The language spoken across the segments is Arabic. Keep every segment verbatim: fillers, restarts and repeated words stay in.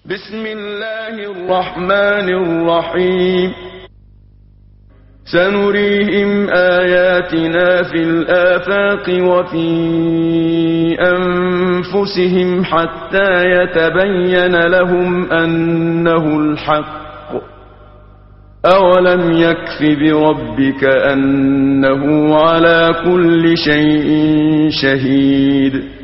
بسم الله الرحمن الرحيم سنريهم آياتنا في الآفاق وفي أنفسهم حتى يتبين لهم أنه الحق أولم يكف بربك أنه على كل شيء شهيد.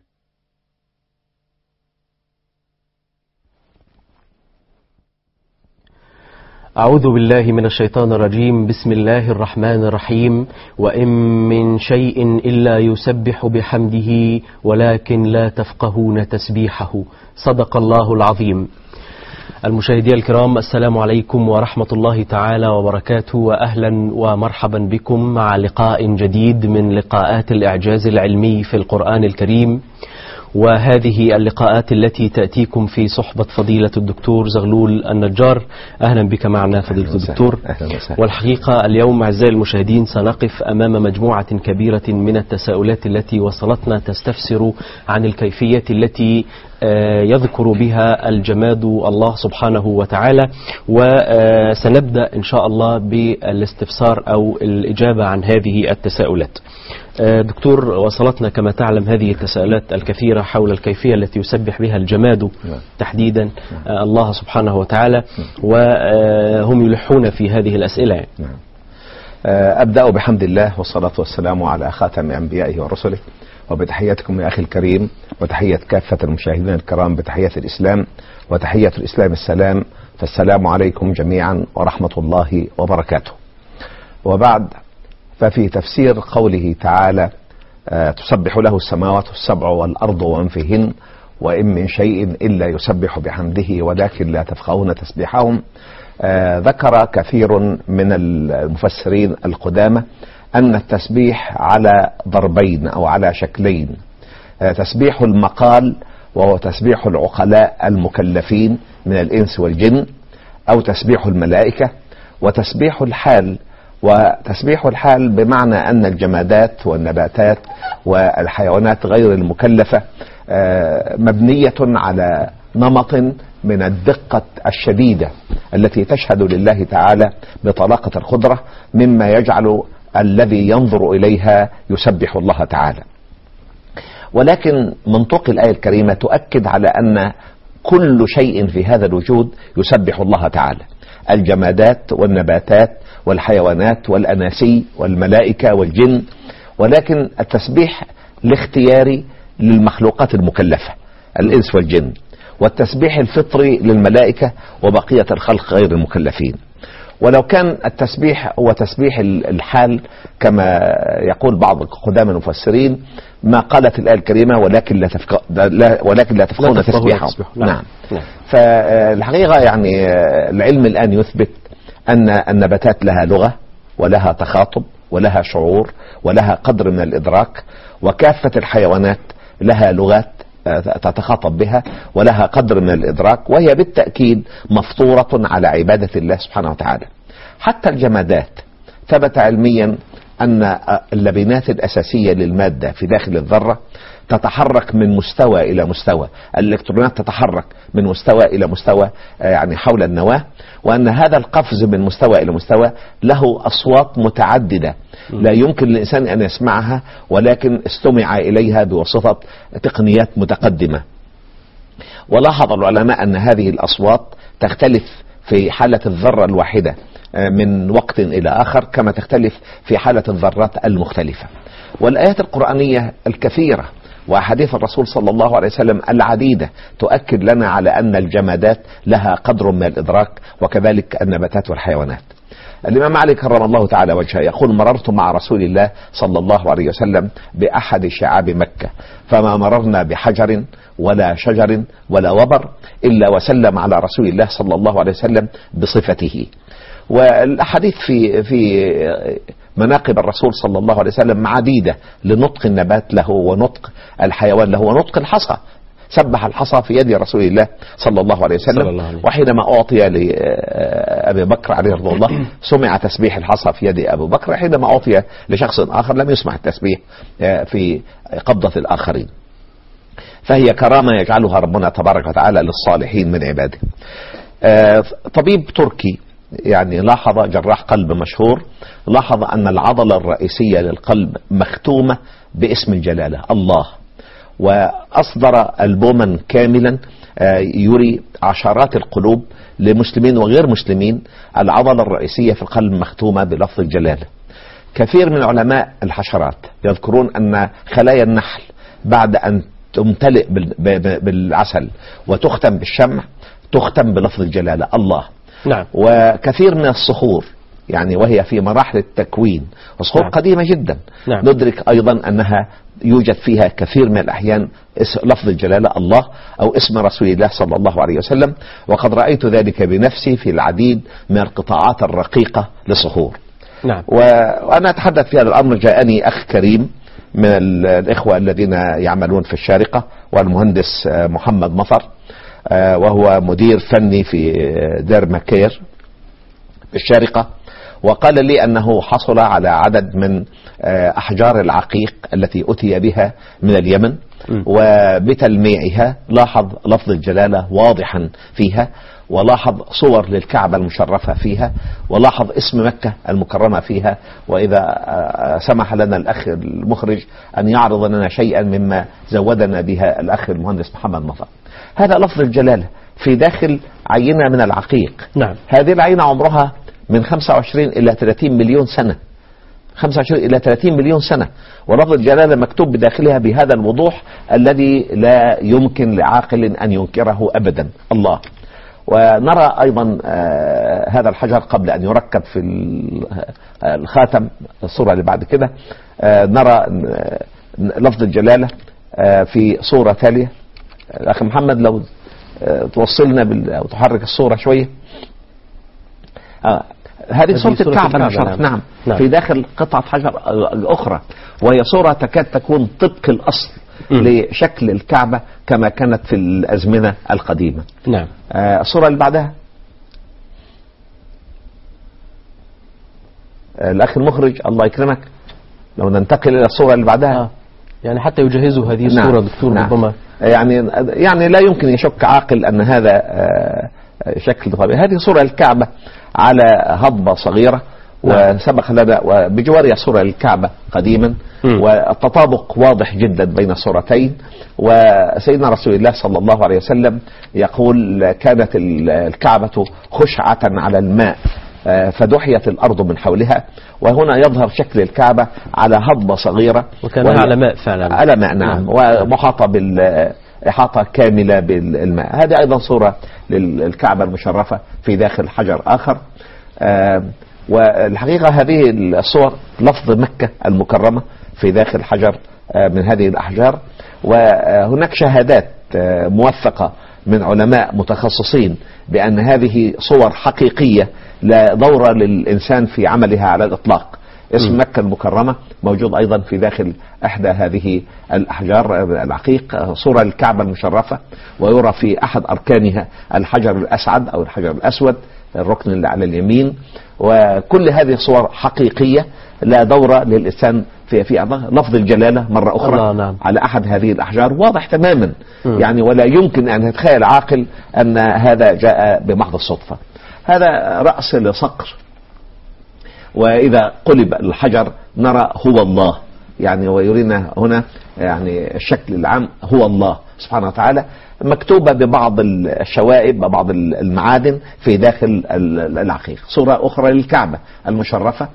أعوذ بالله من الشيطان الرجيم. بسم الله الرحمن الرحيم. وإن من شيء إلا يسبح بحمده ولكن لا تفقهون تسبيحه. صدق الله العظيم. المشاهدين الكرام، السلام عليكم ورحمة الله تعالى وبركاته، وأهلا ومرحبا بكم مع لقاء جديد من لقاءات الإعجاز العلمي في القرآن الكريم، وهذه اللقاءات التي تأتيكم في صحبة فضيلة الدكتور زغلول النجار. أهلا بك معنا فضيلة الدكتور. والحقيقة اليوم أعزائي المشاهدين سنقف أمام مجموعة كبيرة من التساؤلات التي وصلتنا تستفسر عن الكيفية التي يذكر بها الجماد الله سبحانه وتعالى، وسنبدأ إن شاء الله بالاستفسار أو الإجابة عن هذه التساؤلات. دكتور، وصلتنا كما تعلم هذه التساؤلات الكثيرة حول الكيفية التي يسبح بها الجماد تحديدا الله سبحانه وتعالى، وهم يلحون في هذه الأسئلة. أبدأ بحمد الله والصلاة والسلام على خاتم أنبيائه ورسله، وبتحياتكم يا أخي الكريم، وتحية كافة المشاهدين الكرام بتحية الإسلام، وتحية الإسلام السلام، فالسلام عليكم جميعا ورحمة الله وبركاته. وبعد، ففي تفسير قوله تعالى آه تسبح له السماوات السبع والأرض ومن فيهن وإن من شيء إلا يسبح بحمده ولكن لا تفقهون تسبيحهم، آه ذكر كثير من المفسرين القدامى أن التسبيح على ضربين أو على شكلين: آه تسبيح المقال وهو تسبيح العقلاء المكلفين من الإنس والجن، أو تسبيح الملائكة، وتسبيح الحال. وتسبيح الحال بمعنى أن الجمادات والنباتات والحيوانات غير المكلفة مبنية على نمط من الدقة الشديدة التي تشهد لله تعالى بطلاقة القدرة، مما يجعل الذي ينظر إليها يسبح الله تعالى. ولكن منطق الآية الكريمة تؤكد على أن كل شيء في هذا الوجود يسبح الله تعالى: الجمادات والنباتات والحيوانات والأناسي والملائكة والجن. ولكن التسبيح الاختياري للمخلوقات المكلفة الإنس والجن، والتسبيح الفطري للملائكة وبقية الخلق غير المكلفين. ولو كان التسبيح هو تسبيح الحال كما يقول بعض قدام المفسرين، ما قالت الآية الكريمة ولكن لا تفق... لا ولكن لا تفقهون تسبيحهم. نعم. نعم. فالحقيقة يعني العلم الآن يثبت أن النباتات لها لغة ولها تخاطب ولها شعور ولها قدر من الإدراك، وكافة الحيوانات لها لغات تتخاطب بها ولها قدر من الإدراك، وهي بالتأكيد مفطورة على عبادة الله سبحانه وتعالى. حتى الجمادات ثبت علميا أن اللبنات الأساسية للمادة في داخل الذرة تتحرك من مستوى إلى مستوى، الإلكترونات تتحرك من مستوى إلى مستوى يعني حول النواة، وأن هذا القفز من مستوى إلى مستوى له أصوات متعددة لا يمكن للإنسان أن يسمعها، ولكن استمع إليها بواسطة تقنيات متقدمة. ولاحظ العلماء أن هذه الأصوات تختلف في حالة الذرة الواحدة من وقت إلى آخر، كما تختلف في حالة الذرات المختلفة. والآيات القرآنية الكثيرة وأحاديث الرسول صلى الله عليه وسلم العديدة تؤكد لنا على أن الجمادات لها قدر من الإدراك، وكذلك النباتات والحيوانات. الإمام علي كرم الله تعالى وجهه يقول: مررت مع رسول الله صلى الله عليه وسلم بأحد شعاب مكة، فما مررنا بحجر ولا شجر ولا وبر إلا وسلم على رسول الله صلى الله عليه وسلم بصفته. والأحاديث في في مناقب الرسول صلى الله عليه وسلم عديدة لنطق النبات له ونطق الحيوان له ونطق الحصى. سبح الحصى في يد رسول الله صلى الله عليه وسلم، وحينما أعطي لأبي بكر عليه رضي الله سمع تسبيح الحصى في يد أبي بكر، حينما أعطي لشخص آخر لم يسمع التسبيح في قبضة الآخرين. فهي كرامة يجعلها ربنا تبارك وتعالى للصالحين من عباده. آه طبيب تركي يعني لاحظ، جراح قلب مشهور، لاحظ أن العضلة الرئيسية للقلب مختومة باسم الجلالة الله، وأصدر ألبوما كاملا يري عشرات القلوب لمسلمين وغير مسلمين العضلة الرئيسية في القلب مختومة بلفظ الجلالة. كثير من علماء الحشرات يذكرون أن خلايا النحل بعد أن تمتلئ بالعسل وتختم بالشمع تختم بلفظ الجلالة الله. نعم. وكثير من الصخور يعني وهي في مراحل التكوين وصخور نعم. قديمة جدا نعم. ندرك أيضا أنها يوجد فيها كثير من الأحيان لفظ الجلالة الله أو اسم رسول الله صلى الله عليه وسلم، وقد رأيت ذلك بنفسي في العديد من القطاعات الرقيقة لصخور. نعم. وأنا أتحدث في هذا الأمر، جاءني أخ كريم من الإخوة الذين يعملون في الشارقة والمهندس محمد مطر، وهو مدير فني في دير مكير في الشارقة، وقال لي أنه حصل على عدد من أحجار العقيق التي أتي بها من اليمن، وبتلميعها لاحظ لفظ الجلالة واضحا فيها، ولاحظ صور للكعبة المشرفة فيها، ولاحظ اسم مكة المكرمة فيها. وإذا سمح لنا الأخ المخرج أن يعرض لنا شيئا مما زودنا بها الأخ المهندس محمد مطر، هذا لفظ الجلالة في داخل عينة من العقيق. نعم. هذه العينة عمرها من خمسة وعشرين إلى ثلاثين مليون سنة، خمسة وعشرين إلى ثلاثين مليون سنة، ولفظ الجلالة مكتوب بداخلها بهذا الوضوح الذي لا يمكن لعاقل أن ينكره أبدا الله. ونرى أيضا آه هذا الحجر قبل أن يركب في الخاتم، الصورة اللي بعد كده آه نرى آه لفظ الجلالة آه في صورة تالية. الأخ محمد لو آه توصلنا بال... أو تحرك الصورة شوية. آه هذه صورة الكعبة المشرفة. نعم. نعم. نعم في داخل قطعة حجر أخرى، وهي صورة تكاد تكون طبق الأصل م. لشكل الكعبة كما كانت في الأزمنة القديمة. نعم. آه الصورة اللي بعدها آه الأخ المخرج الله يكرمك لو ننتقل إلى الصورة اللي بعدها. آه. يعني حتى يجهزوا هذه الصورة. نعم. دكتور نعم. ربما يعني يعني لا يمكن يشك عاقل أن هذا آه شكل طبيعي. هذه صورة الكعبة على هضبة صغيرة. نعم. وسبق لنا وبجوارها صورة الكعبة قديما. م. والتطابق واضح جدا بين الصورتين. وسيدنا رسول الله صلى الله عليه وسلم يقول كانت الكعبة خشعة على الماء فدحيت الأرض من حولها، وهنا يظهر شكل الكعبة على هضبة صغيرة وكان على ماء فعلا، على ماء. نعم. ومحاطة بال إحاطة كاملة بالماء. هذه أيضا صورة للكعبة المشرفة في داخل حجر آخر. آه والحقيقة هذه الصور لفظ مكة المكرمة في داخل حجر آه من هذه الأحجار. وهناك شهادات آه موثقة من علماء متخصصين بأن هذه صور حقيقية لا دور للإنسان في عملها على الإطلاق. اسم مكة المكرمة موجود أيضا في داخل إحدى هذه الأحجار العقيق، صورة الكعبة المشرفة، ويرى في أحد أركانها الحجر الأسعد أو الحجر الأسود الركن اللي على اليمين. وكل هذه صور حقيقية لا دور للإنسان في في لفظ الجلالة مرة أخرى نعم. على أحد هذه الأحجار واضح تماما. م. يعني ولا يمكن أن يتخيل عاقل أن هذا جاء بمحض الصدفة. هذا رأس لصقر، وإذا قلب الحجر نرى هو الله، يعني ويرينا هنا يعني الشكل العام هو الله سبحانه وتعالى، مكتوبة ببعض الشوائب وبعض المعادن في داخل العقيق. صورة أخرى للكعبة المشرفة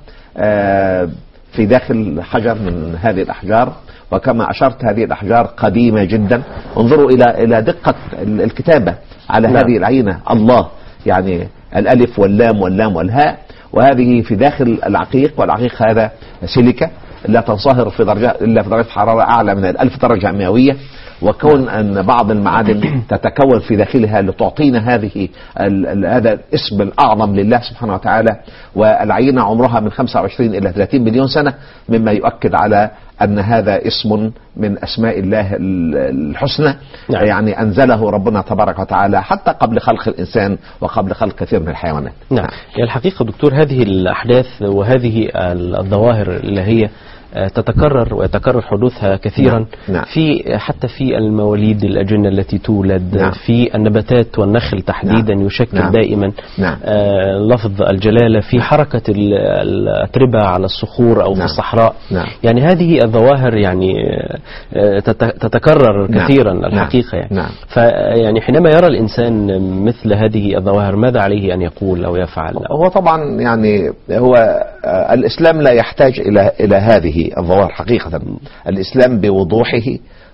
في داخل حجر من هذه الأحجار، وكما أشرت هذه الأحجار قديمة جدا. انظروا إلى إلى دقة الكتابة على نعم. هذه العينة الله، يعني الألف واللام واللام والهاء، وهذه في داخل العقيق. والعقيق هذا سيليكا لا تنصهر في درجة إلا في درجة حرارة أعلى من الألف درجة مئوية، وكون أن بعض المعادن تتكون في داخلها لتعطينا هذه هذا الاسم الأعظم لله سبحانه وتعالى. والعينة عمرها من خمسة وعشرين إلى ثلاثين مليون سنة، مما يؤكد على أن هذا اسم من أسماء الله الحسنى. نعم. يعني أنزله ربنا تبارك وتعالى حتى قبل خلق الإنسان وقبل خلق كثير من الحيوانات. نعم. يعني الحقيقة دكتور هذه الأحداث وهذه الظواهر اللي هي تتكرر ويتكرر حدوثها كثيرا. نعم. نعم. في حتى في المواليد الأجنة التي تولد. نعم. في النباتات والنخل تحديدا. نعم. يشكل نعم. دائما نعم. آه لفظ الجلالة في نعم. حركة الأتربة على الصخور أو نعم. في الصحراء. نعم. يعني هذه الظواهر يعني آه تتكرر نعم. كثيرا الحقيقة. يعني نعم. فيعني حينما يرى الإنسان مثل هذه الظواهر ماذا عليه أن يقول أو يفعل؟ هو طبعا يعني هو الإسلام لا يحتاج إلى إلى هذه الظواهر حقيقة. الإسلام بوضوحه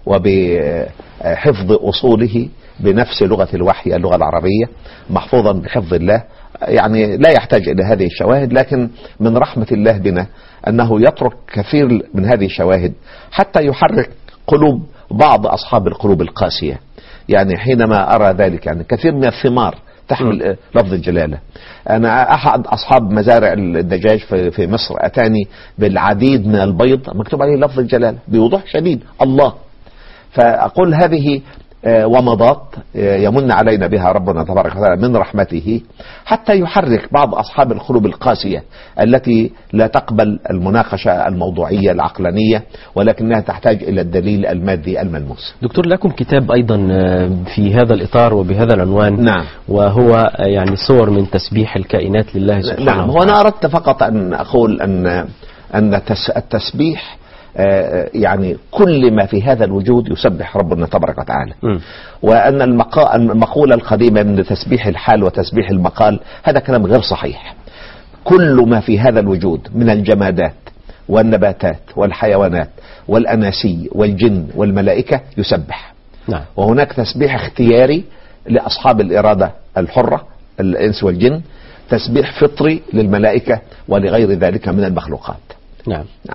وبحفظ أصوله بنفس لغة الوحي اللغة العربية محفوظا بحفظ الله، يعني لا يحتاج إلى هذه الشواهد. لكن من رحمة الله بنا أنه يترك كثير من هذه الشواهد حتى يحرك قلوب بعض أصحاب القلوب القاسية. يعني حينما أرى ذلك يعني كثير من الثمار تحمل لفظ الجلالة. أنا أحد أصحاب مزارع الدجاج في مصر أتاني بالعديد من البيض مكتوب عليه لفظ الجلالة بوضوح شديد الله. فأقول هذه ومضات يمن علينا بها ربنا تبارك وتعالى من رحمته حتى يحرك بعض أصحاب القلوب القاسية التي لا تقبل المناقشة الموضوعية العقلانية ولكنها تحتاج إلى الدليل المادي الملموس. دكتور لكم كتاب أيضا في هذا الإطار وبهذا العنوان. نعم. وهو يعني صور من تسبيح الكائنات لله سبحانه وتعالى. نعم. هو أنا أردت فقط أن أقول أن أن التسبيح يعني كل ما في هذا الوجود يسبح ربنا تبارك وتعالى. م. وأن المقولة القديمة من تسبيح الحال وتسبيح المقال هذا كلام غير صحيح. كل ما في هذا الوجود من الجمادات والنباتات والحيوانات والأناسي والجن والملائكة يسبح. نعم. وهناك تسبيح اختياري لأصحاب الإرادة الحرة الإنس والجن، تسبيح فطري للملائكة ولغير ذلك من المخلوقات. نعم. نعم.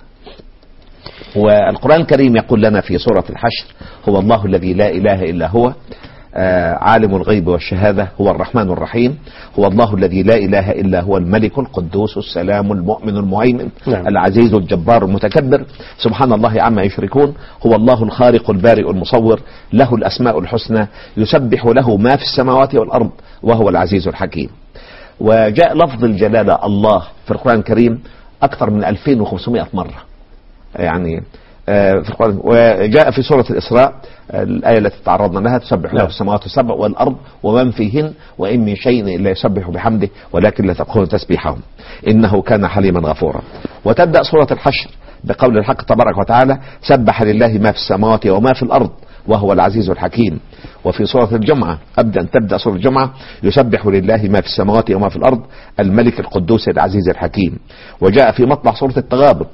والقرآن الكريم يقول لنا في سورة الحشر هو الله الذي لا إله إلا هو آه عالم الغيب والشهادة هو الرحمن الرحيم هو الله الذي لا إله إلا هو الملك القدوس السلام المؤمن المهيمن. نعم. العزيز الجبار المتكبر سبحان الله عما يشركون هو الله الخالق البارئ المصور له الأسماء الحسنى يسبح له ما في السماوات والأرض وهو العزيز الحكيم. وجاء لفظ الجلالة الله في القرآن الكريم أكثر من ألفين وخمسمائة مرة يعني في القرآن. وجاء في سورة الإسراء الآية التي تعرضنا لها تسبح له السماوات السبع والأرض ومن فيهن وإن من شيء إلا يسبح بحمده ولكن لا تفقهون تسبيحهم إنه كان حليما غفورا. وتبدأ سورة الحشر بقول الحق تبارك وتعالى سبح لله ما في السماوات وما في الأرض وهو العزيز الحكيم. وفي سورة الجمعة أبدأ تبدأ سورة الجمعة يسبح لله ما في السماوات وما في الأرض الملك القدوس العزيز الحكيم. وجاء في مطلع سورة التغابن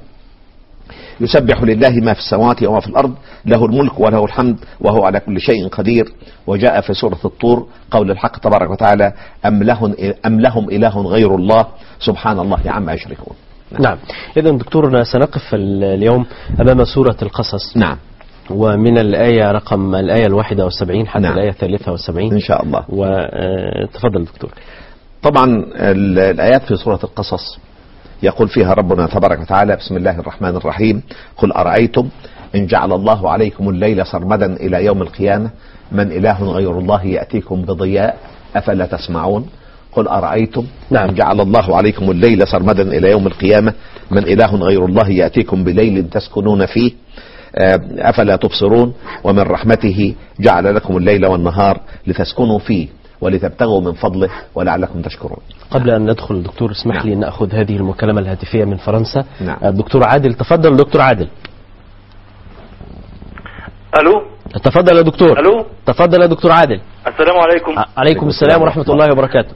يسبح لله ما في السماوات وما في الأرض له الملك وله الحمد وهو على كل شيء قدير. وجاء في سورة الطور قول الحق تبارك وتعالى أم لهم, أم لهم إله غير الله سبحان الله عما يشركون. نعم, نعم. إذن دكتورنا سنقف اليوم أمام سورة القصص. نعم. ومن الآية رقم الآية الواحدة والسبعين حتى نعم. الآية الثالثة والسبعين إن شاء الله. وتفضل دكتور. طبعا الآيات في سورة القصص يقول فيها ربنا تبارك وتعالى بسم الله الرحمن الرحيم قل أرأيتم إن جعل الله عليكم الليل سرمدا إلى يوم القيامة من إله غير الله يأتيكم بضياء أفلا تسمعون. قل أرأيتم نعم. إن جعل الله عليكم الليل سرمدا إلى يوم القيامة من إله غير الله يأتيكم بليل تسكنون فيه أفلا تبصرون ومن رحمته جعل لكم الليل والنهار لتسكنوا فيه ولتبتغوا من فضله ولعلكم تشكرون. قبل أن ندخل دكتور اسمح نعم. لي أن أخذ هذه المكالمة الهاتفية من فرنسا. نعم. الدكتور عادل تفضل. دكتور عادل. ألو. تفضل يا دكتور. ألو. تفضل يا دكتور عادل. السلام عليكم. عليكم السلام ورحمة الله وبركاته.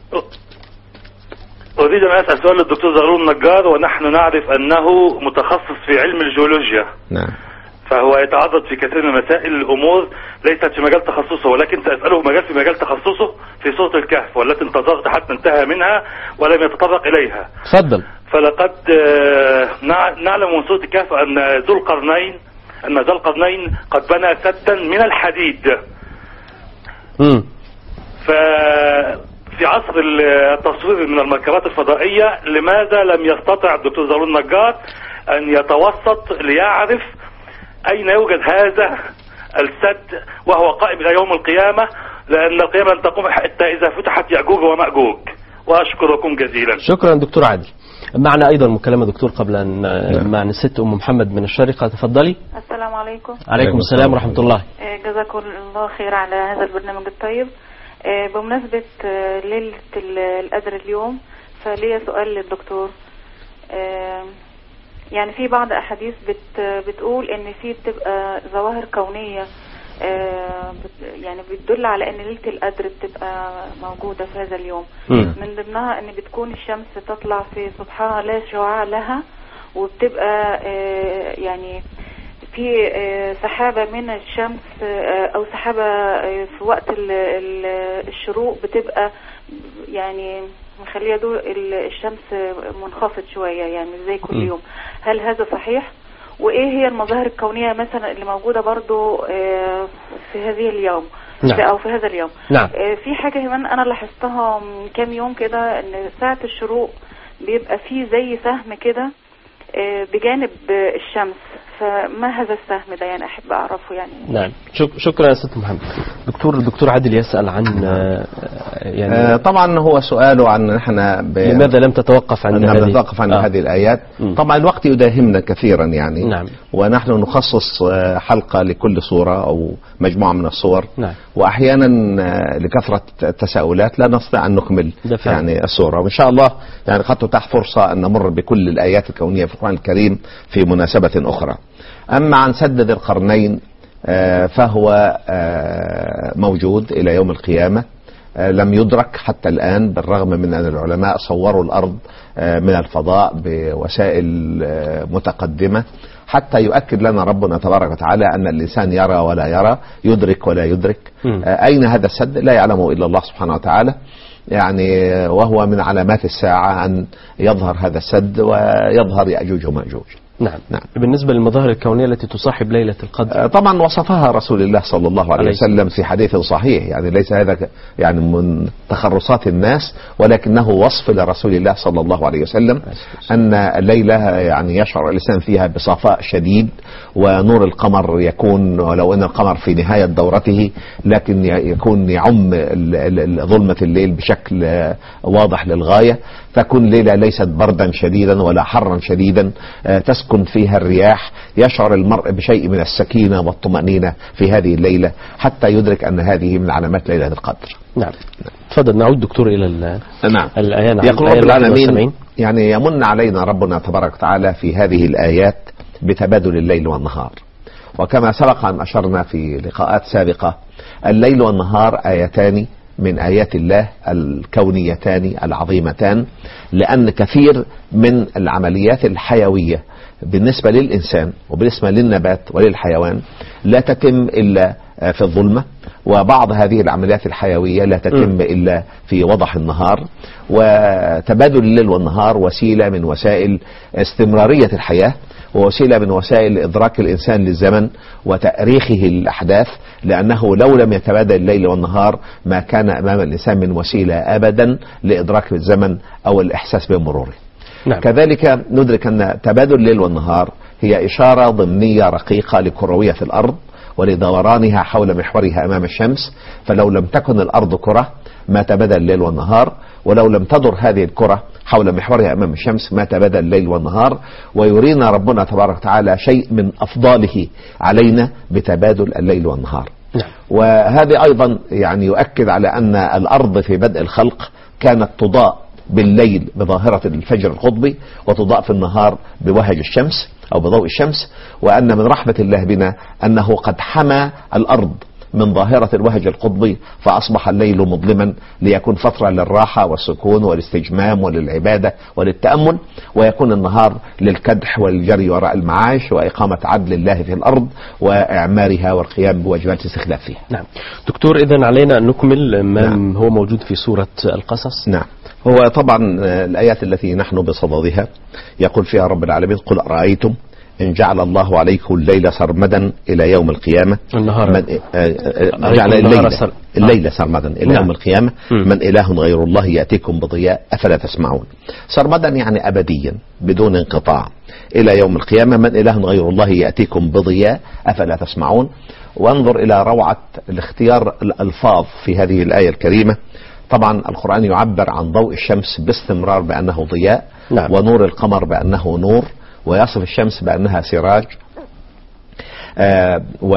أريد أن أسأل سؤال للدكتور زغلول النجار ونحن نعرف أنه متخصص في علم الجيولوجيا. نعم. فهو يتعرض في كثير من مسائل الأمور ليست في مجال تخصصه ولكن سأسأله مجال في مجال تخصصه في سورة الكهف والتي انتظرت حتى انتهى منها ولم يتطرق إليها. تفضل. فلقد نعلم من سورة الكهف أن ذو القرنين أن ذو القرنين قد بنى سدا من الحديد. امم ففي عصر التصوير من المركبات الفضائية لماذا لم يستطع الدكتور زغلول النجار أن يتوسط ليعرف أين يوجد هذا السد وهو قائم إلى يوم القيامة لأن القيامة لن تقوم حتى إذا فتحت يأجوج ومأجوج. وأشكركم جزيلا. شكرا دكتور عادل. معنا أيضا مكالمة دكتور قبل أن نعم. مع الست أم محمد من الشارقة. تفضلي. السلام عليكم. عليكم السلام ورحمة الله. جزاكم الله خير على هذا البرنامج الطيب. بمناسبة ليلة القدر اليوم، فليا سؤال للدكتور. يعني في بعض أحاديث بت بتقول إن في بتبقى ظواهر كونية يعني بتدل على ان ليلة القدر بتبقى موجودة في هذا اليوم. م. من ضمنها ان بتكون الشمس تطلع في سبحان لا شعاع لها، وبتبقى يعني في سحابة من الشمس او سحابة في وقت الشروق بتبقى يعني مخليه دور الشمس منخفض شوية يعني زي كل م. يوم. هل هذا صحيح؟ وايه هي المظاهر الكونية مثلا اللي موجودة برضو في هذه اليوم؟ نعم. او في هذا اليوم. نعم. في حاجة كمان انا لاحظتها من كام يوم كده، ان ساعة الشروق بيبقى فيه زي سهم كده بجانب الشمس، فما هذا السهم ده؟ يعني احب اعرفه يعني. نعم. شكرا يا ست محمد. دكتور دكتور عادل يسأل عن يعني آه طبعا هو سؤاله عن احنا ب... لماذا لم تتوقف عن لم نتوقف عن آه. هذه الآيات. م. طبعا الوقت يداهمنا كثيرا يعني. نعم. ونحن نخصص حلقة لكل صورة أو مجموعة من الصور. نعم. وأحيانا لكثرة التساؤلات لا نستطيع أن نكمل يعني الصورة، وإن شاء الله يعني قد تتاح فرصة أن نمر بكل الآيات الكونية في القرآن الكريم في مناسبة أخرى. أما عن سد ذي القرنين فهو موجود إلى يوم القيامة، لم يدرك حتى الآن بالرغم من أن العلماء صوروا الأرض من الفضاء بوسائل متقدمة حتى يؤكد لنا ربنا تبارك وتعالى أن الإنسان يرى ولا يرى، يدرك ولا يدرك. م. أين هذا السد لا يعلمه إلا الله سبحانه وتعالى يعني، وهو من علامات الساعة أن يظهر هذا السد ويظهر يأجوج ومأجوج. نعم. نعم. بالنسبة للمظاهر الكونية التي تصاحب ليلة القدر، طبعا وصفها رسول الله صلى الله عليه وسلم في حديث صحيح، يعني ليس هذا يعني من تخرصات الناس ولكنه وصف لرسول الله صلى الله عليه وسلم أن الليلة يعني يشعر الإنسان فيها بصفاء شديد، ونور القمر يكون ولو أن القمر في نهاية دورته لكن يكون يعم ظلمة الليل بشكل واضح للغاية، تكون ليلة ليست بردا شديدا ولا حرا شديدا، تسكن فيها الرياح، يشعر المرء بشيء من السكينة والطمأنينة في هذه الليلة حتى يدرك أن هذه من علامات ليلة القدر. نعم. تفضل. نعود دكتور إلى نعم. الآية. يقول رب العالمين يعني يمن علينا ربنا تبارك وتعالى في هذه الآيات بتبادل الليل والنهار، وكما سبق أن أشرنا في لقاءات سابقة الليل والنهار آيتان من آيات الله الكونيتان العظيمتان، لأن كثير من العمليات الحيوية بالنسبة للإنسان وبالنسبة للنبات وللحيوان لا تتم إلا في الظلمة، وبعض هذه العمليات الحيوية لا تتم إلا في وضح النهار. وتبادل الليل والنهار وسيلة من وسائل استمرارية الحياة، ووسيلة من وسائل إدراك الإنسان للزمن وتأريخه الأحداث، لأنه لو لم يتبادل الليل والنهار ما كان أمام الإنسان من وسيلة أبدا لإدراك الزمن أو الإحساس بمروره. نعم. كذلك ندرك أن تبادل الليل والنهار هي إشارة ضمنية رقيقة لكروية الأرض ولدورانها حول محورها أمام الشمس، فلو لم تكن الأرض كرة ما تبادل الليل والنهار، ولو لم تدر هذه الكرة حول محورها أمام الشمس ما تبادل الليل والنهار. ويرينا ربنا تبارك وتعالى شيء من أفضاله علينا بتبادل الليل والنهار. نعم. وهذا أيضا يعني يؤكد على أن الأرض في بدء الخلق كانت تضاء بالليل بظاهرة الفجر القطبي وتضاء في النهار بوهج الشمس أو بضوء الشمس، وأن من رحمة الله بنا أنه قد حمى الأرض من ظاهرة الوهج القطبي فأصبح الليل مظلما ليكون فترة للراحة والسكون والاستجمام وللعبادة وللتأمل، ويكون النهار للكدح والجري وراء المعاش وإقامة عدل الله في الأرض وإعمارها والقيام بواجبات استخلافها. نعم. دكتور إذن علينا أن نكمل ما نعم. هو موجود في سورة القصص. نعم. هو طبعا الآيات التي نحن بصددها يقول فيها رب العالمين قل أرأيتم إن جعل الله عليكم الليل سرمدا إلى يوم القيامة النهار من جعل الليل سر... الليل سرمدا إلى نعم. يوم القيامة م. من إله غير الله يأتيكم بضياء أفلا تسمعون. سرمدا يعني أبديا بدون انقطاع، إلى يوم القيامة من إله غير الله يأتيكم بضياء أفلا تسمعون. وانظر إلى روعة الاختيار الألفاظ في هذه الآية الكريمة، طبعا القرآن يعبر عن ضوء الشمس باستمرار بأنه ضياء، نعم. ونور القمر بأنه نور، ويصف الشمس بأنها سراج. آه و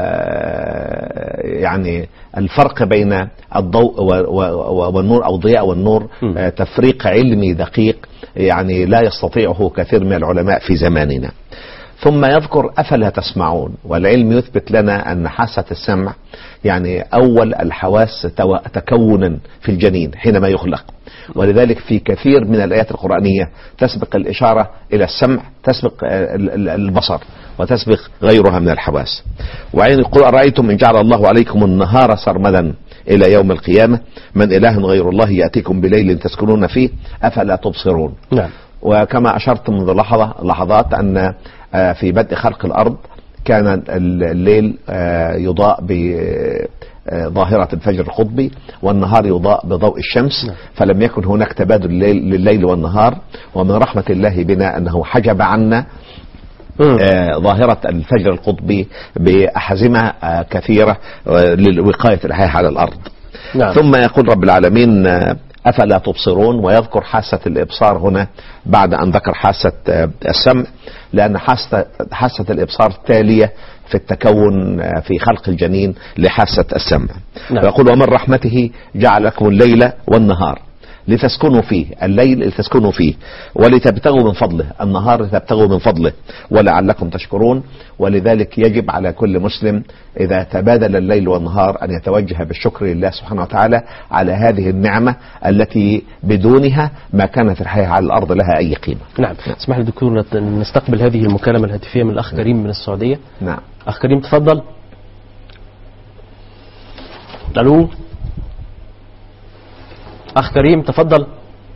يعني الفرق بين الضوء والنور أو الضياء والنور آه تفريق علمي دقيق يعني لا يستطيعه كثير من العلماء في زماننا. ثم يذكر أفلا تسمعون، والعلم يثبت لنا أن حاسة السمع يعني أول الحواس تكونا في الجنين حينما يخلق، ولذلك في كثير من الآيات القرآنية تسبق الإشارة إلى السمع، تسبق البصر، وتسبق غيرها من الحواس. وعين يقول أرأيتم إن جعل الله عليكم النهار سرمدا إلى يوم القيامة من إله غير الله يأتيكم بليل تسكنون فيه أفلا تبصرون. نعم. وكما أشرت منذ لحظة لحظات أن في بدء خلق الأرض كان الليل يضاء بظاهرة الفجر القطبي، والنهار يضاء بضوء الشمس، فلم يكن هناك تبادل لليل والنهار. ومن رحمة الله بنا أنه حجب عنا ظاهرة الفجر القطبي بأحزمة كثيرة لوقاية الحياة على الأرض. نعم. ثم يقول رب العالمين أفلا تبصرون، ويذكر حاسة الإبصار هنا بعد أن ذكر حاسة السمع، لأن حاسة, حاسة الإبصار تالية في التكون في خلق الجنين لحاسة السمع. نعم. ويقول ومن رحمته جعل لكم الليل والنهار لتسكنوا فيه، الليل لتسكنوا فيه ولتبتغوا من فضله، النهار لتبتغوا من فضله ولعلكم تشكرون. ولذلك يجب على كل مسلم إذا تبادل الليل والنهار أن يتوجه بالشكر لله سبحانه وتعالى على هذه النعمة التي بدونها ما كانت الحياة على الأرض لها أي قيمة. نعم. اسمح لي دكتور نستقبل هذه المكالمة الهاتفية من الأخ كريم من السعودية. نعم. أخ كريم تفضل. ألو أخ كريم تفضل.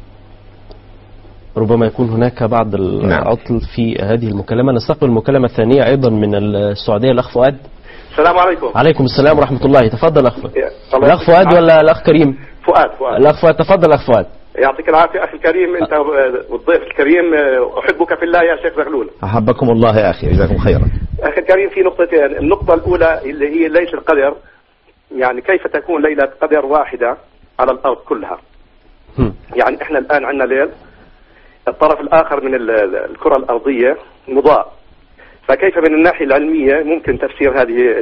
ربما يكون هناك بعض العطل نعم. في هذه المكالمة. نستقبل المكالمة الثانية أيضا من السعودية الأخ فؤاد. السلام عليكم. عليكم السلام ورحمة الله. تفضل أخ فؤاد. الأخ فؤاد ولا الأخ كريم؟ فؤاد. فؤاد. الأخ فؤاد تفضل أخ فؤاد. يعطيك العافية أخي الكريم، أنت والضيف الكريم، أحبك في الله يا شيخ زغلول. أحبكم الله يا أخي، جزاكم خيرا. أخي الكريم في نقطتين، النقطة الأولى اللي هي ليلة القدر، يعني كيف تكون ليلة قدر واحدة على الأرض كلها؟ يعني احنا الآن عندنا ليل، الطرف الآخر من الكرة الأرضية مضاء، فكيف من الناحية العلمية ممكن تفسير هذه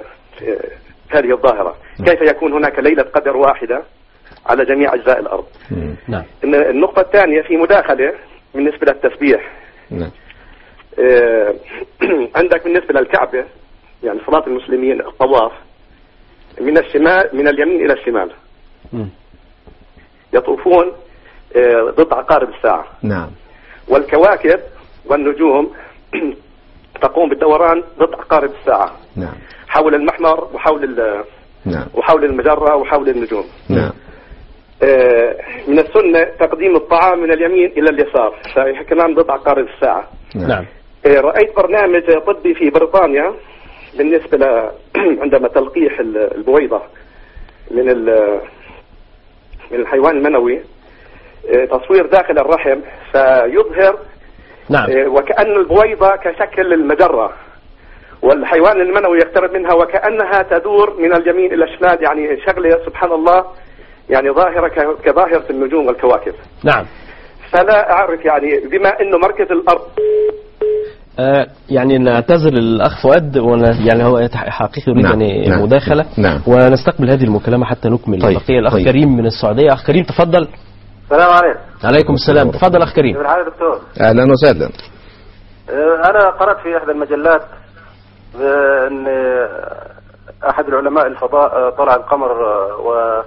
هذه الظاهرة؟ كيف يكون هناك ليلة قدر واحدة على جميع أجزاء الأرض؟ نعم. النقطة الثانية في مداخلة بالنسبة للتسبيح. نعم. اه عندك بالنسبة للكعبة، يعني صلاة المسلمين الطواف من الشمال من اليمين إلى الشمال. م. يطوفون ضد عقارب الساعة. نعم. والكواكب والنجوم تقوم بالدوران ضد عقارب الساعة. نعم. حول المحمر وحول نعم. وحول المجرة وحول النجوم. نعم. من السنة تقديم الطعام من اليمين إلى اليسار، كمان ضد عقارب الساعة. نعم. رأيت برنامج طبي في بريطانيا بالنسبة ل عندما تلقيح البويضة من من الحيوان المنوي، تصوير داخل الرحم فيظهر نعم. وكأن البويضة كشكل المجرة، والحيوان المنوي يقترب منها وكأنها تدور من اليمين إلى الشمال، يعني شغلة سبحان الله، يعني ظاهرة كظاهرة النجوم والكواكب. نعم. فلا أعرف يعني بما أنه مركز الأرض آه يعني نعتذر الأخ فؤاد، يعني هو حقيقي يريد نعم. يعني نعم. مداخلة. نعم. ونستقبل هذه المكالمة حتى نكمل طيب. البقية. الأخ طيب. كريم من السعودية. أخ كريم تفضل. السلام عليكم. عليكم السلام. تفضل أخ كريم. كيف الحال دكتور؟ أهلا وسهلا. أنا قرأت في إحدى المجلات أن أحد العلماء الفضاء طلع القمر و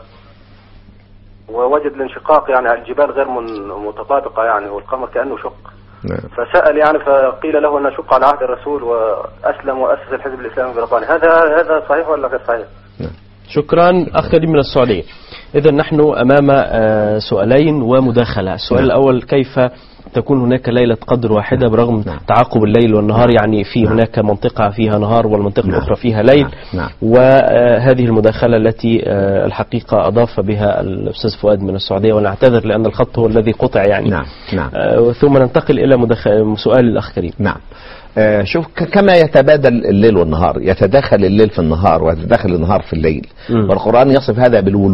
ووجد الانشقاق يعني على الجبال غير متطابقة، يعني والقمر كأنه شق. نعم. فسأل يعني فقيل له أنه شق على عهد الرسول وأسلم وأسس الحزب الإسلامي البريطاني. هذا هذا صحيح ولا غير صحيح؟ نعم. شكرا أخ كريم من السعودية. إذا نحن أمام سؤالين ومداخلة. السؤال نعم. الأول، كيف تكون هناك ليلة قدر واحدة برغم نعم. تعاقب الليل والنهار؟ يعني في نعم. هناك منطقة فيها نهار والمنطقة نعم. الأخرى فيها ليل. نعم. وهذه المداخلة التي الحقيقة أضاف بها الأستاذ فؤاد من السعودية، ونعتذر لأن الخط هو الذي قطع يعني. نعم. نعم. ثم ننتقل إلى مداخلة سؤال الأخ كريم. نعم. آه شوف، كما يتبادل الليل والنهار، يتداخل الليل في النهار ويتداخل النهار في الليل. م. والقرآن يصف هذا بالولوج،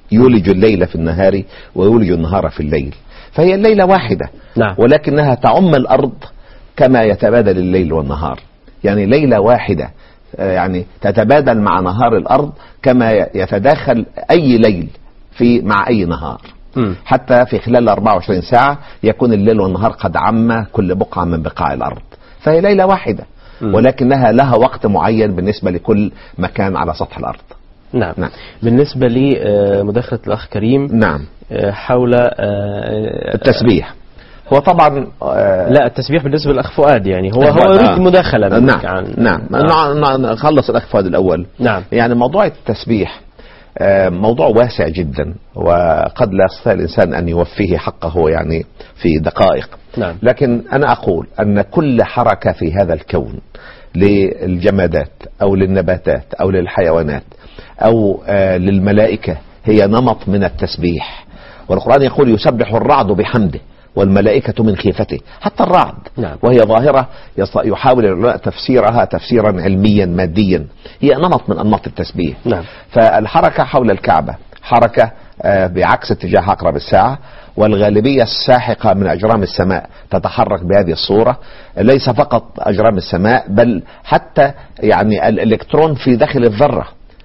يولج الليل في النهار ويولج النهار في الليل، فهي الليلة واحدة. نعم. ولكنها تعم الأرض كما يتبادل الليل والنهار، يعني ليلة واحدة يعني تتبادل مع نهار الأرض كما يتداخل أي ليل في مع أي نهار. م. حتى في خلال أربعة وعشرين ساعة يكون الليل والنهار قد عم كل بقعة من بقاع الأرض، فهي ليلة واحدة. م. ولكنها لها وقت معين بالنسبة لكل مكان على سطح الأرض. نعم. نعم. بالنسبة لمداخلة الأخ كريم، نعم، حول التسبيح، هو طبعا آه لا التسبيح بالنسبة للأخ فؤاد، يعني هو هو يريد آه مداخلة. نعم. عن نعم نعم نخلص الأخ فؤاد الأول. نعم. يعني موضوع التسبيح آه موضوع واسع جدا، وقد لا يستطيع الإنسان أن يوفيه حقه يعني في دقائق. نعم. لكن أنا أقول أن كل حركة في هذا الكون للجمادات أو للنباتات أو للحيوانات أو آه للملائكة هي نمط من التسبيح، والقرآن يقول يسبح الرعد بحمده والملائكة من خيفته، حتى الرعد. نعم. وهي ظاهرة يحاول العلماء تفسيرها تفسيرا علميا ماديا، هي نمط من أنماط التسبيح. نعم. فالحركة حول الكعبة حركة بعكس اتجاه عقرب الساعة، والغالبية الساحقة من أجرام السماء تتحرك بهذه الصورة، ليس فقط أجرام السماء بل حتى يعني الإلكترون في داخل الذرة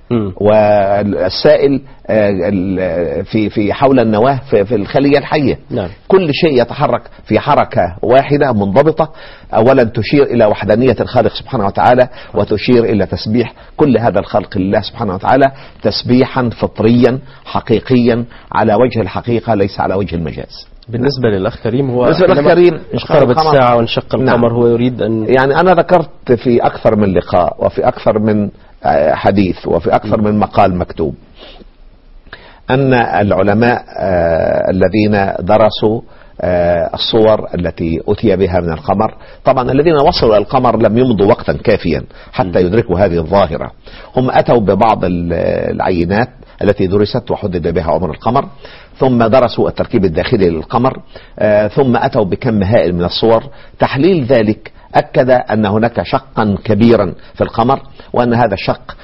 والسائل في في حول النواة في الخلية الحية. نعم. كل شيء يتحرك في حركة واحدة منضبطة، أولا تشير إلى وحدانية الخالق سبحانه وتعالى، وتشير إلى تسبيح كل هذا الخلق لله سبحانه وتعالى تسبيحا فطريا حقيقيا على وجه الحقيقة ليس على وجه المجاز. بالنسبة للأخ كريم، هو بالنسبة للأخ كريم اقتربت الساعة وانشق القمر. نعم. هو يريد أن يعني أنا ذكرت في أكثر من لقاء وفي أكثر من حديث وفي أكثر من مقال مكتوب أن العلماء آه الذين درسوا آه الصور التي أتي بها من القمر، طبعا الذين وصلوا إلى القمر لم يمضوا وقتا كافيا حتى يدركوا هذه الظاهرة، هم أتوا ببعض العينات التي درست وحدد بها عمر القمر، ثم درسوا التركيب الداخلي للقمر، آه ثم أتوا بكم هائل من الصور. تحليل ذلك أكد أن هناك شقا كبيرا في القمر، وأن هذا الشق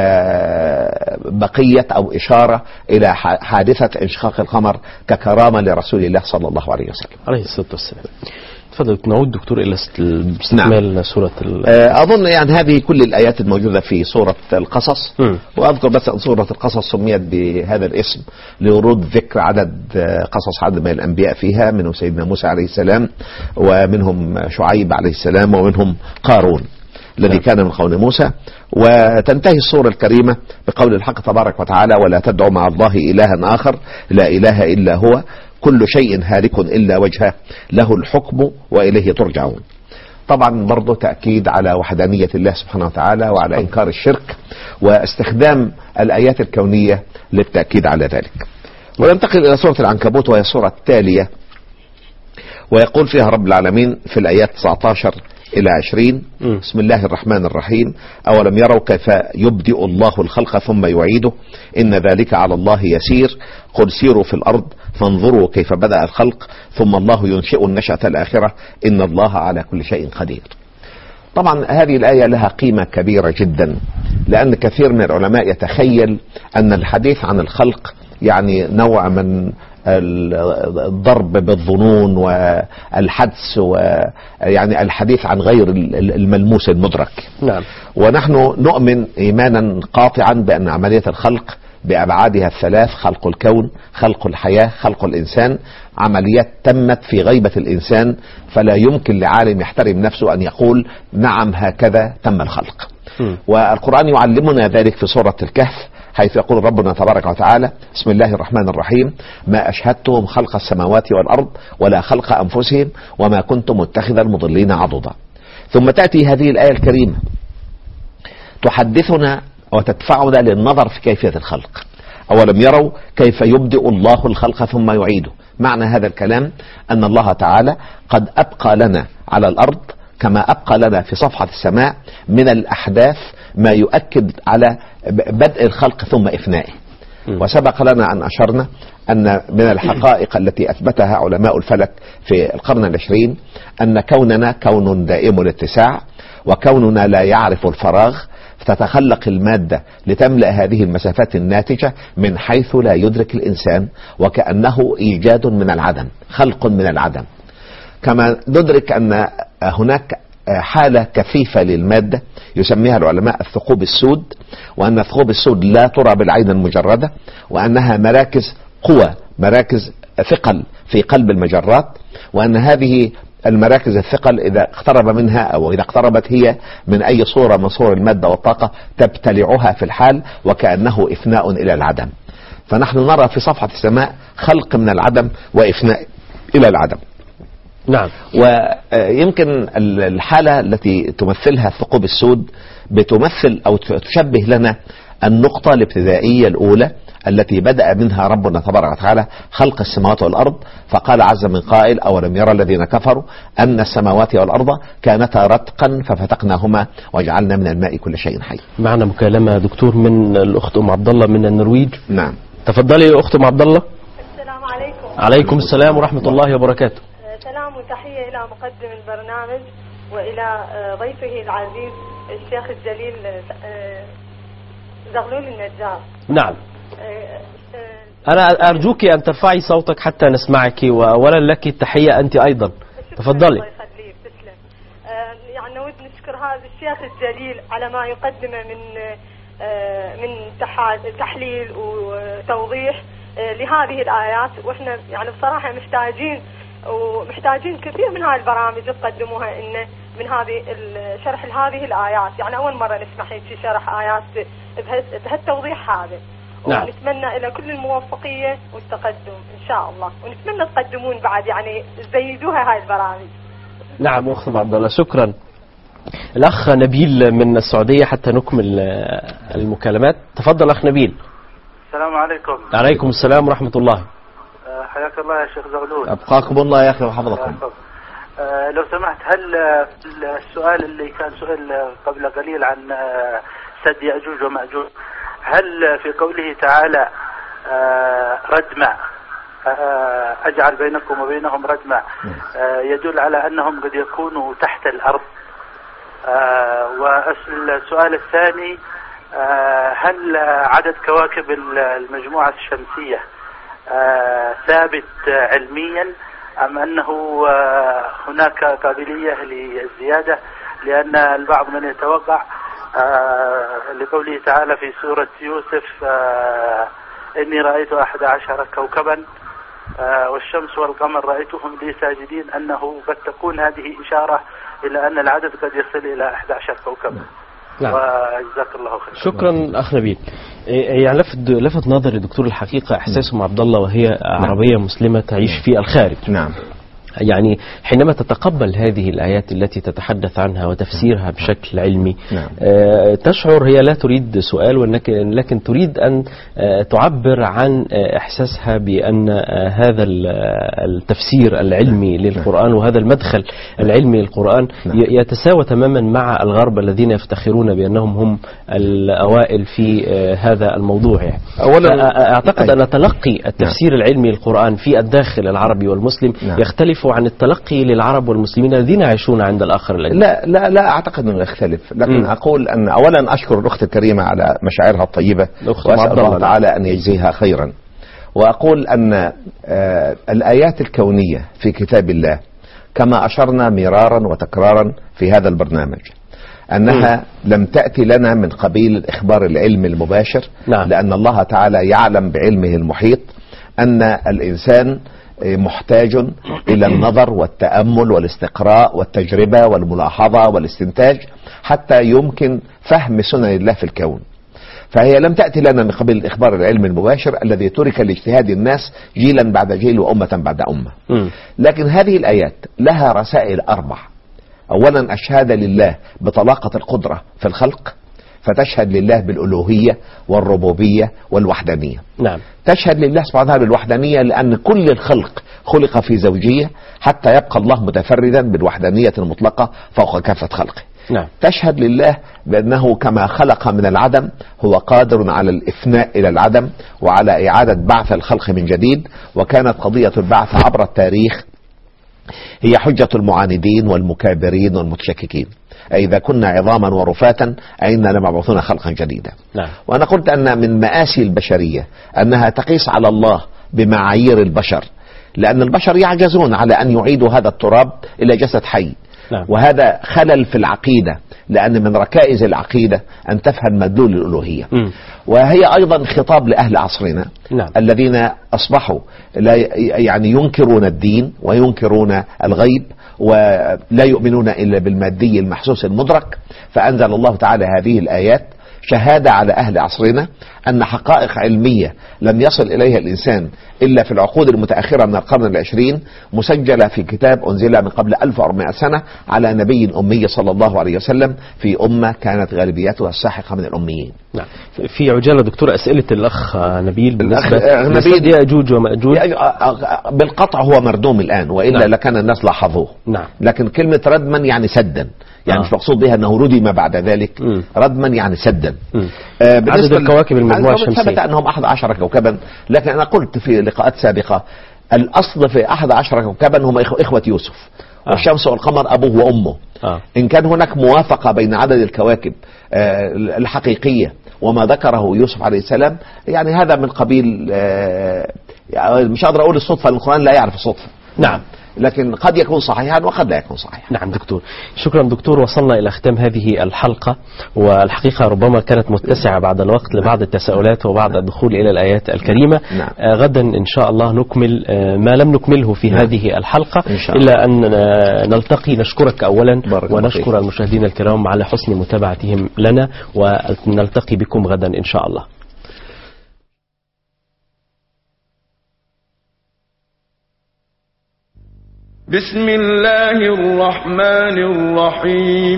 بقية أو إشارة إلى حادثة انشقاق القمر ككرامة لرسول الله صلى الله عليه وسلم عليه الصلاة والسلام. تفضل نعود دكتور إلى استكمال. نعم. سورة أظن يعني هذه كل الآيات الموجودة في سورة القصص. م. وأذكر بس أن سورة القصص سميت بهذا الاسم لورود ذكر عدد قصص عدد من الأنبياء فيها، منهم سيدنا موسى عليه السلام، ومنهم شعيب عليه السلام، ومنهم قارون الذي كان من قوم موسى. وتنتهي السورة الكريمة بقول الحق تبارك وتعالى: ولا تدعوا مع الله إلها آخر لا إله إلا هو كل شيء هالك إلا وجهه له الحكم وإليه ترجعون. طبعا برضو تأكيد على وحدانية الله سبحانه وتعالى وعلى إنكار الشرك واستخدام الآيات الكونية للتأكيد على ذلك. وننتقل إلى سورة العنكبوت وهي السورة التالية، ويقول فيها رب العالمين في الآيات تسعة عشر إلى عشرين: بسم الله الرحمن الرحيم. أولم يروا كيف يبدئ الله الخلق ثم يعيده إن ذلك على الله يسير قل سيروا في الأرض فانظروا كيف بدأ الخلق ثم الله ينشئ النشأة الآخرة إن الله على كل شيء قدير. طبعا هذه الآية لها قيمة كبيرة جدا، لأن كثير من العلماء يتخيل أن الحديث عن الخلق يعني نوع من الضرب بالظنون والحدس ويعني الحديث عن غير الملموس المدرك. نعم. ونحن نؤمن إيمانا قاطعا بأن عملية الخلق بأبعادها الثلاث، خلق الكون، خلق الحياة، خلق الإنسان، عمليات تمت في غيبة الإنسان، فلا يمكن لعالم يحترم نفسه أن يقول نعم هكذا تم الخلق. م. والقرآن يعلمنا ذلك في سورة الكهف، حيث يقول ربنا تبارك وتعالى: بسم الله الرحمن الرحيم ما أشهدتهم خلق السماوات والأرض ولا خلق أنفسهم وما كنت متخذ المضلين عضدا. ثم تأتي هذه الآية الكريمة تحدثنا وتدفعنا للنظر في كيفية الخلق. أولم يروا كيف يبدئ الله الخلق ثم يعيده. معنى هذا الكلام أن الله تعالى قد أبقى لنا على الأرض كما أبقى لنا في صفحة السماء من الأحداث ما يؤكد على بدء الخلق ثم إفنائه. وسبق لنا أن أشرنا أن من الحقائق التي أثبتها علماء الفلك في القرن العشرين أن كوننا كون دائم الاتساع، وكوننا لا يعرف الفراغ، فتتخلق المادة لتملأ هذه المسافات الناتجة من حيث لا يدرك الإنسان، وكأنه إيجاد من العدم، خلق من العدم. كما ندرك أن هناك حالة كثيفة للمادة يسميها العلماء الثقوب السود، وأن الثقوب السود لا ترى بالعين المجردة، وأنها مراكز قوى، مراكز ثقل في قلب المجرات، وأن هذه المراكز الثقل إذا اقترب منها أو إذا اقتربت هي من أي صورة من صور المادة والطاقة تبتلعها في الحال، وكأنه إفناء إلى العدم. فنحن نرى في صفحة السماء خلق من العدم وإفناء إلى العدم. نعم. ويمكن الحالة التي تمثلها الثقوب السود بتمثل أو تشبه لنا النقطة الابتدائية الأولى التي بدأ منها ربنا تبارك وتعالى خلق السماوات والأرض، فقال عز من قائل: أولم يرى الذين كفروا أن السماوات والأرض كانتا رتقا ففتقناهما وجعلنا من الماء كل شيء حي. معنا مكالمة دكتور من الأخت أم عبد الله من النرويج. نعم. تفضلي يا أخت أم عبد الله. السلام عليكم. عليكم السلام ورحمة الله وبركاته. سلام وتحية إلى مقدم البرنامج وإلى ضيفه العزيز الشيخ الجليل زغلول النجار. نعم. أنا أرجوك أن ترفعي صوتك حتى نسمعك، وأولا لك التحية أنت أيضا. تفضلي. الله يخليك. تسلم. يعني نود نشكر هذا الشيخ الجليل على ما يقدمه من من تحليل وتوضيح لهذه الآيات، وإحنا يعني بصراحة محتاجين ومحتاجين كثير من هاي البرامج تقدموها إن من هذه الشرح لهذه الآيات. يعني أول مرة نسمع هيك شرح آيات بهالتوضيح هذا. نعم. ونتمنى إلى كل الموفقية والتقدم إن شاء الله، ونتمنى تقدمون بعد يعني تزيدوها هاي البرامج. نعم أخت عبد الله، شكرا. الأخ نبيل من السعودية حتى نكمل المكالمات. تفضل أخ نبيل. السلام عليكم. عليكم السلام ورحمة الله. حياك الله يا شيخ زغلول. أبقاكم الله يا أخي وحفظكم. أه لو سمحت، هل السؤال اللي كان سؤال قبل قليل عن سد يأجوج ومأجوج، هل في قوله تعالى أه ردمع أه أجعل بينكم وبينهم ردمع أه يدل على أنهم قد يكونوا تحت الأرض؟ أه والسؤال الثاني، أه هل عدد كواكب المجموعة الشمسية آه ثابت آه علميا، أم أنه آه هناك قابلية للزيادة؟ لأن البعض من يتوقع آه لقوله تعالى في سورة يوسف آه إني رأيت أحد عشر كوكبا آه والشمس والقمر رأيتهم لي ساجدين، أنه قد تكون هذه إشارة إلى أن العدد قد يصل إلى أحد عشر كوكبا. نعم. وجزاك الله خير. شكرا أخ نبيل. يعني لفت لفت نظري دكتور الحقيقة إحساس أم عبد الله وهي عربية مسلمة تعيش في الخارج. نعم. يعني حينما تتقبل هذه الآيات التي تتحدث عنها وتفسيرها بشكل علمي، نعم. تشعر هي لا تريد سؤال، ولكن لكن تريد أن تعبر عن إحساسها بأن هذا التفسير العلمي للقرآن وهذا المدخل العلمي للقرآن يتساوى تماما مع الغرب الذين يفتخرون بأنهم هم الأوائل في هذا الموضوع. يعني أولا أعتقد أن تلقي التفسير العلمي للقرآن في الداخل العربي والمسلم يختلف عن التلقي للعرب والمسلمين الذين يعيشون عند الآخر الأجنبي. لا لا لا أعتقد أنه يختلف، لكن م. أقول أن أولا أشكر الأخت الكريمة على مشاعرها الطيبة، وأسأل الله تعالى أن يجزيها خيرا. وأقول أن آه الآيات الكونية في كتاب الله كما أشرنا مرارا وتكرارا في هذا البرنامج أنها م. لم تأتي لنا من قبيل الإخبار العلمي المباشر. نعم. لأن الله تعالى يعلم بعلمه المحيط أن الإنسان محتاج إلى النظر والتأمل والاستقراء والتجربة والملاحظة والاستنتاج حتى يمكن فهم سنن الله في الكون. فهي لم تأتي لنا من قبل الإخبار العلمي المباشر الذي ترك لاجتهاد الناس جيلا بعد جيل وأمة بعد أمة. م. لكن هذه الآيات لها رسائل أربع. أولا الشهادة لله بطلاقة القدرة في الخلق، فتشهد لله بالألوهية والربوبية والوحدانية. نعم. تشهد لله سبحانه وتعالى بالوحدانية لأن كل الخلق خلق في زوجية حتى يبقى الله متفردا بالوحدانية المطلقة فوق كافة خلقه. نعم. تشهد لله بأنه كما خلق من العدم هو قادر على الإفناء إلى العدم وعلى إعادة بعث الخلق من جديد، وكانت قضية البعث عبر التاريخ هي حجة المعاندين والمكابرين والمتشككين، إذا كنا عظاما ورفاتا أئنا لمبعوثون خلقا جديدا. نعم. وأنا قلت أن من مآسي البشرية أنها تقيس على الله بمعايير البشر، لأن البشر يعجزون على أن يعيدوا هذا التراب إلى جسد حي. نعم. وهذا خلل في العقيدة، لأن من ركائز العقيدة أن تفهم مدلول الألوهية. م. وهي أيضا خطاب لأهل عصرنا. نعم. الذين أصبحوا لا يعني ينكرون الدين وينكرون الغيب ولا يؤمنون إلا بالمادي المحسوس المدرك، فأنزل الله تعالى هذه الآيات شهادة على أهل عصرنا أن حقائق علمية لم يصل إليها الإنسان إلا في العقود المتأخرة من القرن العشرين، مسجلة في كتاب أنزل من قبل ألف وأربعمائة سنة على نبي أمي صلى الله عليه وسلم في أمة كانت غالبيتها الساحقة من الأميين. نعم. في عجالة دكتور أسئلة الأخ نبيل بالنسبة لسد يأجوج ومأجوج بالقطع هو مردوم الآن، وإلا نعم. لكان الناس لاحظوه. نعم. لكن كلمة ردما يعني سدا، يعني مش آه. مقصود بها أنه ردم بعد ذلك. م. ردما يعني سدا. آه عدد الكواكب المجموعة الشمسية ثبت أنهم أحد عشر كوكبا، لكن أنا قلت في لقاءات سابقة الأصل في أحد عشر كوكبا هم إخوة يوسف. آه. والشمس والقمر أبوه وأمه. آه. إن كان هناك موافقة بين عدد الكواكب آه الحقيقية وما ذكره يوسف عليه السلام، يعني هذا من قبيل آه يعني مش قادر أقول الصدفة، القرآن لا يعرف الصدفة. نعم. لكن قد يكون صحيحا وقد لا يكون صحيحا. نعم دكتور، شكرا دكتور. وصلنا إلى ختام هذه الحلقة، والحقيقة ربما كانت متسعة بعد الوقت لبعض التساؤلات وبعد الدخول إلى الآيات الكريمة. نعم. آه غدا إن شاء الله نكمل آه ما لم نكمله في نعم. هذه الحلقة، إلا أن آه نلتقي. نشكرك أولا ونشكر المشاهدين الكرام على حسن متابعتهم لنا، ونلتقي بكم غدا إن شاء الله. بسم الله الرحمن الرحيم.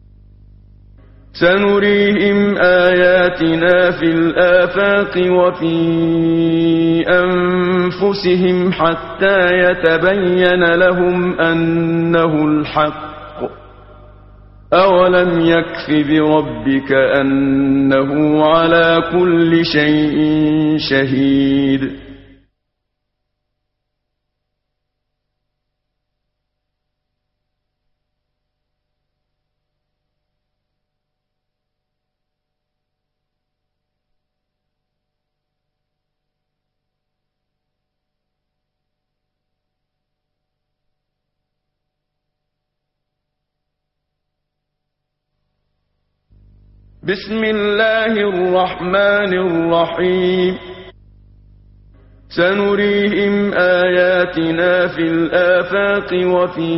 سنريهم آياتنا في الآفاق وفي أنفسهم حتى يتبين لهم أنه الحق. أولم يكف بربك أنه على كل شيء شهيد. بسم الله الرحمن الرحيم. سنريهم آياتنا في الآفاق وفي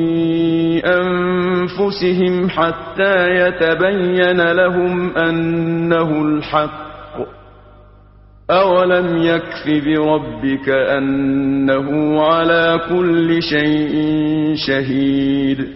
أنفسهم حتى يتبين لهم أنه الحق. أولم يكف بربك أنه على كل شيء شهيد.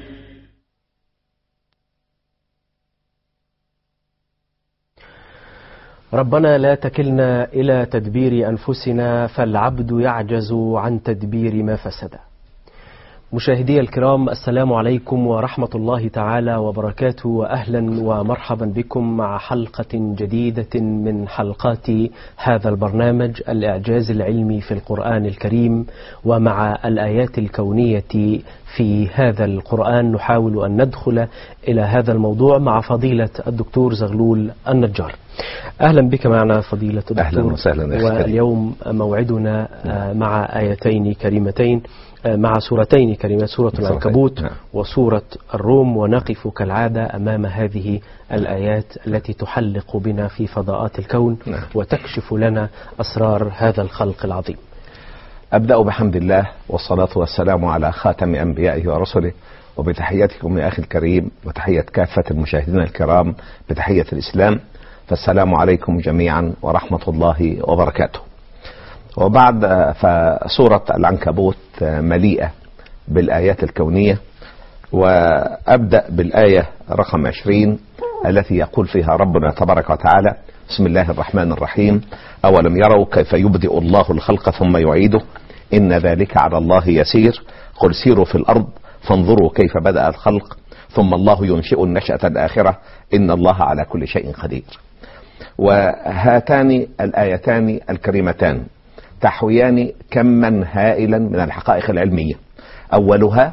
ربنا لا تكلنا إلى تدبير أنفسنا فالعبد يعجز عن تدبير ما فسد. مشاهدي الكرام، السلام عليكم ورحمة الله تعالى وبركاته، وأهلا ومرحبا بكم مع حلقة جديدة من حلقات هذا البرنامج الإعجاز العلمي في القرآن الكريم، ومع الآيات الكونية في هذا القرآن نحاول أن ندخل إلى هذا الموضوع مع فضيلة الدكتور زغلول النجار. أهلا بك معنا فضيلة الدكتور. أهلا وسهلا. واليوم موعدنا مع آيتين كريمتين، مع سورتين كريمات، سورة العنكبوت وسورة الروم، ونقف كالعادة أمام هذه الآيات التي تحلق بنا في فضاءات الكون وتكشف لنا أسرار هذا الخلق العظيم. أبدأ بحمد الله والصلاة والسلام على خاتم أنبيائه ورسله، وبتحياتكم يا أخي الكريم وتحية كافة المشاهدين الكرام بتحية الإسلام، فالسلام عليكم جميعا ورحمة الله وبركاته. وبعد فسورة العنكبوت مليئة بالآيات الكونية، وأبدأ بالآية رقم عشرين التي يقول فيها ربنا تبارك وتعالى: بسم الله الرحمن الرحيم. أولم يروا كيف يبدئ الله الخلق ثم يعيده إن ذلك على الله يسير قل سيروا في الأرض فانظروا كيف بدأ الخلق ثم الله ينشئ النشأة الآخرة إن الله على كل شيء قدير. وهاتان الآيتان الكريمتان تحويان كما هائلا من الحقائق العلمية. أولها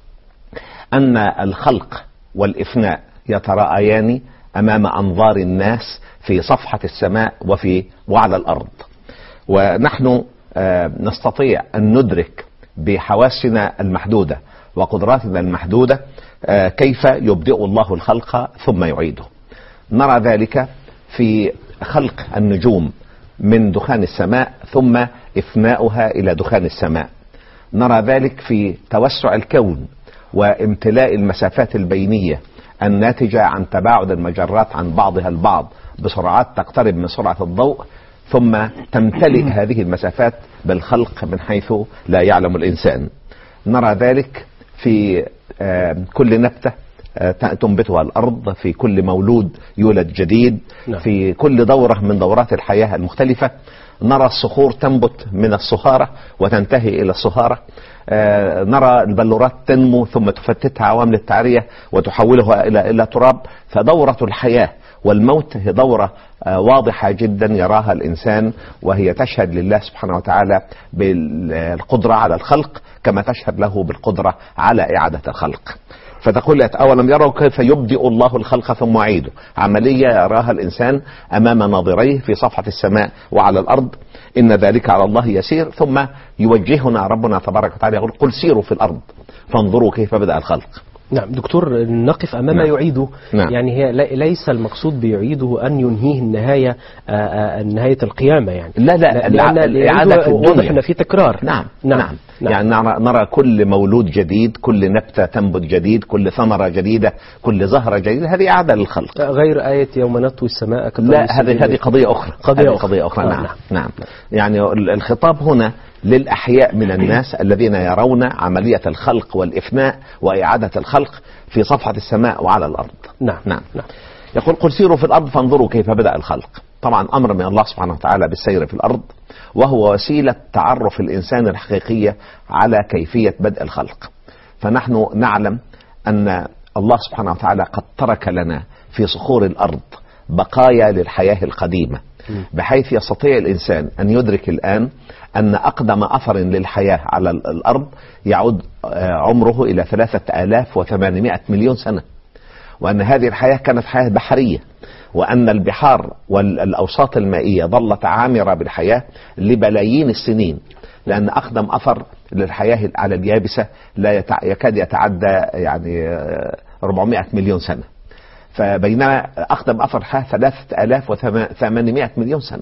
أن الخلق والإفناء يتراءيان أمام أنظار الناس في صفحة السماء وفي وعلى الأرض، ونحن نستطيع أن ندرك بحواسنا المحدودة وقدراتنا المحدودة كيف يبدئ الله الخلق ثم يعيده. نرى ذلك في خلق النجوم من دخان السماء ثم إفناؤها إلى دخان السماء. نرى ذلك في توسع الكون وامتلاء المسافات البينية الناتجة عن تباعد المجرات عن بعضها البعض بسرعات تقترب من سرعة الضوء، ثم تمتلئ هذه المسافات بالخلق من حيث لا يعلم الإنسان. نرى ذلك في كل نبتة تنبتها الأرض، في كل مولود يولد جديد، في كل دورة من دورات الحياة المختلفة. نرى الصخور تنبت من الصهارة وتنتهي إلى الصهارة. آه نرى البلورات تنمو ثم تفتتها عوامل التعرية وتحولها إلى إلى تراب. فدورة الحياة والموت هي دورة آه واضحة جدا يراها الإنسان، وهي تشهد لله سبحانه وتعالى بالقدرة على الخلق كما تشهد له بالقدرة على إعادة الخلق. فتقول أولم يروا كيف يبدئ الله الخلق ثم يعيده، عملية يراها الإنسان أمام ناظريه في صفحة السماء وعلى الأرض. إن ذلك على الله يسير. ثم يوجهنا ربنا تبارك وتعالى يقول قل سيروا في الأرض فانظروا كيف بدأ الخلق. نعم دكتور، نقف أمام نعم. يعيده. نعم. يعني هي ليس المقصود بيعيده أن ينهيه النهاية نهاية القيامة يعني. لا لا, لا إعادة واضح أن في تكرار. نعم. نعم. نعم. نعم. يعني نرى, نرى كل مولود جديد، كل نبتة تنبت جديد، كل ثمرة جديدة، كل زهرة جديدة. هذه إعادة للخلق، غير آية يوم نطوي السماء. لا هذه هذه قضية أخرى. قضية أخرى. قضية أخرى. آه نعم. نعم. نعم. يعني الخطاب هنا للأحياء من الناس الذين يرون عملية الخلق والإفناء وإعادة الخلق في صفحة السماء وعلى الأرض. نعم. نعم. نعم. يقول قل سيروا في الأرض فانظروا كيف بدأ الخلق. طبعا أمر من الله سبحانه وتعالى بالسير في الأرض، وهو وسيلة تعرف الإنسان الحقيقية على كيفية بدء الخلق. فنحن نعلم أن الله سبحانه وتعالى قد ترك لنا في صخور الأرض بقايا للحياة القديمة، بحيث يستطيع الإنسان أن يدرك الآن أن أقدم أثر للحياة على الأرض يعود عمره إلى ثلاثة آلاف وثمانمائة مليون سنة، وأن هذه الحياة كانت حياة بحرية، وأن البحار والأوساط المائية ظلت عامرة بالحياة لبلايين السنين، لأن أقدم أثر للحياة على اليابسة لا يكاد يتعدى يعني أربعمائة مليون سنة، فبينما أقدم أثر الحياة ثلاثة آلاف وثمانمائة مليون سنة.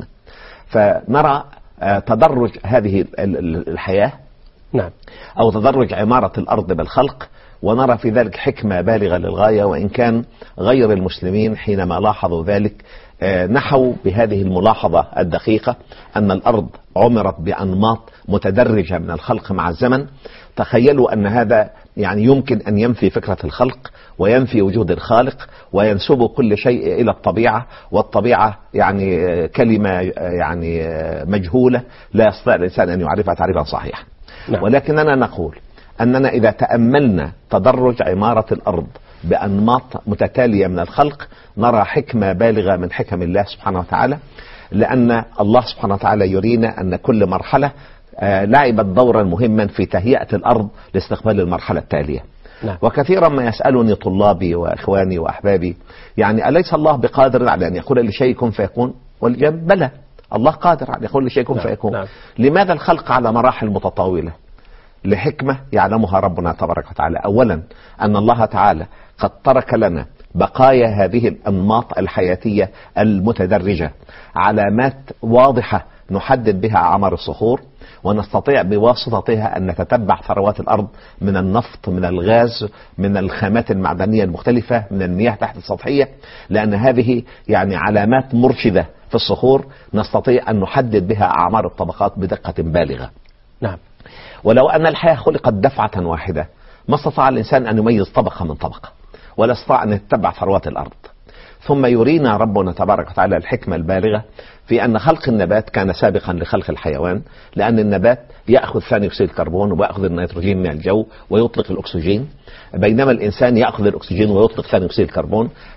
فنرى تدرج هذه الحياة نعم. أو تدرج عمارة الأرض بالخلق، ونرى في ذلك حكمة بالغة للغاية، وإن كان غير المسلمين حينما لاحظوا ذلك نحوا بهذه الملاحظة الدقيقة أن الأرض عمرت بأنماط متدرجة من الخلق مع الزمن. تخيلوا أن هذا يعني يمكن أن ينفي فكرة الخلق وينفي وجود الخالق وينسب كل شيء إلى الطبيعة، والطبيعة يعني كلمة يعني مجهولة لا يستطيع الإنسان أن يعرفها تعريفا صحيحا. نعم. ولكننا نقول أننا إذا تأملنا تدرج عمارة الأرض بأنماط متتالية من الخلق نرى حكمة بالغة من حكم الله سبحانه وتعالى، لأن الله سبحانه وتعالى يرينا أن كل مرحلة لعبت دورا مهما في تهيئة الأرض لاستقبال المرحلة التالية. نعم. وكثيرا ما يسألني طلابي وإخواني وأحبابي يعني أليس الله بقادر على أن يقول لشيء كن فيكون؟ والجواب بلى، الله قادر على أن يقول لشيء كن نعم. فيكون. نعم. لماذا الخلق على مراحل متطاولة؟ لحكمة يعلمها ربنا تبارك وتعالى. أولا أن الله تعالى قد ترك لنا بقايا هذه الأنماط الحياتية المتدرجة، علامات واضحة نحدد بها أعمار الصخور، ونستطيع بواسطتها أن نتتبع ثروات الأرض من النفط، من الغاز، من الخامات المعدنية المختلفة، من المياه تحت السطحية، لأن هذه يعني علامات مرشدة في الصخور نستطيع أن نحدد بها أعمار الطبقات بدقة بالغة. نعم. ولو أن الحياة خلقت دفعة واحدة ما استطاع الإنسان أن يميز طبقة من طبقة، ولا استطاع أن يتبع ثروات الأرض. ثم يرينا ربنا تبارك وتعالى الحكمة البالغة في أن خلق النبات كان سابقا لخلق الحيوان، لأن النبات يأخذ ثاني أكسيد الكربون ويأخذ النيتروجين من الجو ويطلق الأكسجين، بينما الإنسان يأخذ الأكسجين ويطلق ثاني أكسيد الكربون.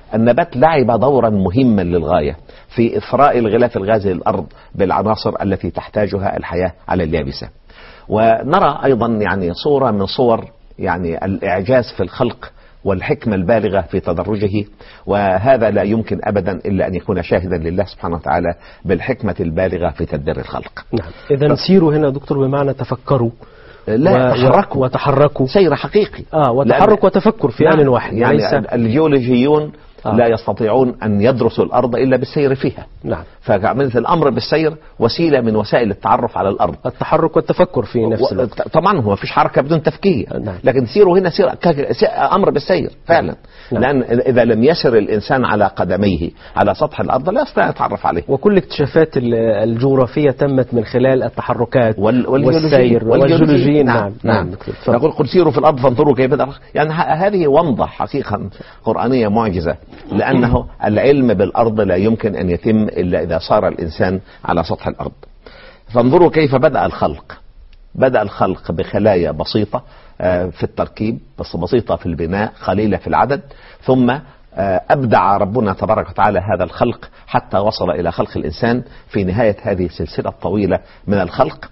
النبات لعب دورا مهما للغاية في إثراء الغلاف الغازي للأرض بالعناصر التي تحتاجها الحياة على اليابسة. ونرى أيضا يعني صورة من صور يعني الإعجاز في الخلق والحكمة البالغة في تدرجه، وهذا لا يمكن أبدا إلا أن يكون شاهدا لله سبحانه وتعالى بالحكمة البالغة في تدبير الخلق. نعم. إذا سيروا هنا دكتور بمعنى تفكروا لا تحركوا وتحركوا سير حقيقي. آه وتحرك وتفكر في آن واحد. يعني ليس... الجيولوجيون آه. لا يستطيعون أن يدرسوا الأرض إلا بالسير فيها. نعم. فعملت الأمر بالسير وسيلة من وسائل التعرف على الأرض، التحرك والتفكر في نفس الوقت. طبعا هو فيش حركة بدون تفكير. نعم. لكن سيروا هنا سير أمر بالسير فعلا. نعم. لأن إذا لم يسر الإنسان على قدميه على سطح الأرض لا يستطيع يتعرف عليه. وكل اكتشافات الجغرافية تمت من خلال التحركات وال... والسير والجيولوجيين. نعم. نعم. نعم. نقول قل سيروا في الأرض فانظروا كيف بدأ. يعني هذه ومضة حقيقة قرآنية معجزة، لأنه العلم بالأرض لا يمكن أن يتم إلا إذا صار الإنسان على سطح الأرض. فانظروا كيف بدأ الخلق. بدأ الخلق بخلايا بسيطة في التركيب، بس بسيطة في البناء، قليلة في العدد، ثم أبدع ربنا تبارك وتعالى هذا الخلق حتى وصل إلى خلق الإنسان في نهاية هذه السلسلة الطويلة من الخلق.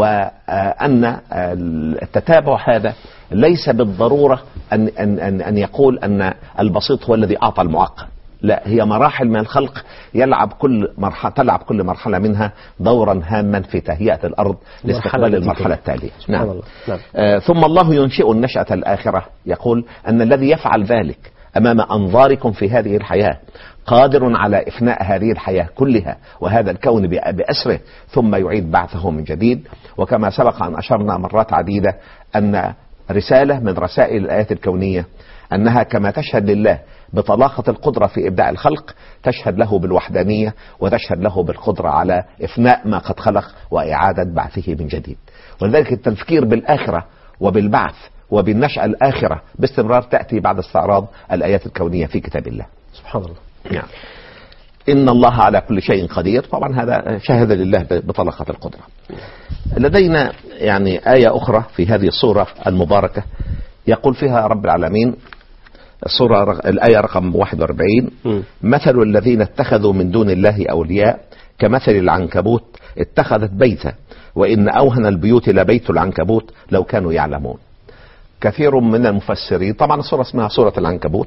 وأن التتابع هذا ليس بالضرورة أن, أن, أن, أن يقول أن البسيط هو الذي أعطى المعقد، لا، هي مراحل من الخلق يلعب كل مرحلة تلعب كل مرحلة منها دورا هاما في تهيئة الأرض لاستقبال المرحلة التالية. نعم. الله. نعم. آه ثم الله ينشئ النشأة الآخرة، يقول أن الذي يفعل ذلك أمام أنظاركم في هذه الحياة قادر على إفناء هذه الحياة كلها وهذا الكون بأسره ثم يعيد بعثه من جديد. وكما سبق أن أشرنا مرات عديدة أن رسالة من رسائل الآيات الكونية أنها كما تشهد لله بطلاقة القدرة في إبداع الخلق، تشهد له بالوحدانية وتشهد له بالقدرة على إفناء ما قد خلق وإعادة بعثه من جديد. ولذلك التفكير بالآخرة وبالبعث وبالنشأة الآخرة باستمرار تأتي بعد استعراض الآيات الكونية في كتاب الله. سبحان الله. يعني إن الله على كل شيء قدير، طبعا هذا شهد لله بطلاقة القدرة. لدينا يعني آية أخرى في هذه الصورة المباركة يقول فيها رب العالمين، الصورة الآية رقم واحد وأربعين: مثل الذين اتخذوا من دون الله أولياء كمثل العنكبوت اتخذت بيتا وإن أوهن البيوت لبيت العنكبوت لو كانوا يعلمون. كثير من المفسرين، طبعا الصورة اسمها صورة العنكبوت،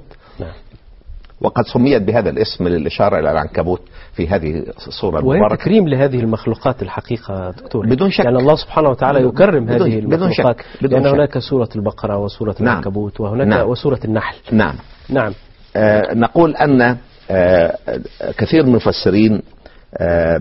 وقد سميت بهذا الاسم للإشارة إلى العنكبوت في هذه الصورة المباركة، وهي تكريم لهذه المخلوقات الحقيقة دكتور. بدون شك. يعني الله سبحانه وتعالى يكرم بدون هذه المخلوقات، بدون لأن شك. هناك سورة البقرة وسورة نعم. العنكبوت وهناك نعم. وسورة النحل. نعم نعم. آه نقول أن آه كثير من المفسرين آه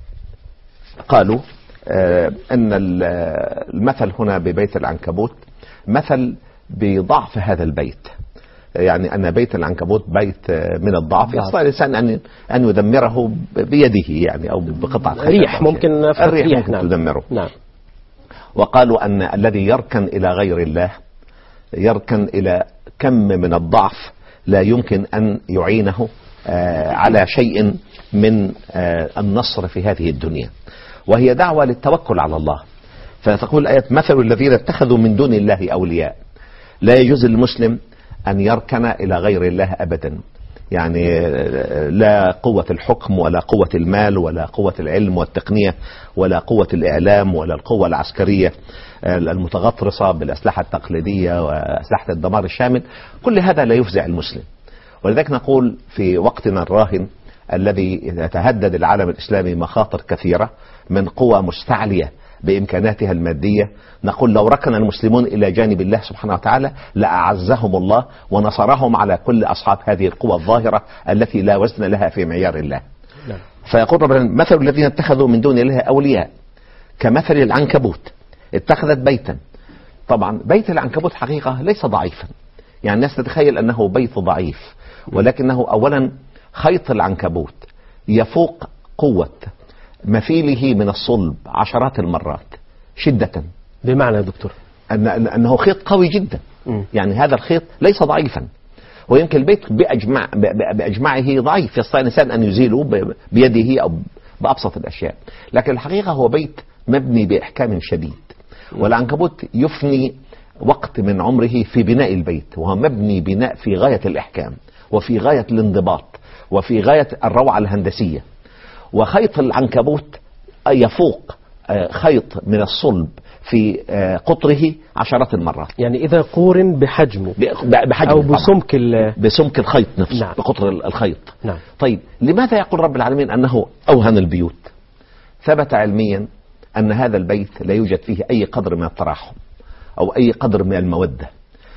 قالوا آه أن المثل هنا ببيت العنكبوت مثل بضعف هذا البيت، يعني أن بيت العنكبوت بيت من الضعف، يستطيع الإنسان أن أن يدمره بيده يعني أو بقطعة ريح ممكن الريح ممكن نعم. تدمره. نعم. وقالوا أن الذي يركن إلى غير الله يركن إلى كم من الضعف لا يمكن أن يعينه آه على شيء من آه النصر في هذه الدنيا، وهي دعوة للتوكل على الله. فتقول الآية: مثل الذين اتخذوا من دون الله أولياء. لا يجوز للمسلم أن يركن إلى غير الله أبدا، يعني لا قوة الحكم ولا قوة المال ولا قوة العلم والتقنية ولا قوة الإعلام ولا القوة العسكرية المتغطرسة بالأسلحة التقليدية وأسلحة الدمار الشامل، كل هذا لا يفزع المسلم. ولذلك نقول في وقتنا الراهن الذي يتهدد العالم الإسلامي مخاطر كثيرة من قوى مستعلية بإمكاناتها المادية، نقول لو ركن المسلمون إلى جانب الله سبحانه وتعالى لأعزهم الله ونصرهم على كل أصحاب هذه القوى الظاهرة التي لا وزن لها في معيار الله. نعم. فيقول ربنا: مثل الذين اتخذوا من دون الله أولياء كمثل العنكبوت اتخذت بيتا. طبعا بيت العنكبوت حقيقة ليس ضعيفا، يعني الناس تتخيل أنه بيت ضعيف، ولكنه أولا خيط العنكبوت يفوق قوة مثيله من الصلب عشرات المرات شدة. بمعنى يا دكتور أن أنه خيط قوي جدا. م. يعني هذا الخيط ليس ضعيفا، ويمكن البيت بأجمع بأجمعه ضعيف، يستطيع الإنسان أن يزيله بيده أو بأبسط الأشياء، لكن الحقيقة هو بيت مبني بإحكام شديد. م. والعنكبوت يفني وقت من عمره في بناء البيت، وهو مبني بناء في غاية الإحكام، وفي غاية الانضباط وفي غاية الروعة الهندسية. وخيط العنكبوت يفوق خيط من الصلب في قطره عشرات المرات. يعني إذا قورن بحجمه بحجم أو بسمك بسمك الخيط نفسه. نعم. بقطر الخيط. نعم. طيب لماذا يقول رب العالمين أنه أوهن البيوت؟ ثبت علميا أن هذا البيت لا يوجد فيه أي قدر من التراحم أو أي قدر من المودة.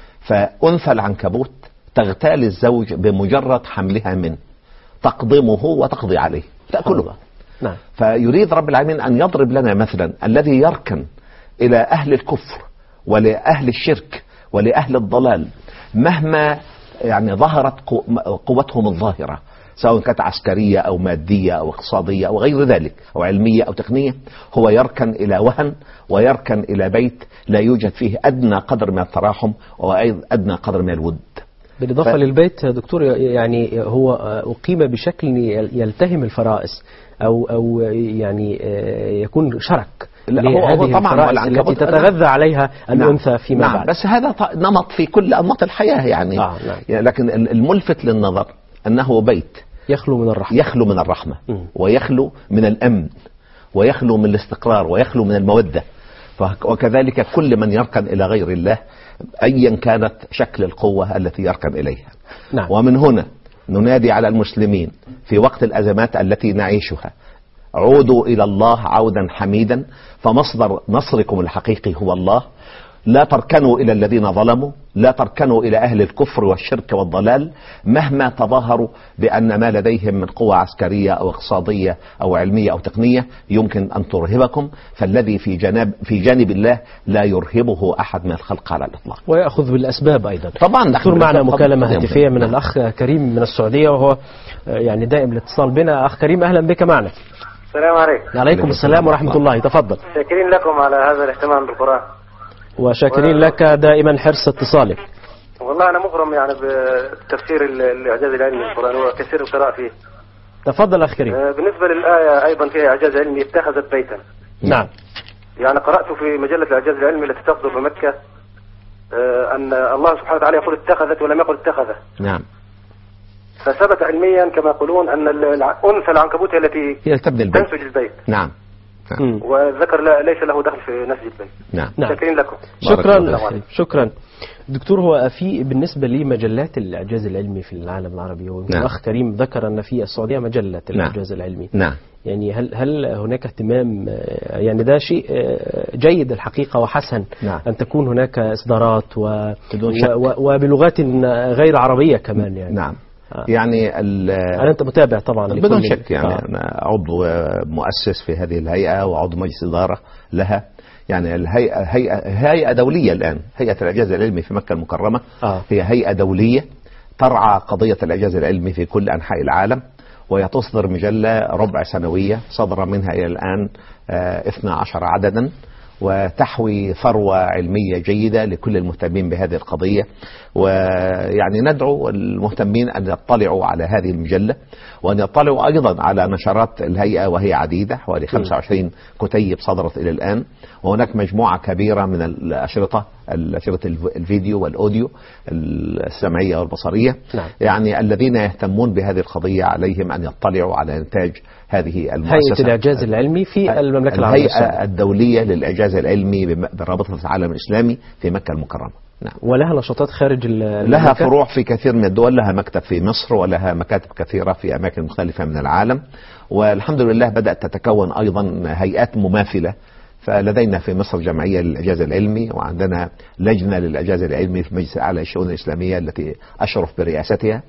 فأنثى العنكبوت تغتال الزوج بمجرد حملها منه، تقضمه وتقضي عليه، تأكله. نعم. فيريد رب العالمين أن يضرب لنا مثلا الذي يركن إلى أهل الكفر ولأهل الشرك ولأهل الضلال مهما يعني ظهرت قوتهم الظاهرة، سواء كانت عسكرية أو مادية أو اقتصادية أو غير ذلك أو علمية أو تقنية، هو يركن إلى وهن ويركن إلى بيت لا يوجد فيه أدنى قدر من التراحم وأدنى قدر من الود. بالإضافة ف... للبيت دكتور، يعني هو أقيم بشكل يلتهم الفرائس أو أو يعني يكون شرك لهذه الفرائس التي تتغذى عليها الأنثى فيما نعم. بعد. بس هذا نمط في كل أنماط الحياة يعني. آه نعم. لكن الملفت للنظر أنه بيت يخلو من الرحمة يخلو من الرحمة ويخلو من الأمن ويخلو من الاستقرار ويخلو من المودة. وكذلك كل من يركن إلى غير الله أيا كانت شكل القوة التي يركن إليها. نعم. ومن هنا ننادي على المسلمين في وقت الأزمات التي نعيشها: عودوا إلى الله عودا حميدا، فمصدر نصركم الحقيقي هو الله. لا تركنوا إلى الذين ظلموا، لا تركنوا إلى أهل الكفر والشرك والضلال مهما تظاهروا بأن ما لديهم من قوة عسكرية أو اقتصادية أو علمية أو تقنية يمكن أن ترهبكم، فالذي في جانب في جانب الله لا يرهبه أحد من الخلق على الإطلاق. ويأخذ بالأسباب أيضا. طبعا. دكتور معنا مكالمة هاتفية من الأخ كريم من السعودية، وهو يعني دائم الاتصال بنا. أخ كريم أهلا بك معنا. السلام عليكم. عليكم السلام ورحمة الله. تفضل. شاكرين لكم على هذا الاهتمام بالقرآن، وشاكرين و... لك دائما حرص اتصالك. والله أنا مغرم يعني بتفسير الإعجاز العلمي للقرآن وكثير القراءة فيه. تفضل أخ كريم. بالنسبة للآية أيضا فيها إعجاز علمي: اتخذت بيتا. نعم. يعني قرأت في مجلة الإعجاز العلمي التي تصدر بمكة أن الله سبحانه وتعالى يقول اتخذت ولم يقل اتخذ. نعم. فثبت علميا كما يقولون أن الأنثى العنكبوت التي هي تبني البيت. تنسج البيت. نعم. نعم. والذكر لا ليس له دخل في نسج البيت. نعم. شاكرين لكم. شكرا. شكرا دكتور. هو في بالنسبة لمجلات الإعجاز العلمي في العالم العربي، والأخ نعم. كريم ذكر أن في السعودية مجلة الإعجاز نعم. العلمي. نعم. يعني هل هل هناك اهتمام؟ يعني ده شيء جيد الحقيقة وحسن نعم. أن تكون هناك إصدارات و... و... وبلغات غير عربية كمان يعني. نعم. يعني أنا أنت متابع طبعا بدون شك يعني. أنا عضو مؤسس في هذه الهيئة وعضو مجلس إدارة لها. يعني الهيئة هيئة, هيئة دولية الآن. هيئة الإعجاز العلمي في مكة المكرمة آه. هي هيئة دولية ترعى قضية الإعجاز العلمي في كل أنحاء العالم، وهي تصدر مجلة ربع سنوية صدر منها إلى الآن اثنا عشر عددا، وتحوي ثروة علمية جيدة لكل المهتمين بهذه القضية. ويعني ندعو المهتمين أن يطلعوا على هذه المجلة، وأن يطلعوا أيضا على نشرات الهيئة وهي عديدة، حوالي خمسة وعشرين كتيب صدرت إلى الآن، وهناك مجموعة كبيرة من الأشرطة الأشرطة الفيديو والأوديو السمعية والبصرية. نعم. يعني الذين يهتمون بهذه القضية عليهم أن يطلعوا على إنتاج هذه المؤسسة، هيئة الإعجاز العلمي في المملكة العربية السعودية، الهيئة الدولية للإعجاز العلمي برابطة العالم الإسلامي في مكة المكرمة. نعم. ولها نشاطات خارج المملكة؟ لها فروع في كثير من الدول، لها مكتب في مصر ولها مكاتب كثيرة في أماكن مختلفة من العالم، والحمد لله بدأت تتكون أيضا هيئات مماثلة. فلدينا في مصر جمعية للإعجاز العلمي، وعندنا لجنة للإعجاز العلمي في مجلس الأعلى للشؤون الإسلامية التي أشرف برئاستها،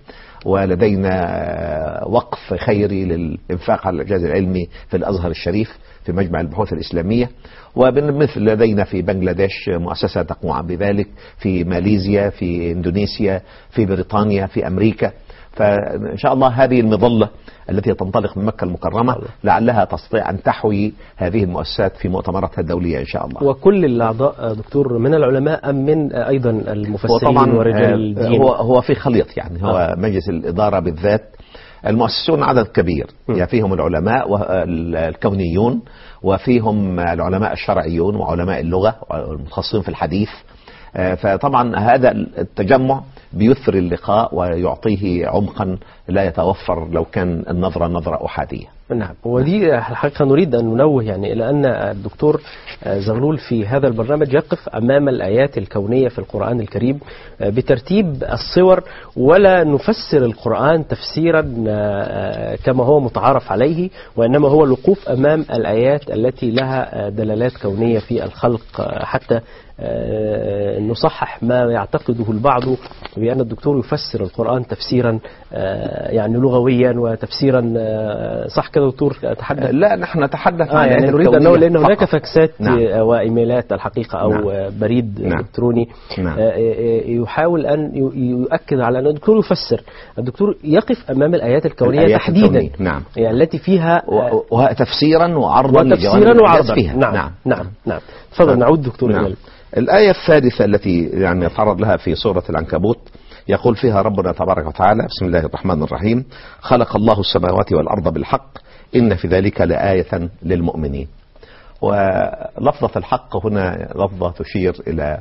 ولدينا وقف خيري للإنفاق على الإعجاز العلمي في الأزهر الشريف في مجمع البحوث الإسلامية، وبالمثل لدينا في بنغلاديش مؤسسة تقوم بذلك، في ماليزيا، في إندونيسيا، في بريطانيا، في أمريكا. فإن شاء الله هذه المظلة التي تنطلق من مكة المكرمة لعلها تستطيع أن تحوي هذه المؤسسات في مؤتمراتها الدولية إن شاء الله. وكل الأعضاء دكتور من العلماء أم من أيضا المفسرين ورجال الدين؟ هو هو في خليط يعني. هو آه. مجلس الإدارة بالذات المؤسسون عدد كبير، يعني فيهم العلماء والكونيون، وفيهم العلماء الشرعيون وعلماء اللغة والمتخصصين في الحديث. فطبعا هذا التجمع بيثري اللقاء ويعطيه عمقا لا يتوفر لو كان النظرة نظرة أحادية. نعم، ودي الحقيقة نريد أن ننوه يعني إلى أن الدكتور زغلول في هذا البرنامج يقف أمام الآيات الكونية في القرآن الكريم بترتيب الصور، ولا نفسر القرآن تفسيرا كما هو متعارف عليه، وإنما هو الوقوف أمام الآيات التي لها دلالات كونية في الخلق، حتى نصحح ما يعتقده البعض بأن الدكتور يفسر القرآن تفسيرا يعني لغويا وتفسيرا صح كده دكتور تحدث؟ لا، نحن نتحدث آه يعني نريد أنه لأن هناك فاكسات نعم. وإيميلات الحقيقة أو نعم. بريد نعم. إلكتروني نعم. يحاول أن يؤكد على أن الدكتور يفسر، الدكتور يقف أمام الآيات الكونية الآيات تحديدا الكونية. نعم. يعني التي فيها وتفسيرا وعرضا وتفسيرا وعرضا. فيها. نعم نعم نعم, نعم. تفضل نعم. نعود دكتور. نعم. الآية الثالثة التي يعني يتعرض لها في سورة العنكبوت يقول فيها ربنا تبارك وتعالى: بسم الله الرحمن الرحيم، خلق الله السماوات والأرض بالحق إن في ذلك لآية للمؤمنين. ولفظة الحق هنا لفظة تشير إلى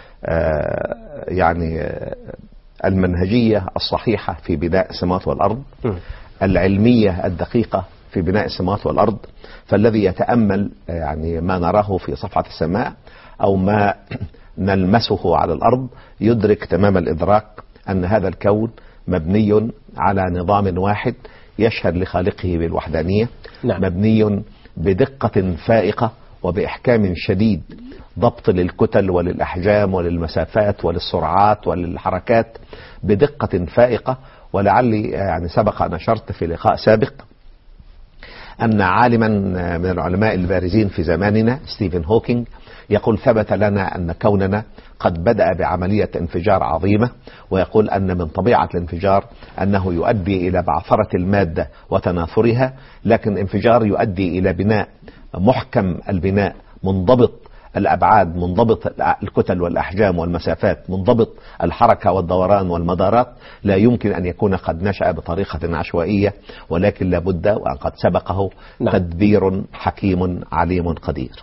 يعني المنهجية الصحيحة في بناء السماوات والأرض، العلمية الدقيقة في بناء السماوات والأرض. فالذي يتأمل يعني ما نراه في صفحة السماء أو ما نلمسه على الأرض يدرك تمام الإدراك أن هذا الكون مبني على نظام واحد يشهد لخالقه بالوحدانية. نعم. مبني بدقة فائقة وبإحكام شديد، ضبط للكتل وللأحجام وللمسافات وللسرعات وللحركات بدقة فائقة. ولعلي يعني سبق أن أشرت في لقاء سابق أن عالما من العلماء البارزين في زماننا ستيفن هوكينج يقول ثبت لنا أن كوننا قد بدأ بعملية انفجار عظيمة، ويقول أن من طبيعة الانفجار أنه يؤدي إلى بعثرة المادة وتناثرها، لكن انفجار يؤدي إلى بناء محكم البناء، منضبط الأبعاد، منضبط الكتل والأحجام والمسافات، منضبط الحركة والدوران والمدارات. لا يمكن أن يكون قد نشأ بطريقة عشوائية، ولكن لابد وأن قد سبقه نعم. تدبير حكيم عليم قدير.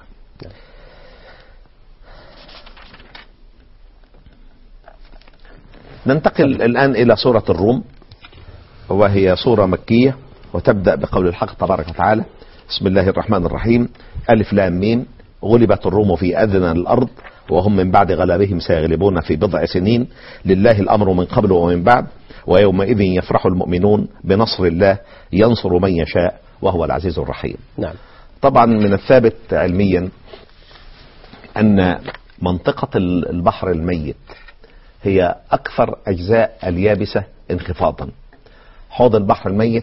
ننتقل الآن إلى سورة الروم، وهي سورة مكية وتبدأ بقول الحق تبارك وتعالى: بسم الله الرحمن الرحيم، ألف لام ميم، غلبت الروم في أدنى الأرض وهم من بعد غلبهم سيغلبون في بضع سنين، لله الأمر من قبل ومن بعد، ويومئذ يفرح المؤمنون بنصر الله ينصر من يشاء وهو العزيز الرحيم. نعم. طبعا من الثابت علميا أن منطقة البحر الميت هي أكثر أجزاء اليابسة انخفاضا. حوض البحر الميت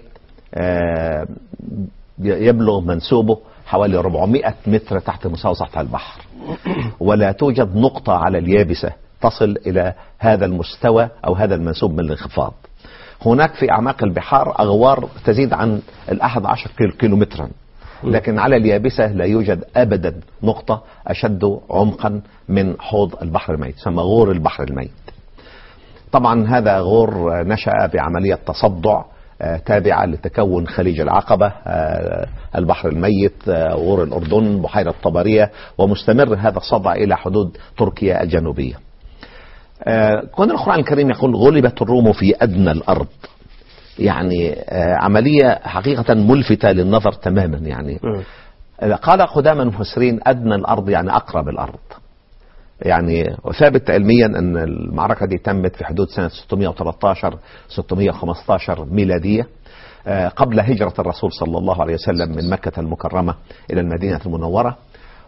يبلغ منسوبه حوالي أربعمائة متر تحت مستوى سطح البحر، ولا توجد نقطة على اليابسة تصل إلى هذا المستوى أو هذا المنسوب من الانخفاض. هناك في أعماق البحار أغوار تزيد عن الأحد عشر كيلو مترا، لكن على اليابسة لا يوجد أبدا نقطة أشد عمقا من حوض البحر الميت، يسمى غور البحر الميت. طبعا هذا غور نشأ بعملية تصدع تابعة لتكون خليج العقبة، البحر الميت، غور الأردن، بحيرة طبرية، ومستمر هذا الصدع إلى حدود تركيا الجنوبية. كون القرآن الكريم يقول غلبت الروم في أدنى الأرض، يعني عملية حقيقة ملفتة للنظر تماما. يعني قال قدام المفسرين أدنى الأرض يعني أقرب الأرض. يعني وثابت علميا أن المعركة دي تمت في حدود سنة ستمائة وثلاثة عشر ستمائة وخمسة عشر ميلادية، قبل هجرة الرسول صلى الله عليه وسلم من مكة المكرمة إلى المدينة المنورة.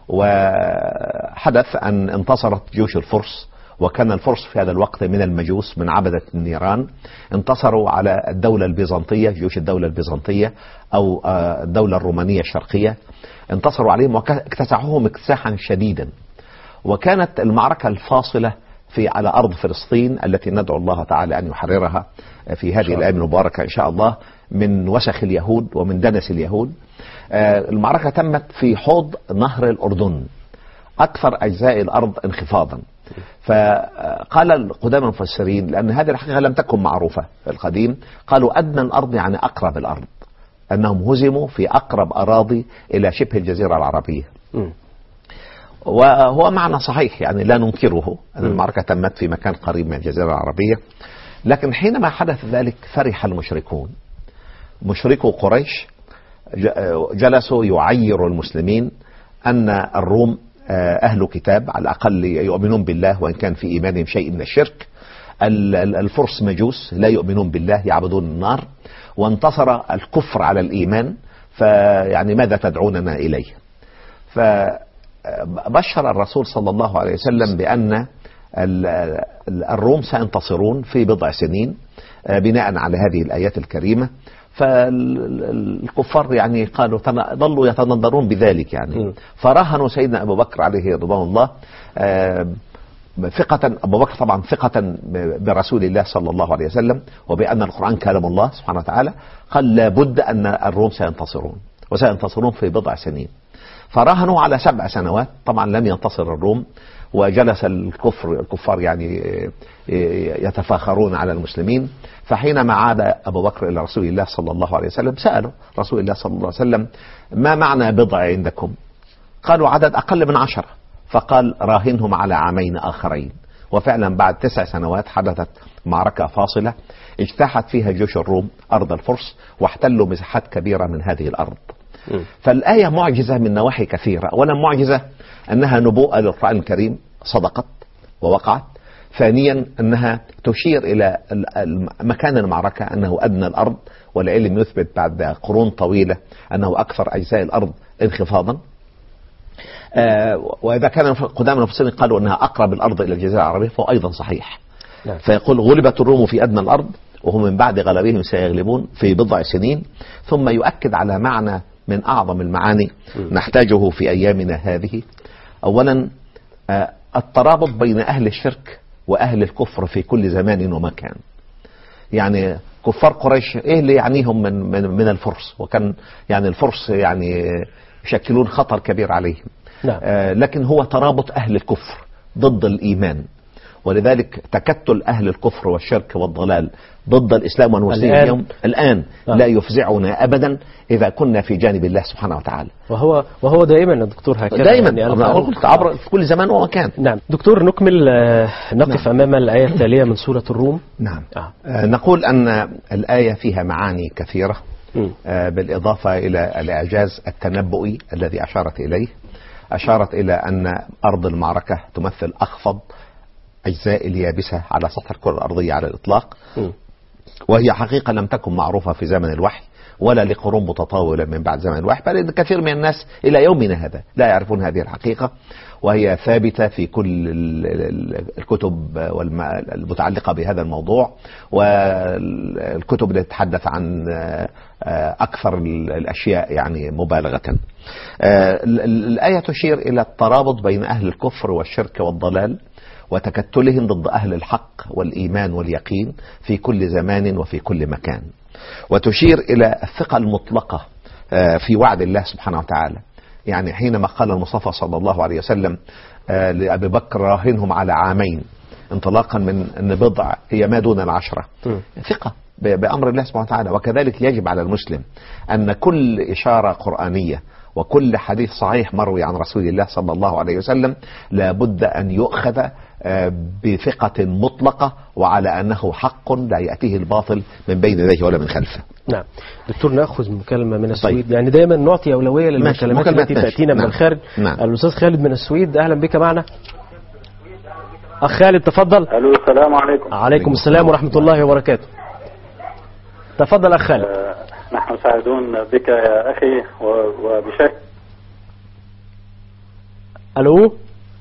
وحدث أن انتصرت جيوش الفرس، وكان الفرس في هذا الوقت من المجوس، من عبدة النيران، انتصروا على الدولة البيزنطية، جيوش الدولة البيزنطية أو الدولة الرومانية الشرقية، انتصروا عليهم واكتسحوهم اكتساحا شديدا. وكانت المعركة الفاصلة في على أرض فلسطين التي ندعو الله تعالى أن يحررها في هذه الأيام المباركة إن شاء الله من وسخ اليهود ومن دنس اليهود. المعركة تمت في حوض نهر الأردن، أكثر أجزاء الأرض انخفاضا. فقال قدام المفسرين، لأن هذه الحقيقة لم تكن معروفة في القديم، قالوا أدنى الأرض يعني أقرب الأرض، أنهم هزموا في أقرب أراضي إلى شبه الجزيرة العربية. م. وهو معنى صحيح يعني لا ننكره أن المعركة تمت في مكان قريب من الجزيرة العربية. لكن حينما حدث ذلك فرح المشركون، مشركو قريش جلسوا يعيروا المسلمين أن الروم أهل كتاب على الأقل يؤمنون بالله وإن كان في إيمانهم شيء من الشرك، الفرس مجوس لا يؤمنون بالله يعبدون النار، وانتصر الكفر على الإيمان، فيعني ماذا تدعوننا إليه؟ فبشر الرسول صلى الله عليه وسلم بأن الروم سينتصرون في بضع سنين بناء على هذه الآيات الكريمة. فالكفار يعني قالوا ظلوا يتنظرون بذلك يعني، فراهنوا سيدنا أبو بكر عليه رضوان الله ثقة، أبو بكر طبعا ثقة برسول الله صلى الله عليه وسلم وبأن القرآن كلام الله سبحانه وتعالى، قال لابد أن الروم سينتصرون وسينتصرون في بضع سنين. فراهنوا على سبع سنوات، طبعا لم ينتصر الروم، وجلس الكفر الكفار يعني يتفاخرون على المسلمين. فحينما عاد أبو بكر إلى رسول الله صلى الله عليه وسلم سألوا رسول الله صلى الله عليه وسلم ما معنى بضع عندكم؟ قالوا عدد أقل من عشرة. فقال راهنهم على عامين آخرين. وفعلا بعد تسع سنوات حدثت معركة فاصلة اجتاحت فيها جيوش الروم أرض الفرس واحتلوا مساحات كبيرة من هذه الأرض. فالآية معجزة من نواحي كثيرة. أولا معجزة أنها نبوءة للقرآن الكريم صدقت ووقعت. ثانيا أنها تشير إلى مكان المعركة أنه أدنى الأرض، والعلم يثبت بعد قرون طويلة أنه أكثر أجزاء الأرض انخفاضا. آه وإذا كان قدام المفسرين قالوا أنها أقرب الأرض إلى الجزيرة العربية فهو أيضا صحيح. نعم. فيقول غلبت الروم في أدنى الأرض وهم من بعد غلبهم سيغلبون في بضع سنين. ثم يؤكد على معنى من أعظم المعاني نحتاجه في أيامنا هذه. أولا آه الترابط بين أهل الشرك وأهل الكفر في كل زمان ومكان. يعني كفار قريش إيه اللي يعنيهم من, من, من الفرس، وكان يعني الفرس يعني يشكلون خطر كبير عليهم. نعم. آه لكن هو ترابط أهل الكفر ضد الإيمان، ولذلك تكتل أهل الكفر والشرك والضلال ضد الإسلام والمسلمين الآن, اليوم الآن آه. لا يفزعنا أبدا إذا كنا في جانب الله سبحانه وتعالى. وهو وهو دائما يا دكتور هكذا دائما يعني أنا قلت عبر في كل زمان ومكان. نعم دكتور نكمل آه نقف نعم. أمام الآية التالية من سورة الروم. نعم آه. آه نقول أن الآية فيها معاني كثيرة آه بالإضافة إلى الإعجاز التنبؤي الذي أشارت إليه. أشارت إلى أن أرض المعركة تمثل أخفض أجزاء اليابسة على سطح الكرة الأرضية على الإطلاق، وهي حقيقة لم تكن معروفة في زمن الوحي ولا لقرون متطاولة من بعد زمن الوحي، بل كثير من الناس إلى يومنا هذا لا يعرفون هذه الحقيقة، وهي ثابتة في كل الكتب المتعلقة بهذا الموضوع والكتب التي تتحدث عن أكثر الأشياء يعني مبالغة. الآية تشير إلى الترابط بين أهل الكفر والشرك والضلال وتكتلهم ضد أهل الحق والإيمان واليقين في كل زمان وفي كل مكان، وتشير إلى الثقة المطلقة في وعد الله سبحانه وتعالى. يعني حينما قال المصطفى صلى الله عليه وسلم لأبي بكر راهنهم على عامين انطلاقا من أن بضع هي ما دون العشرة، ثقة بأمر الله سبحانه وتعالى. وكذلك يجب على المسلم أن كل إشارة قرآنية وكل حديث صحيح مروي عن رسول الله صلى الله عليه وسلم لابد أن يؤخذ بثقة مطلقة وعلى أنه حق لا يأتيه الباطل من بين يديه ولا من خلفه. نعم دكتور نأخذ مكالمة من السويد. طيب. يعني دايما نعطي أولوية للمكالمات التي تأتينا من الخارج. نعم. الأستاذ خالد من السويد أهلا بك معنا. أخ خالد تفضل. ألو السلام عليكم. عليكم السلام ورحمة الله وبركاته. تفضل أخ خالد. أه نحن سعيدون بك يا أخي وبشكل. ألو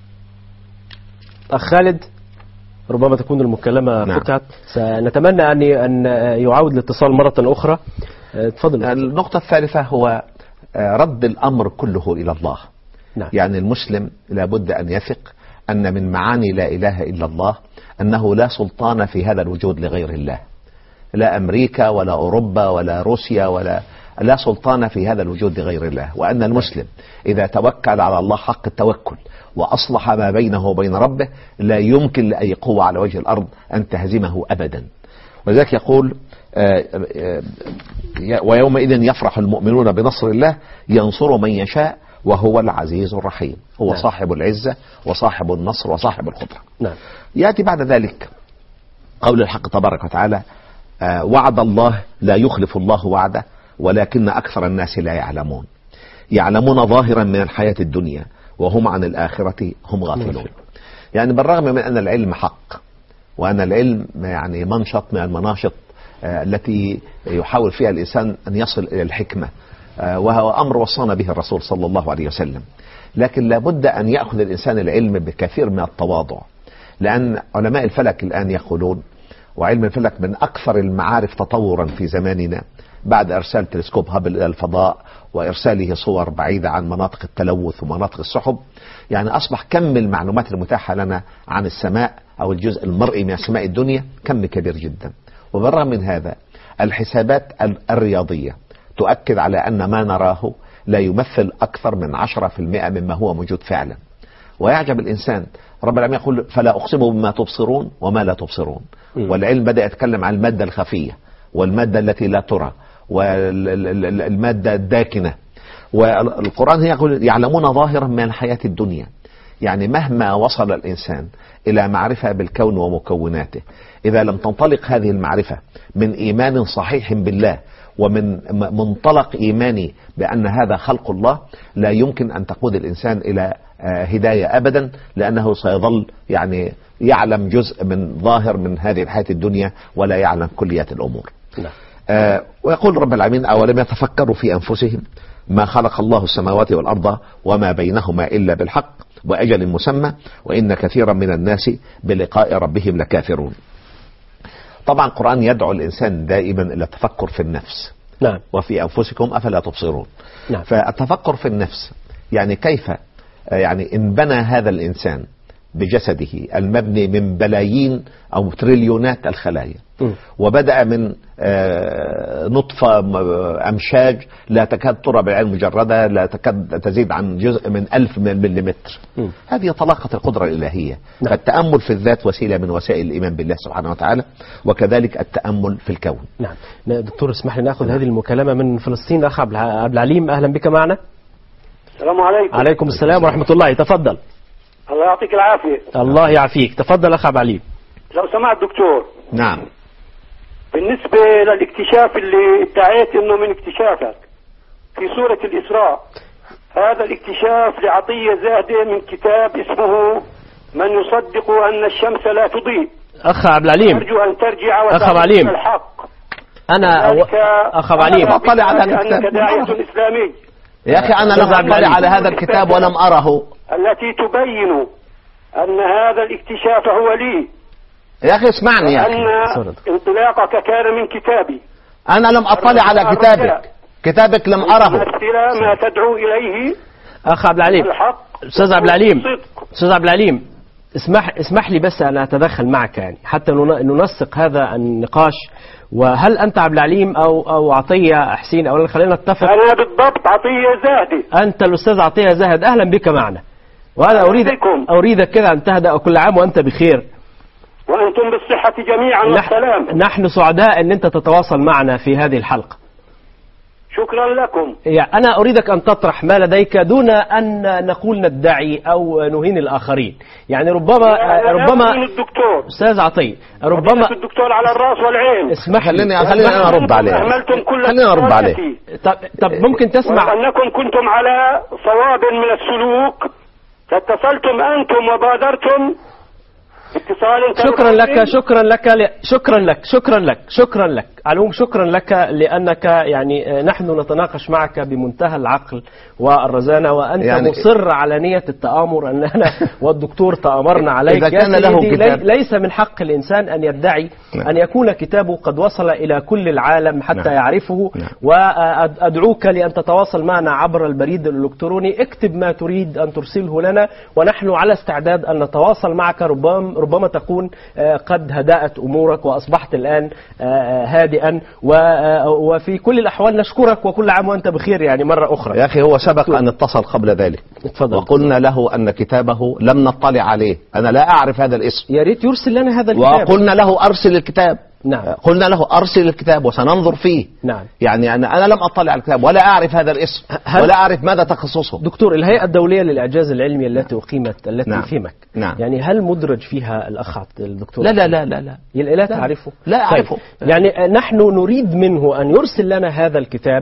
أخ خالد ربما تكون المكالمة نعم. قطعت. سنتمنى أن أن يعود الاتصال مرة أخرى. تفضل. النقطة الثالثة هو رد الأمر كله إلى الله. نعم. يعني المسلم لابد أن يثق أن من معاني لا إله إلا الله أنه لا سلطان في هذا الوجود لغير الله، لا أمريكا ولا أوروبا ولا روسيا ولا لا سلطان في هذا الوجود لغير الله، وأن المسلم إذا توكل على الله حق التوكل وأصلح ما بينه وبين ربه لا يمكن لأي قوة على وجه الأرض أن تهزمه أبدا. ولذلك يقول ويومئذ يفرح المؤمنون بنصر الله ينصر من يشاء وهو العزيز الرحيم، هو نعم. صاحب العزة وصاحب النصر وصاحب القدرة. نعم. يأتي بعد ذلك قول الحق تبارك وتعالى: آه وعد الله لا يخلف الله وعده ولكن أكثر الناس لا يعلمون. يعلمون ظاهرا من الحياة الدنيا وهم عن الآخرة هم غافلون. يعني بالرغم من أن العلم حق، وأن العلم يعني منشط من المناشط آه التي يحاول فيها الإنسان أن يصل إلى الحكمة، آه وهو أمر وصانا به الرسول صلى الله عليه وسلم، لكن لابد أن يأخذ الإنسان العلم بكثير من التواضع، لأن علماء الفلك الآن يقولون، وعلم الفلك من أكثر المعارف تطورا في زماننا بعد إرسال تلسكوب هابل إلى الفضاء وإرساله صور بعيدة عن مناطق التلوث ومناطق السحب، يعني أصبح كم المعلومات المتاحة لنا عن السماء أو الجزء المرئي من سماء الدنيا كم كبير جدا. وبالرغم من هذا الحسابات الرياضية تؤكد على أن ما نراه لا يمثل أكثر من عشرة في المئة مما هو موجود فعلا. ويعجب الإنسان، رب العالمين يقول: فلا أقسم بما تبصرون وما لا تبصرون. والعلم بدأ يتكلم عن المادة الخفية والمادة التي لا ترى والمادة الداكنة. والقرآن هي يقول: يعلمون ظاهرا من الحياة الدنيا. يعني مهما وصل الإنسان إلى معرفة بالكون ومكوناته، إذا لم تنطلق هذه المعرفة من إيمان صحيح بالله ومن منطلق إيماني بأن هذا خلق الله، لا يمكن أن تقود الإنسان إلى هداية أبدا، لأنه سيظل يعني يعلم جزء من ظاهر من هذه الحياة الدنيا ولا يعلم كليات الأمور. نعم. آه ويقول رب العالمين: أولم يتفكروا في أنفسهم ما خلق الله السماوات والأرض وما بينهما إلا بالحق وأجل مسمى وإن كثيرا من الناس بلقاء ربهم لكافرون. طبعا القرآن يدعو الإنسان دائما إلى التفكر في النفس. نعم. وفي أنفسكم أفلا تبصرون. نعم. فالتفكر في النفس يعني كيف يعني إن بنى هذا الإنسان بجسده المبني من بلايين أو تريليونات الخلايا، م. وبدأ من نطفة أمشاج لا تكاد ترى بالعين مجردة، لا تكاد تزيد عن جزء من ألف من المليمتر. م. هذه طلاقة القدرة الإلهية. نعم. فالتأمل في الذات وسيلة من وسائل الإيمان بالله سبحانه وتعالى، وكذلك التأمل في الكون. نعم. دكتور اسمح لي نأخذ نعم. هذه المكالمة من فلسطين. أخ عبد العليم، أهلا بك معنا. السلام عليكم. عليكم السلام ورحمة الله. تفضل. الله يعطيك العافية. الله يعافيك. تفضل أخ عبد العليم. لو سمعت دكتور. نعم. بالنسبة للاكتشاف اللي ادعيت انه من اكتشافك في سورة الإسراء، هذا الاكتشاف لعطية زاهدة من كتاب اسمه من يصدق أن الشمس لا تضيء. أخ عبد العليم، أرجو أن ترجع وتعلم الحق. أنا و... أخ عبد العليم، أطلع على هذا الكتاب. أنك داعية إسلامي. يا أخي أنا لم أطلع على هذا الكتاب ولم أره. التي تبين أن هذا الاكتشاف هو لي. يا أخي اسمعني يا أخي. أن انطلاقك كان من كتابي. أنا لم أطلع على كتابك. كتابك لم أره. ما تدعو إليه أخ عبد العليم. أستاذ عبد العليم، أستاذ عبد العليم، اسمح اسمح لي بس أن أتدخل معك يعني حتى ننسق هذا النقاش. وهل أنت عبد العليم أو أو عطية حسين؟ أولا خلينا نتفق. أنا بالضبط عطية زاهدي. أنت الأستاذ عطية زاهد، أهلا بك معنا. وأنا أريد أريدك كذا أن تهدأ، كل عام وأنت بخير. وأنتم بالصحة جميعا والسلام. نحن سعداء أن أنت تتواصل معنا في هذه الحلقة. شكرا لكم. يعني أنا أريدك أن تطرح ما لديك دون أن نقول ندعي أو نهين الآخرين. يعني ربما ربما الدكتور أستاذ عطية ربما الدكتور على الرأس والعين. اسمح خليني خليني أنا أرد عليه. خليني أرد عليه. طب طب ممكن تسمع. وأنكم كنتم على صواب من السلوك، فاتصلتم أنتم وبادرتم شكرا لك شكرا لك شكرا لك شكرا لك شكرا لك علوم شكرا لك لأنك يعني نحن نتناقش معك بمنتهى العقل والرزانة، وأنت يعني مصر على نية التآمر أننا والدكتور تآمرنا عليك. إذا كان له كتاب. ليس من حق الإنسان أن يدعي نعم. أن يكون كتابه قد وصل إلى كل العالم حتى نعم. يعرفه نعم. وأدعوك لأن تتواصل معنا عبر البريد الإلكتروني. اكتب ما تريد أن ترسله لنا ونحن على استعداد أن نتواصل معك. ربما, ربما تكون قد هدأت أمورك وأصبحت الآن هادئا، وفي كل الأحوال نشكرك وكل عام وأنت بخير يعني مرة أخرى. يا أخي هو سبق أن اتصل قبل ذلك اتفضل. وقلنا له أن كتابه لم نطلع عليه، أنا لا أعرف هذا الاسم، يا ريت يرسل لنا هذا الكتاب. وقلنا له أرسل الكتاب نعم. قلنا له أرسل الكتاب وسننظر فيه. نعم. يعني أنا, أنا لم أطلع على الكتاب ولا أعرف هذا الاسم ولا أعرف ماذا تخصصه. دكتور، الهيئة الدولية للإعجاز العلمي التي أقيمت التي نعم. في مكة، نعم. يعني هل مدرج فيها الأخ الدكتور؟ لا لا لا لا لا, لا, لا تعرفه؟ لا أعرفه. طيب. يعني نحن نريد منه أن يرسل لنا هذا الكتاب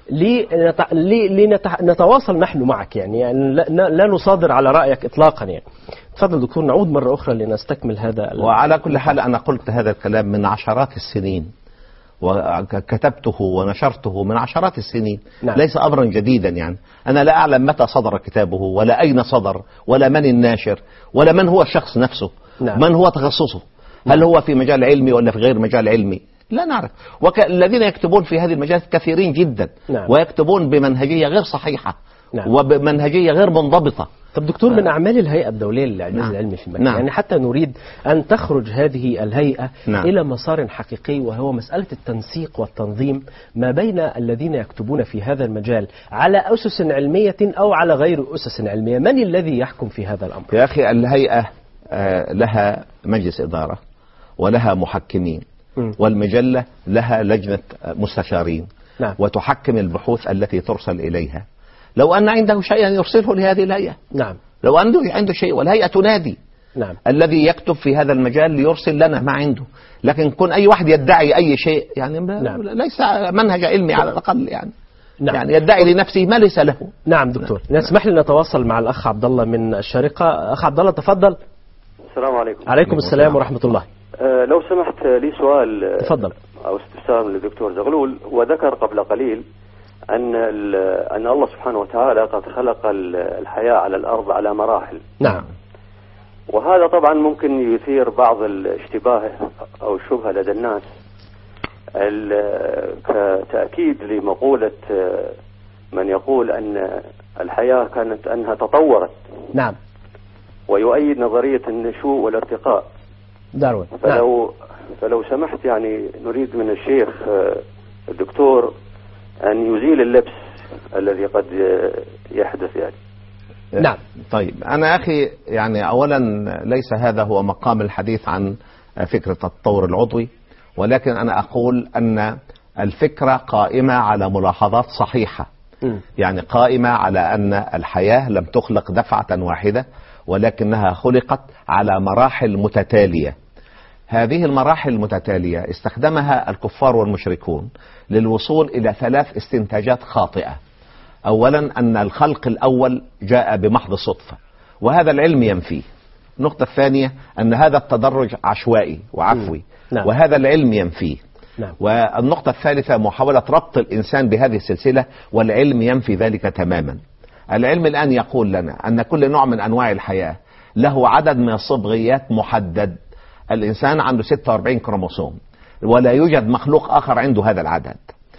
لنتواصل نحن معك، يعني, يعني لا نصادر على رأيك إطلاقا. يعني تفضل دكتور، نعود مرة أخرى لنستكمل هذا. وعلى كل حال أنا قلت هذا الكلام من عشرات السنين وكتبته ونشرته من عشرات السنين. نعم. ليس أمرا جديدا. يعني أنا لا أعلم متى صدر كتابه ولا أين صدر ولا من الناشر ولا من هو الشخص نفسه. نعم. من هو تخصصه. نعم. هل هو في مجال علمي ولا في غير مجال علمي؟ لا نعرف. والذين يكتبون في هذه المجالات كثيرين جدا. نعم. ويكتبون بمنهجية غير صحيحة. نعم. وبمنهجية غير منضبطة. طب دكتور، من أعمال الهيئة الدولية للإعجاز نعم. العلمي في مكة، نعم. يعني حتى نريد أن تخرج هذه الهيئة نعم. إلى مسار حقيقي، وهو مسألة التنسيق والتنظيم ما بين الذين يكتبون في هذا المجال على أسس علمية أو على غير أسس علمية. من الذي يحكم في هذا الأمر؟ يا أخي، الهيئة لها مجلس إدارة ولها محكمين، م. والمجلة لها لجنة مستشارين. نعم. وتحكم البحوث التي ترسل إليها. لو أن عنده شيئا يرسله لهذه الهيئة. نعم. لو عنده عنده شيء والهيئة تنادي. نعم. الذي يكتب في هذا المجال ليرسل لنا ما عنده. لكن كن أي واحد يدعي أي شيء يعني نعم. ليس منهج علمي على الأقل. يعني نعم. يعني يدعي لنفسه ما ليس له. نعم دكتور، نعم. نسمح لي نتواصل مع الأخ عبد الله من الشارقة. أخ عبد الله تفضل. السلام عليكم. عليكم السلام ورحمة الله. أه لو سمحت لي سؤال تفضل. أو استفسار للدكتور زغلول. وذكر قبل قليل أن أن الله سبحانه وتعالى قد خلق الحياة على الأرض على مراحل. نعم. وهذا طبعا ممكن يثير بعض الاشتباه أو الشبهة لدى الناس كتأكيد لمقولة من يقول أن الحياة كانت أنها تطورت. نعم. ويؤيد نظرية النشوء والارتقاء. داروين. فلو نعم. فلو سمحت يعني نريد من الشيخ الدكتور أن يزيل اللبس الذي قد يحدث يعني. نعم. طيب أنا أخي يعني أولا ليس هذا هو مقام الحديث عن فكرة التطور العضوي، ولكن أنا أقول أن الفكرة قائمة على ملاحظات صحيحة. م. يعني قائمة على أن الحياة لم تخلق دفعة واحدة، ولكنها خلقت على مراحل متتالية. هذه المراحل المتتالية استخدمها الكفار والمشركون للوصول إلى ثلاث استنتاجات خاطئة. أولا أن الخلق الأول جاء بمحض صدفة، وهذا العلم ينفيه. النقطة الثانية أن هذا التدرج عشوائي وعفوي، نعم. وهذا العلم ينفيه. نعم. والنقطة الثالثة محاولة ربط الإنسان بهذه السلسلة، والعلم ينفي ذلك تماما. العلم الآن يقول لنا أن كل نوع من أنواع الحياة له عدد من الصبغيات محدد. الإنسان عنده ستة وأربعين كروموسوم، ولا يوجد مخلوق آخر عنده هذا العدد.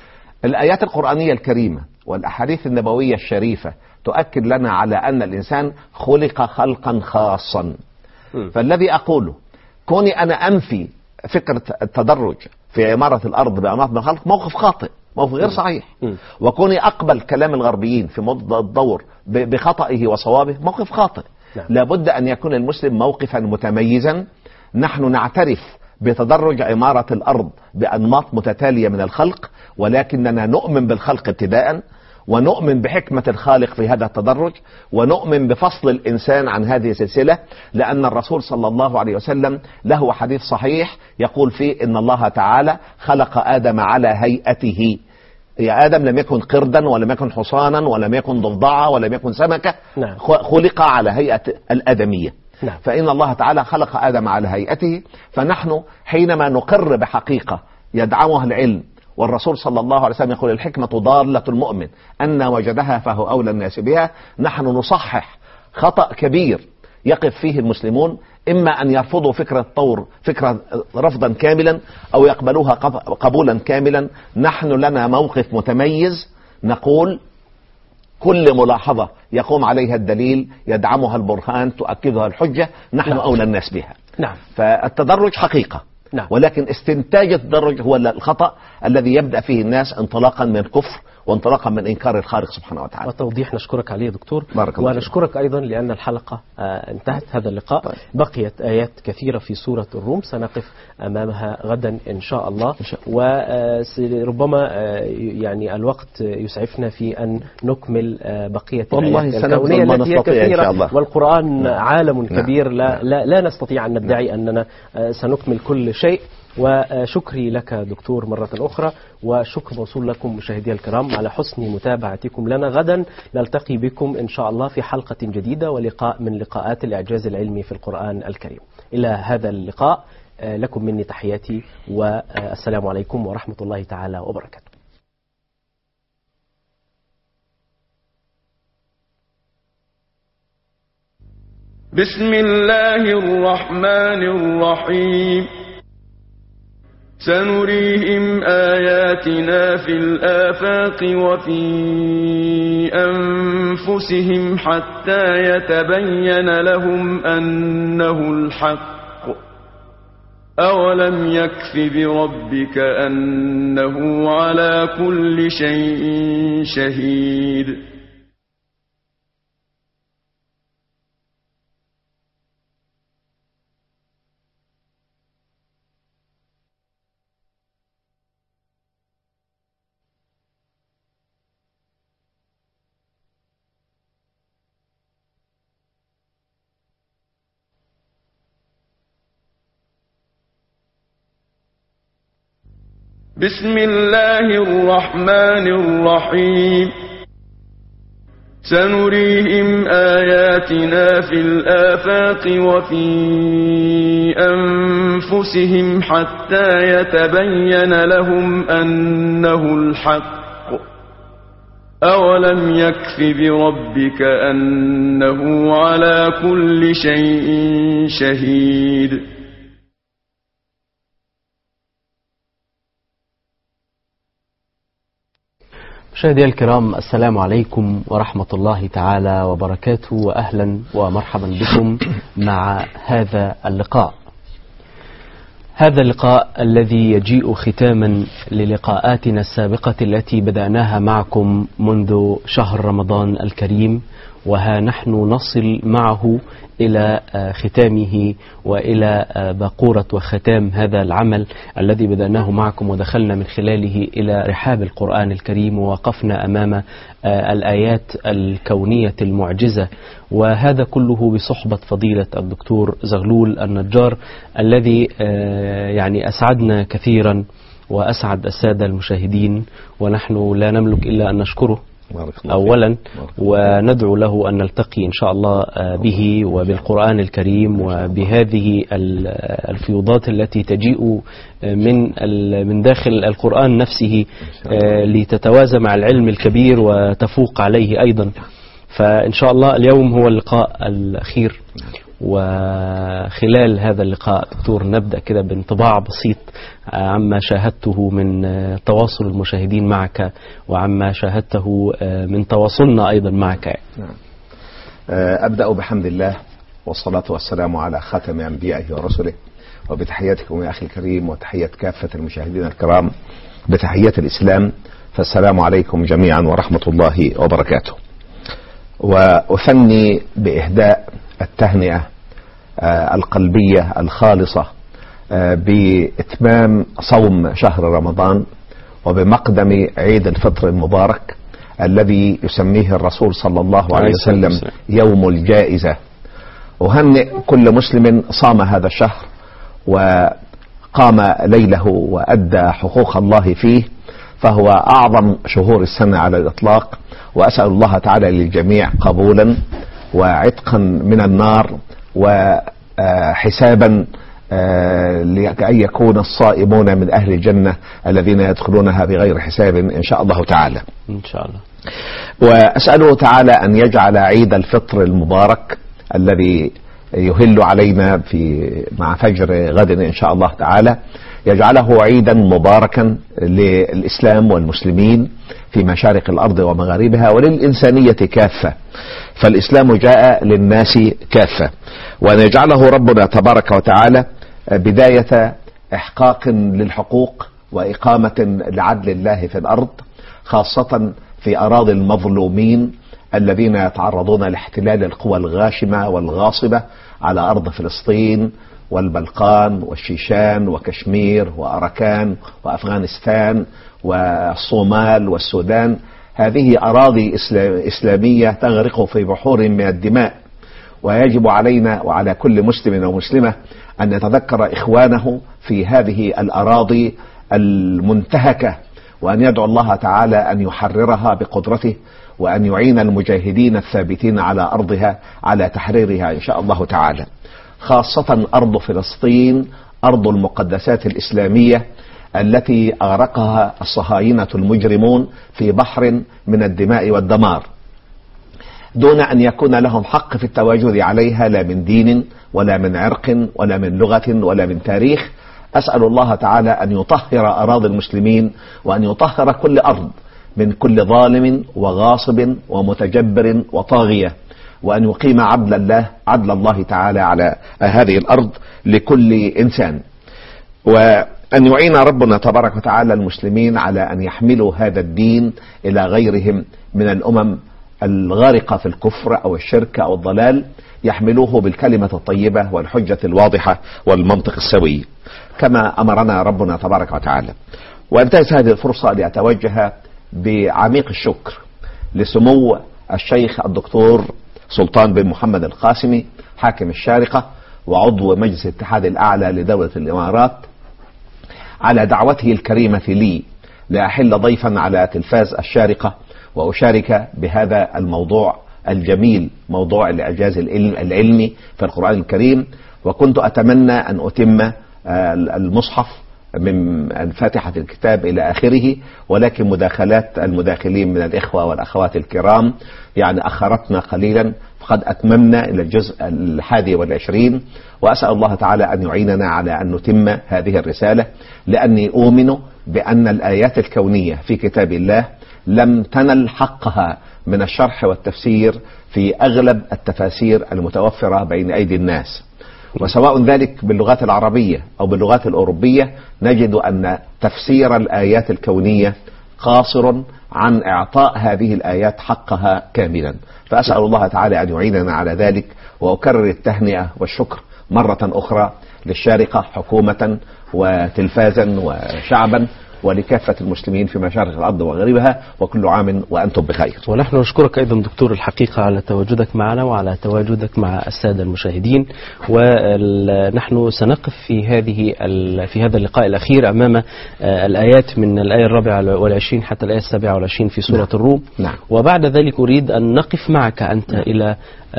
الآيات القرآنية الكريمة والأحاديث النبوية الشريفة تؤكد لنا على أن الإنسان خلق خلقا خاصا. م. فالذي أقوله كوني أنا أنفي فكرة التدرج في عمارة الأرض بأنماط من الخلق موقف خاطئ، موقف غير صحيح. م. وكوني أقبل كلام الغربيين في مدة الدور بخطئه وصوابه موقف خاطئ. نعم. لابد أن يكون المسلم موقفا متميزا. نحن نعترف بتدرج عمارة الأرض بأنماط متتالية من الخلق، ولكننا نؤمن بالخلق ابتداء، ونؤمن بحكمة الخالق في هذا التدرج، ونؤمن بفصل الإنسان عن هذه السلسلة، لأن الرسول صلى الله عليه وسلم له حديث صحيح يقول فيه إن الله تعالى خلق آدم على هيئته. يا آدم لم يكن قردا ولم يكن حصانا ولم يكن ضفدعا ولم يكن سمكة. نعم. خلق على هيئة الآدمية. نعم. فإن الله تعالى خلق آدم على هيئته. فنحن حينما نقر بحقيقة يدعمها العلم، والرسول صلى الله عليه وسلم يقول الحكمة ضالة المؤمن أن وجدها فهو أولى الناس بها، نحن نصحح خطأ كبير يقف فيه المسلمون، إما أن يرفضوا فكرة التطور فكرة رفضا كاملا أو يقبلوها قبولا كاملا. نحن لنا موقف متميز، نقول كل ملاحظة يقوم عليها الدليل يدعمها البرهان تؤكدها الحجة نحن نعم. أولى الناس بها. نعم. فالتدرج حقيقة. نعم. ولكن استنتاج التدرج هو الخطأ الذي يبدأ فيه الناس انطلاقا من كفر وانطلاقا من إنكار الخالق سبحانه وتعالى. وتوضيح نشكرك عليه دكتور، بارك الله ونشكرك أيضا لأن الحلقة انتهت هذا اللقاء. طيب. بقيت آيات كثيرة في سورة الروم سنقف أمامها غدا إن شاء الله، وربما يعني الوقت يسعفنا في أن نكمل بقية الآيات الكونية التي هي كثيرة، والقرآن نعم. عالم كبير نعم. لا, لا, لا نستطيع أن ندعي نعم. أننا سنكمل كل شيء. وشكري لك دكتور مرة أخرى، وشكر موصول لكم مشاهدي الكرام على حسن متابعتكم لنا. غدا نلتقي بكم إن شاء الله في حلقة جديدة ولقاء من لقاءات الإعجاز العلمي في القرآن الكريم. إلى هذا اللقاء لكم مني تحياتي، والسلام عليكم ورحمة الله تعالى وبركاته. بسم الله الرحمن الرحيم. سنريهم آياتنا في الآفاق وفي أنفسهم حتى يتبين لهم أنه الحق. أولم يكف بربك أنه على كل شيء شهيد. بسم الله الرحمن الرحيم. سنريهم آياتنا في الآفاق وفي أنفسهم حتى يتبين لهم أنه الحق. أولم يكف بربك أنه على كل شيء شهيد. مشاهدي الكرام، السلام عليكم ورحمة الله تعالى وبركاته، وأهلا ومرحبا بكم مع هذا اللقاء. هذا اللقاء الذي يجيء ختاما للقاءاتنا السابقة التي بدأناها معكم منذ شهر رمضان الكريم، وها نحن نصل معه إلى ختامه وإلى باقورة وختام هذا العمل الذي بدأناه معكم، ودخلنا من خلاله إلى رحاب القرآن الكريم، ووقفنا أمام الآيات الكونية المعجزة، وهذا كله بصحبة فضيلة الدكتور زغلول النجار الذي يعني أسعدنا كثيرا وأسعد السادة المشاهدين، ونحن لا نملك إلا أن نشكره أولا، وندعو له أن نلتقي إن شاء الله به وبالقرآن الكريم وبهذه الفيوضات التي تجيء من من داخل القرآن نفسه لتتوازى مع العلم الكبير وتفوق عليه أيضا. فإن شاء الله اليوم هو اللقاء الأخير، وخلال هذا اللقاء دكتور نبدأ كده بانطباع بسيط عما شاهدته من تواصل المشاهدين معك، وعما شاهدته من تواصلنا أيضا معك. أبدأ بحمد الله والصلاة والسلام على خاتم أنبيائه ورسله، وبتحياتكم يا أخي الكريم وتحية كافة المشاهدين الكرام بتحية الإسلام، فالسلام عليكم جميعا ورحمة الله وبركاته. وأثني بإهداء التهنئة القلبية الخالصة بإتمام صوم شهر رمضان وبمقدم عيد الفطر المبارك الذي يسميه الرسول صلى الله عليه وسلم يوم الجائزة. أهنئ كل مسلم صام هذا الشهر وقام ليله وأدى حقوق الله فيه، فهو أعظم شهور السنة على الإطلاق، وأسأل الله تعالى للجميع قبولا وعتقا من النار وحسابا لأن يكون الصائمون من أهل الجنة الذين يدخلونها بغير حساب إن شاء الله تعالى. إن شاء الله. وأسأله تعالى أن يجعل عيد الفطر المبارك الذي يهل علينا في مع فجر غد إن شاء الله تعالى يجعله عيدا مباركا للإسلام والمسلمين في مشارق الأرض ومغاربها وللإنسانية كافة، فالإسلام جاء للناس كافة، وأن يجعله ربنا تبارك وتعالى بداية إحقاق للحقوق وإقامة لعدل الله في الأرض، خاصة في أراضي المظلومين الذين يتعرضون لاحتلال القوى الغاشمة والغاصبة على أرض فلسطين والبلقان والشيشان وكشمير وأراكان وأفغانستان والصومال والسودان. هذه أراضي إسلامية تغرق في بحور من الدماء، ويجب علينا وعلى كل مسلم ومسلمة أن يتذكر إخوانه في هذه الأراضي المنتهكة، وأن يدعو الله تعالى أن يحررها بقدرته، وأن يعين المجاهدين الثابتين على أرضها على تحريرها إن شاء الله تعالى. خاصة أرض فلسطين، أرض المقدسات الإسلامية التي أغرقها الصهاينة المجرمون في بحر من الدماء والدمار، دون أن يكون لهم حق في التواجد عليها، لا من دين ولا من عرق ولا من لغة ولا من تاريخ. أسأل الله تعالى أن يطهر أراضي المسلمين، وأن يطهر كل أرض من كل ظالم وغاصب ومتجبر وطاغية، وأن يقيم عدل الله عدل الله تعالى على هذه الأرض لكل إنسان، وأن يعين ربنا تبارك وتعالى المسلمين على أن يحملوا هذا الدين إلى غيرهم من الأمم الغارقة في الكفر أو الشرك أو الضلال، يحملوه بالكلمة الطيبة والحجة الواضحة والمنطق السوي كما أمرنا ربنا تبارك وتعالى. وانتهز هذه الفرصة لأتوجه بعميق الشكر لسمو الشيخ الدكتور سلطان بن محمد القاسمي حاكم الشارقة وعضو مجلس الاتحاد الأعلى لدولة الإمارات على دعوته الكريمة لي لأحل ضيفا على تلفاز الشارقة وأشارك بهذا الموضوع الجميل، موضوع الإعجاز العلمي في القرآن الكريم. وكنت أتمنى أن أتم المصحف من فاتحة الكتاب إلى آخره، ولكن مداخلات المداخلين من الإخوة والأخوات الكرام يعني أخرتنا قليلا، فقد أتممنا إلى الجزء الحادي والعشرين. وأسأل الله تعالى أن يعيننا على أن نتم هذه الرسالة، لأني أؤمن بأن الآيات الكونية في كتاب الله لم تنل حقها من الشرح والتفسير في أغلب التفاسير المتوفرة بين أيدي الناس، وسواء ذلك باللغات العربية أو باللغات الأوروبية، نجد أن تفسير الآيات الكونية قاصر عن إعطاء هذه الآيات حقها كاملا. فأسأل الله تعالى أن يعيننا على ذلك، وأكرر التهنئة والشكر مرة أخرى للشارقة حكومة وتلفازا وشعبا، ولكافة المسلمين في مشارق الأرض وغربها، وكل عام وأنتم بخير. ونحن نشكرك أيضا دكتور الحقيقة على تواجدك معنا وعلى تواجدك مع السادة المشاهدين. ونحن سنقف في هذه في هذا اللقاء الأخير أمام الآيات من الآية الرابعة والعشرين حتى الآية السابعة والعشرين في سورة نعم. الروم نعم. وبعد ذلك أريد أن نقف معك أنت نعم. إلى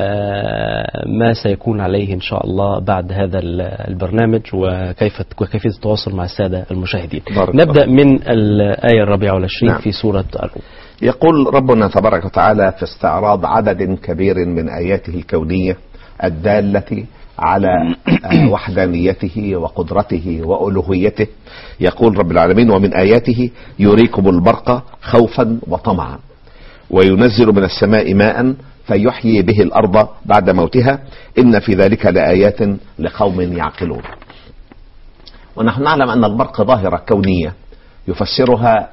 ما سيكون عليه إن شاء الله بعد هذا البرنامج، وكيف وكيف التواصل مع السادة المشاهدين. نبدأ من الآية الرابعة والعشرين نعم. في سورة الروم. يقول ربنا تبارك وتعالى في استعراض عدد كبير من آياته الكونية الدالة على وحدانيته وقدرته وألوهيته، يقول رب العالمين: ومن آياته يريكم البرق خوفا وطمعا وينزل من السماء ماء فيحيي به الأرض بعد موتها إن في ذلك لآيات لقوم يعقلون. ونحن نعلم أن البرق ظاهرة كونية يفسرها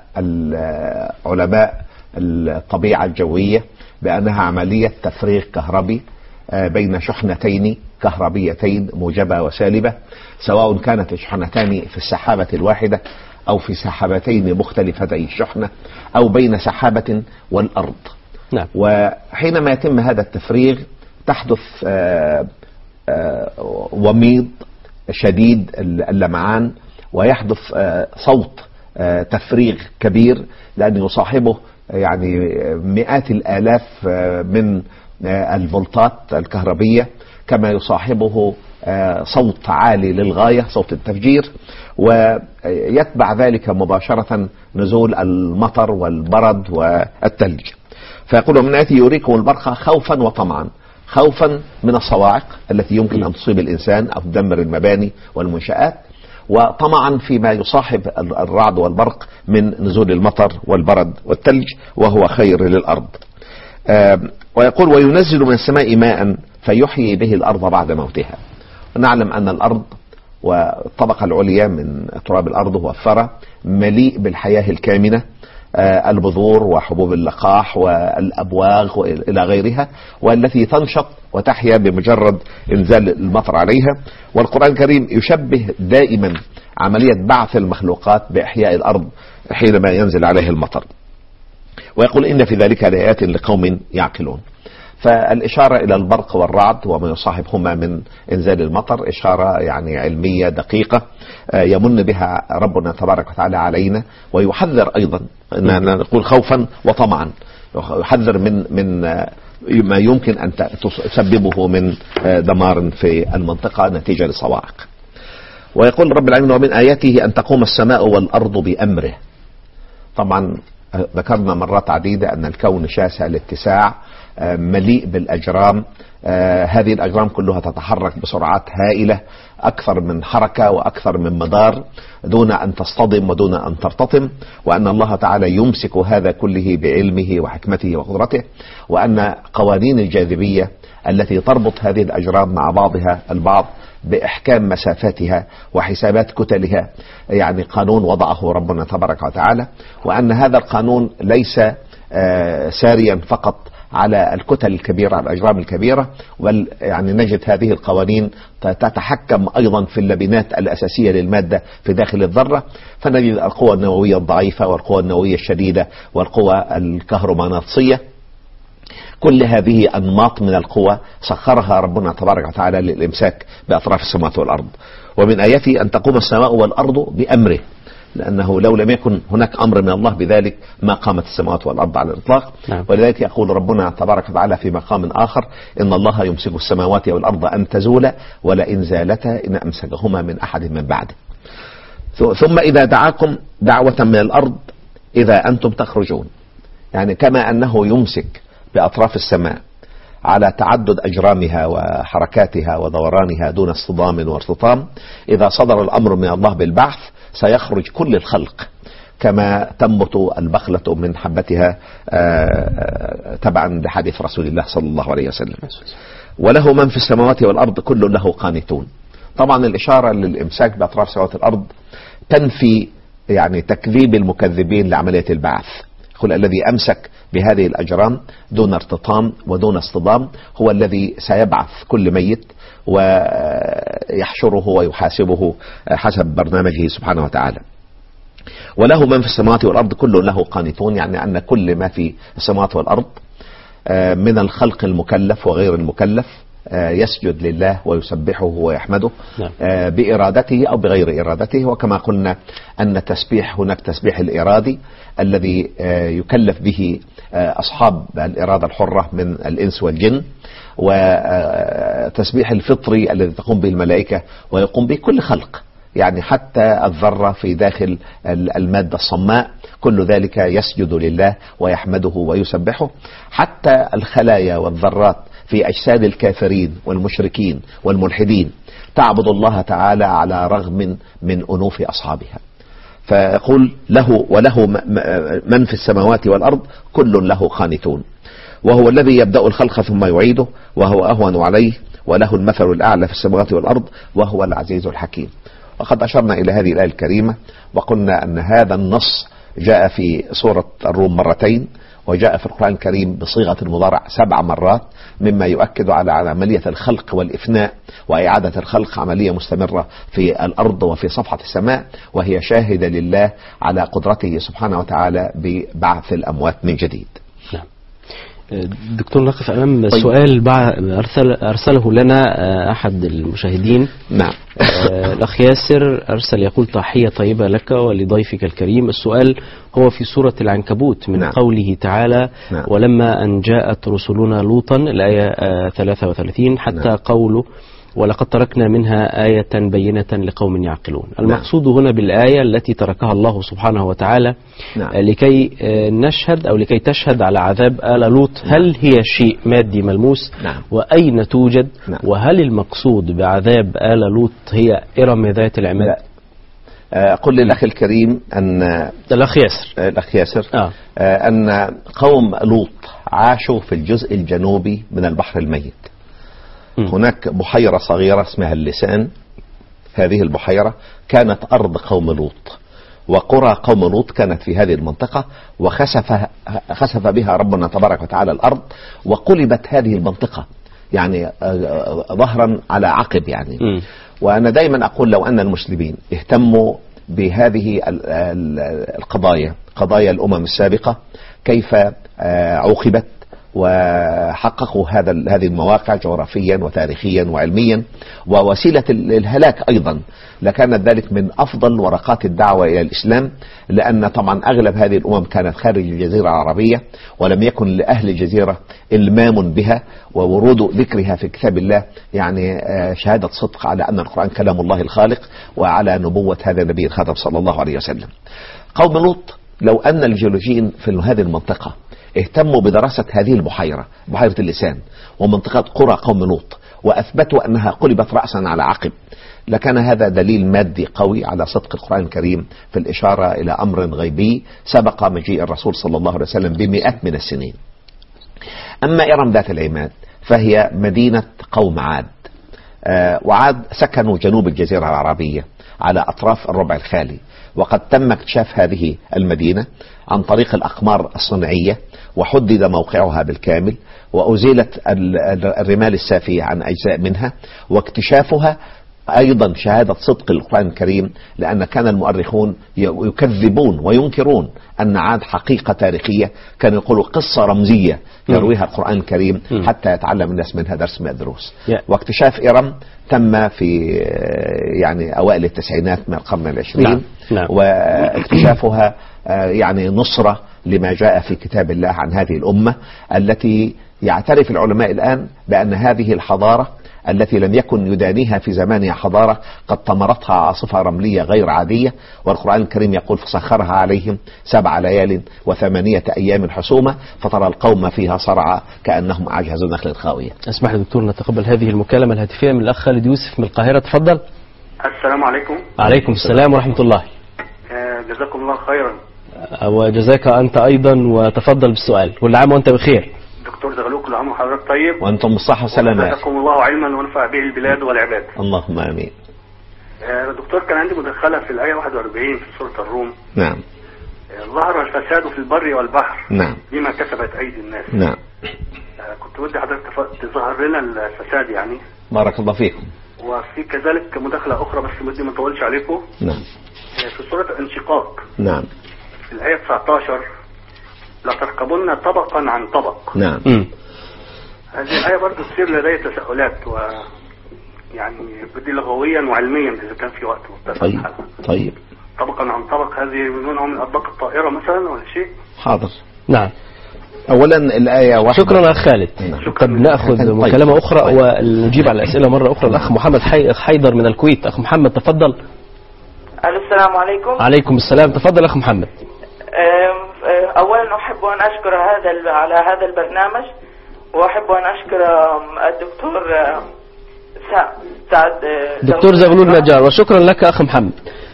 العلماء الطبيعة الجوية بأنها عملية تفريغ كهربي بين شحنتين كهربيتين موجبة وسالبة، سواء كانت الشحنتان في السحابة الواحدة أو في سحابتين مختلفتي الشحنة أو بين سحابة والأرض. نعم. وحينما يتم هذا التفريغ تحدث آآ آآ وميض شديد اللمعان، ويحدث صوت تفريغ كبير، لأن يصاحبه يعني مئات الآلاف من الفولتات الكهربية، كما يصاحبه صوت عالي للغاية، صوت التفجير، ويتبع ذلك مباشرة نزول المطر والبرد والثلج. فيقول: من آياته يريكم البرق خوفا وطمعا. خوفا من الصواعق التي يمكن أن تصيب الإنسان أو تدمر المباني والمنشآت، وطمعا فيما يصاحب الرعد والبرق من نزول المطر والبرد والثلج، وهو خير للأرض. ويقول: وينزل من السماء ماء فيحيي به الأرض بعد موتها. ونعلم أن الأرض والطبقة العليا من تراب الأرض هو الثرى، مليء بالحياة الكامنة البذور وحبوب اللقاح والأبواغ إلى غيرها، والتي تنشط وتحيا بمجرد إنزال المطر عليها. والقرآن الكريم يشبه دائما عملية بعث المخلوقات بإحياء الأرض حينما ينزل عليها المطر، ويقول إن في ذلك لآيات لقوم يعقلون. فالإشارة إلى البرق والرعد وما يصاحبهما من إنزال المطر إشارة يعني علمية دقيقة يمن بها ربنا تبارك وتعالى علينا، ويحذر أيضا، نقول خوفا وطمعا، يحذر من من ما يمكن أن تسببه من دمار في المنطقة نتيجة لصواعق. ويقول رب العالمين: ومن آياته أن تقوم السماء والأرض بأمره. طبعا ذكرنا مرات عديدة أن الكون شاسع الاتساع مليء بالأجرام، آه هذه الأجرام كلها تتحرك بسرعات هائلة، أكثر من حركة وأكثر من مدار، دون أن تصطدم ودون أن ترتطم، وأن الله تعالى يمسك هذا كله بعلمه وحكمته وقدرته، وأن قوانين الجاذبية التي تربط هذه الأجرام مع بعضها البعض بإحكام مسافاتها وحسابات كتلها يعني قانون وضعه ربنا تبارك وتعالى، وأن هذا القانون ليس آه ساريا فقط على الكتل الكبيرة، على الأجرام الكبيرة، بل يعني نجد هذه القوانين تتحكم أيضا في اللبنات الأساسية للمادة في داخل الذرة، فنجد القوى النووية الضعيفة والقوى النووية الشديدة والقوى الكهرومغناطيسية. كل هذه أنماط من القوى سخرها ربنا تبارك وتعالى للإمساك بأطراف السماوات والأرض. ومن آياته أن تقوم السماء والأرض بأمره، لأنه لو لم يكن هناك أمر من الله بذلك ما قامت السماوات والأرض على الإطلاق. نعم. ولذلك يقول ربنا تبارك وتعالى في مقام آخر: إن الله يمسك السماوات والأرض أن تزولا ولئن زالتا إن أمسكهما من أحد من بعده. ثم إذا دعاكم دعوة من الأرض إذا أنتم تخرجون. يعني كما أنه يمسك بأطراف السماء على تعدد أجرامها وحركاتها ودورانها دون اصطدام وارتطام، إذا صدر الأمر من الله بالبعث سيخرج كل الخلق كما تنبت البخلة من حبتها تبعا لحديث رسول الله صلى الله عليه وسلم. وله من في السماوات والأرض كل له قانتون. طبعا الإشارة للإمساك بأطراف السماوات والأرض تنفي يعني تكذيب المكذبين لعملية البعث. قل الذي أمسك بهذه الأجرام دون ارتطام ودون اصطدام هو الذي سيبعث كل ميت ويحشره ويحاسبه حسب برنامجه سبحانه وتعالى. وله من في السماوات والأرض كل له قانتون، يعني أن كل ما في السماوات والأرض من الخلق المكلف وغير المكلف يسجد لله ويسبحه ويحمده بإرادته أو بغير إرادته. وكما قلنا أن التسبيح هناك تسبيح الإرادي الذي يكلف به أصحاب الإرادة الحرة من الإنس والجن، وتسبيح الفطري الذي تقوم به الملائكة ويقوم به كل خلق، يعني حتى الذرة في داخل المادة الصماء كل ذلك يسجد لله ويحمده ويسبحه. حتى الخلايا والذرات في أجساد الكافرين والمشركين والملحدين تعبد الله تعالى على رغم من أنوف أصحابها. فيقول له وله من في السماوات والأرض كل له قانتون، وهو الذي يبدأ الخلق ثم يعيده وهو أهون عليه وله المثل الأعلى في السماوات والأرض وهو العزيز الحكيم. وقد أشرنا إلى هذه الآية الكريمة وقلنا أن هذا النص جاء في سورة الروم مرتين، وجاء في القرآن الكريم بصيغة المضارع سبع مرات، مما يؤكد على عملية الخلق والإفناء وإعادة الخلق عملية مستمرة في الأرض وفي صفحة السماء، وهي شاهدة لله على قدرته سبحانه وتعالى ببعث الأموات من جديد. نعم. دكتور نقف أمام طيب. سؤال أرسل أرسله لنا أحد المشاهدين. نعم. الأخ ياسر أرسل يقول: تحية طيبة لك ولضيفك الكريم. السؤال هو في سورة العنكبوت من نعم. قوله تعالى: نعم. ولما أن جاءت رسلنا لوطا، الآية ثلاثة وثلاثين، حتى نعم. قوله: ولقد تركنا منها آية بينة لقوم يعقلون. المقصود نعم. هنا بالآية التي تركها الله سبحانه وتعالى نعم. لكي نشهد أو لكي تشهد على عذاب آل لوط. نعم. هل هي شيء مادي ملموس؟ نعم. وأين توجد؟ نعم. وهل المقصود بعذاب آل لوط هي إرم ذات العماد؟ قل للأخ الكريم أن الأخ ياسر الأخ ياسر آه. أن قوم لوط عاشوا في الجزء الجنوبي من البحر الميت. هناك بحيرة صغيرة اسمها اللسان. هذه البحيرة كانت أرض قوم لوط، وقرى قوم لوط كانت في هذه المنطقة، وخسف خسف بها ربنا تبارك وتعالى الأرض، وقلبت هذه المنطقة يعني ظهرا على عقب يعني. م. وأنا دايما أقول لو أن المسلمين اهتموا بهذه القضايا، قضايا الأمم السابقة كيف عوقبت، وحققوا هذا هذه المواقع جغرافيا وتاريخيا وعلميا ووسيلة الهلاك أيضا، لكانت ذلك من أفضل ورقات الدعوة إلى الإسلام، لأن طبعا أغلب هذه الأمم كانت خارج الجزيرة العربية، ولم يكن لأهل الجزيرة إلمام بها، وورود ذكرها في كتاب الله يعني شهادة صدق على أن القرآن كلام الله الخالق، وعلى نبوة هذا النبي الخاتم صلى الله عليه وسلم. قوم لوط لو أن الجيولوجيين في هذه المنطقة اهتموا بدراسة هذه البحيرة، بحيرة اللسان ومنطقة قرى قوم لوط، وأثبتوا أنها قلبت رأسا على عقب، لكان هذا دليل مادي قوي على صدق القرآن الكريم في الإشارة إلى أمر غيبي سبق مجيء الرسول صلى الله عليه وسلم بمئات من السنين. أما إرم ذات العماد فهي مدينة قوم عاد، آه وعاد سكنوا جنوب الجزيرة العربية على أطراف الربع الخالي، وقد تم اكتشاف هذه المدينة عن طريق الأقمار الصنعية، وحدد موقعها بالكامل، وأزيلت الرمال السافية عن أجزاء منها، واكتشافها أيضا شهادة صدق القرآن الكريم، لأن كان المؤرخون يكذبون وينكرون أن عاد حقيقة تاريخية، كانوا يقولوا قصة رمزية يرويها القرآن الكريم حتى يتعلم الناس منها درس من الدروس. واكتشاف إرم تم في يعني أوائل التسعينات من القرن العشرين، واكتشافها يعني نصرة لما جاء في كتاب الله عن هذه الأمة التي يعترف العلماء الآن بأن هذه الحضارة التي لم يكن يدانيها في زمانها حضارة قد طمرتها عاصفة رملية غير عادية، والقرآن الكريم يقول فسخرها عليهم سبع ليال وثمانية أيام حسومة فترى القوم فيها صرعى كأنهم أعجاز نخل خاوية. اسمح لي دكتور نتقبل هذه المكالمة الهاتفية من الأخ خالد يوسف من القاهرة، تفضل. السلام عليكم. عليكم السلام ورحمة الله. جزاكم الله خيرا. وجزاك أنت أيضا، وتفضل بالسؤال. كل عام وأنت بخير. دكتور زغلول، كل عام وحضرتك طيب. وأنتم بالصحة والسلامة. جزاكم الله علما ونفع به البلاد والعباد. اللهم آمين. دكتور، كان عندي مداخلة في الآية واحد وأربعين في سورة الروم. نعم. ظهر الفساد في البر والبحر. نعم. بما كسبت أيدي الناس. نعم. كنت ودي حضرتك تظهر لنا الفساد يعني. بارك الله فيكم. وفي كذلك مداخلة أخرى بس بدي ما أطولش عليكم. نعم. في سورة الانشقاق. نعم. في الآية تسعة عشر لتركبن طبقا عن طبق. نعم. م. هذه الآية برضو تصير لدي تساؤلات، و يعني بدي لغويا وعلميا إذا كان في وقت متفق. طيب. طيب. طبقا عن طبق، هذه من نوع من أطباق الطائرة مثلا ولا شيء؟ حاضر. نعم. أولا الآية واحدة. شكرا أخ خالد. قد نأخذ مكالمة أخرى طيب. ونجيب على الأسئلة مرة أخرى. الأخ محمد حيدر من الكويت. أخ محمد تفضل. السلام عليكم. عليكم السلام، تفضل أخ محمد. أولا أحب أن أشكر هذا على هذا البرنامج، وأحب أن أشكر الدكتور سعد دكتور زغلول نجار، وشكرا لك أخ محمد.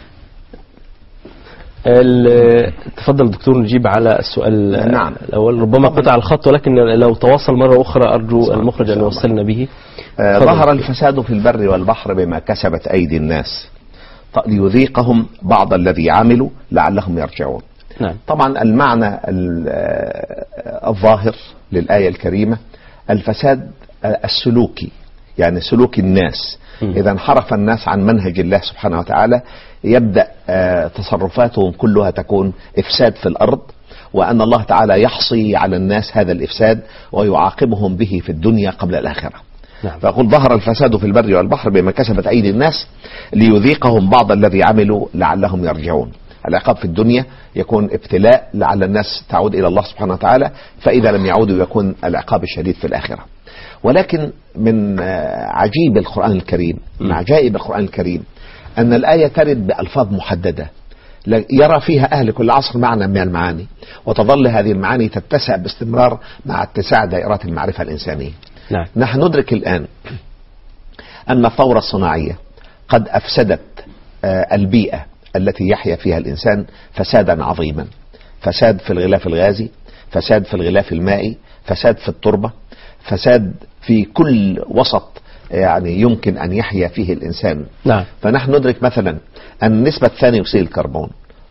تفضل دكتور نجيب على السؤال. نعم. الأول ربما قطع الخط، ولكن لو تواصل مرة أخرى أرجو المخرج أن يوصلنا به. آه ظهر الفساد في البر والبحر بما كسبت أيدي الناس ليذيقهم بعض الذي عملوا لعلهم يرجعون. نعم. طبعا المعنى الظاهر للآية الكريمة الفساد السلوكي، يعني سلوك الناس. م. إذا انحرف الناس عن منهج الله سبحانه وتعالى يبدأ تصرفاتهم كلها تكون إفساد في الأرض، وأن الله تعالى يحصي على الناس هذا الإفساد ويعاقبهم به في الدنيا قبل الآخرة. نعم. فأقول ظهر الفساد في البر والبحر بما كسبت أيدي الناس ليذيقهم بعض الذي عملوا لعلهم يرجعون. العقاب في الدنيا يكون ابتلاء لعل الناس تعود إلى الله سبحانه وتعالى، فإذا لم يعودوا يكون العقاب الشديد في الآخرة. ولكن من عجيب القرآن الكريم، من عجائب القرآن الكريم أن الآية ترد بألفاظ محددة يرى فيها أهل كل عصر معنى من المعاني، وتظل هذه المعاني تتسع باستمرار مع اتساع دائرات المعرفة الإنسانية. نعم. نحن ندرك الآن أن الثورة الصناعية قد أفسدت البيئة التي يحيا فيها الإنسان فسادا عظيما، فساد في الغلاف الغازي، فساد في الغلاف المائي، فساد في التربة، فساد في كل وسط يعني يمكن أن يحيا فيه الإنسان. نعم. فنحن ندرك مثلا أن نسبة ثاني أكسيد الكربون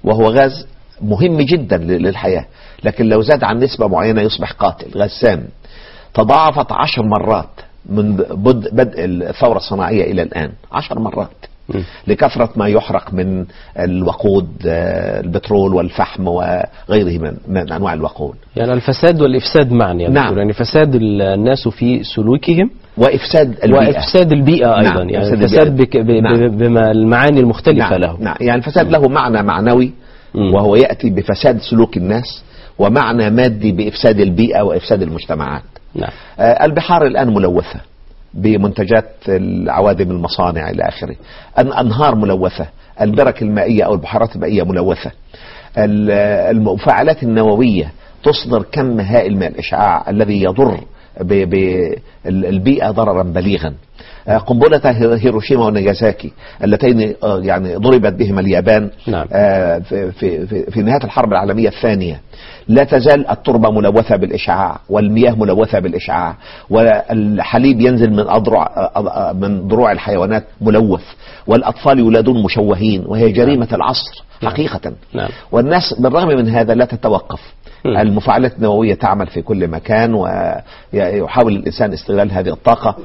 وهو غاز مهم جدا للحياة، لكن لو زاد عن نسبة معينة يصبح قاتل، غاز سام. تضاعفت عشر مرات من بدء الثورة الصناعية إلى الآن، عشر مرات م. لكثرة ما يحرق من الوقود، البترول والفحم وغيره من, من أنواع الوقود. يعني الفساد والإفساد معا يعني, نعم. يعني فساد الناس في سلوكهم وإفساد البيئة وإفساد البيئة أيضا. نعم. يعني الفساد بك ب... نعم. بما المعاني المختلفة نعم. له. نعم. يعني الفساد م. له معنى معنوي م. وهو يأتي بفساد سلوك الناس، ومعنى مادي بإفساد البيئة وإفساد المجتمعات. نعم. آه البحار الآن ملوثة بمنتجات العوادم المصانع إلى آخره، الأنهار ملوثة، البرك المائية أو البحارات المائية ملوثة، المفاعلات النووية تصدر كم هائل من الإشعاع الذي يضر بالبيئة ضررا بليغا. قنبلة هيروشيما وناجازاكي اللتين يعني ضربت بهما اليابان نعم. في, في, في, في نهاية الحرب العالمية الثانية، لا تزال التربة ملوثة بالإشعاع، والمياه ملوثة بالإشعاع، والحليب ينزل من أضرع من ضروع الحيوانات ملوث، والأطفال يولدون مشوهين، وهي جريمة العصر حقيقة. نعم. والناس بالرغم من هذا لا تتوقف. المفاعلات النووية تعمل في كل مكان، ويحاول الإنسان استغلال هذه الطاقة.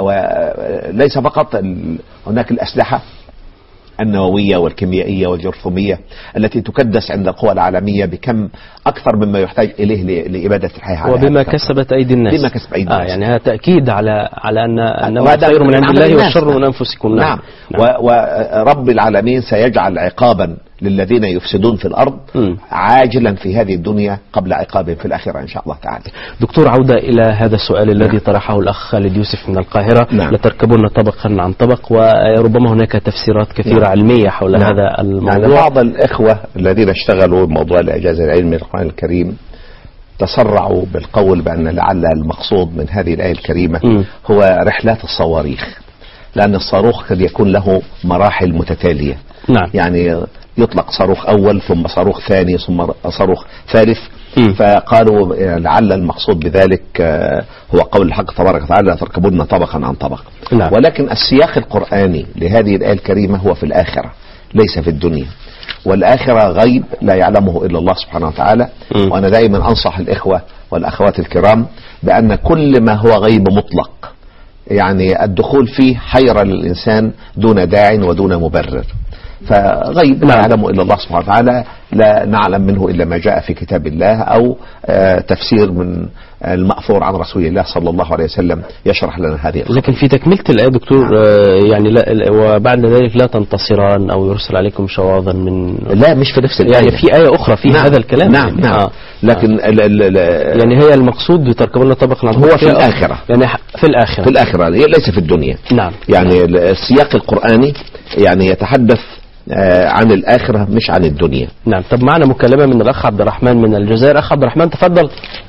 وليس فقط هناك الأسلحة النووية والكيميائية والجرثومية التي تكدس عند القوى العالمية بكم أكثر مما يحتاج إليه لإبادة الحياة، وبما كسبت أيدي الناس. بما كسب أيدي آه الناس. يعني هذا تأكيد على على أن أنه خير من عند الله والشر من أنفسكم. نعم. نعم. ورب العالمين سيجعل عقابا للذين يفسدون في الأرض م. عاجلا في هذه الدنيا قبل عقاب في الآخرة إن شاء الله تعالى. دكتور، عودة إلى هذا السؤال الذي نعم. طرحه الأخ خالد يوسف من القاهرة. نعم. لتركبون طبقا عن طبق، وربما هناك تفسيرات كثيرة نعم. علمية حول نعم. هذا الموضوع. يعني بعض الإخوة الذين اشتغلوا بموضوع الإعجاز العلمي للقرآن الكريم تسرعوا بالقول بأن لعل المقصود من هذه الآية الكريمة م. هو رحلات الصواريخ، لأن الصاروخ قد يكون له مراحل متتالية. نعم. يعني يطلق صاروخ أول ثم صاروخ ثاني ثم صاروخ ثالث. م. فقالوا لعل المقصود بذلك هو قول الحق تبارك وتعالى تركبون طبقا عن طبق. نعم. ولكن السياق القرآني لهذه الآية الكريمة هو في الآخرة ليس في الدنيا، والآخرة غيب لا يعلمه إلا الله سبحانه وتعالى. م. وأنا دائما أنصح الإخوة والأخوات الكرام بأن كل ما هو غيب مطلق يعني الدخول فيه حيرة للإنسان دون داع ودون مبرر. فغيب لا يعلمه إلا الله سبحانه وتعالى، لا نعلم منه إلا ما جاء في كتاب الله أو آه تفسير من المأثور عن رسول الله صلى الله عليه وسلم يشرح لنا هذه الخطة. لكن في تكملة الآية دكتور آه يعني لا وبعد ذلك لا تنتصران أو يرسل عليكم شواظا من لا مش في نفس الآية، يعني في آية أخرى في نعم. هذا الكلام. نعم نعم. آه. لكن آه. ال ال يعني هي المقصود بتركبون طبقا عن هو في الآخرة، يعني في الآخرة في الآخرة ليس في الدنيا. نعم. يعني نعم. السياق القرآني يعني يتحدث آه عن الآخرة مش عن الدنيا. نعم. طب معنا مكالمة من الأخ عبد الرحمن من الجزائر. أخ عبد الرحمن تفضل.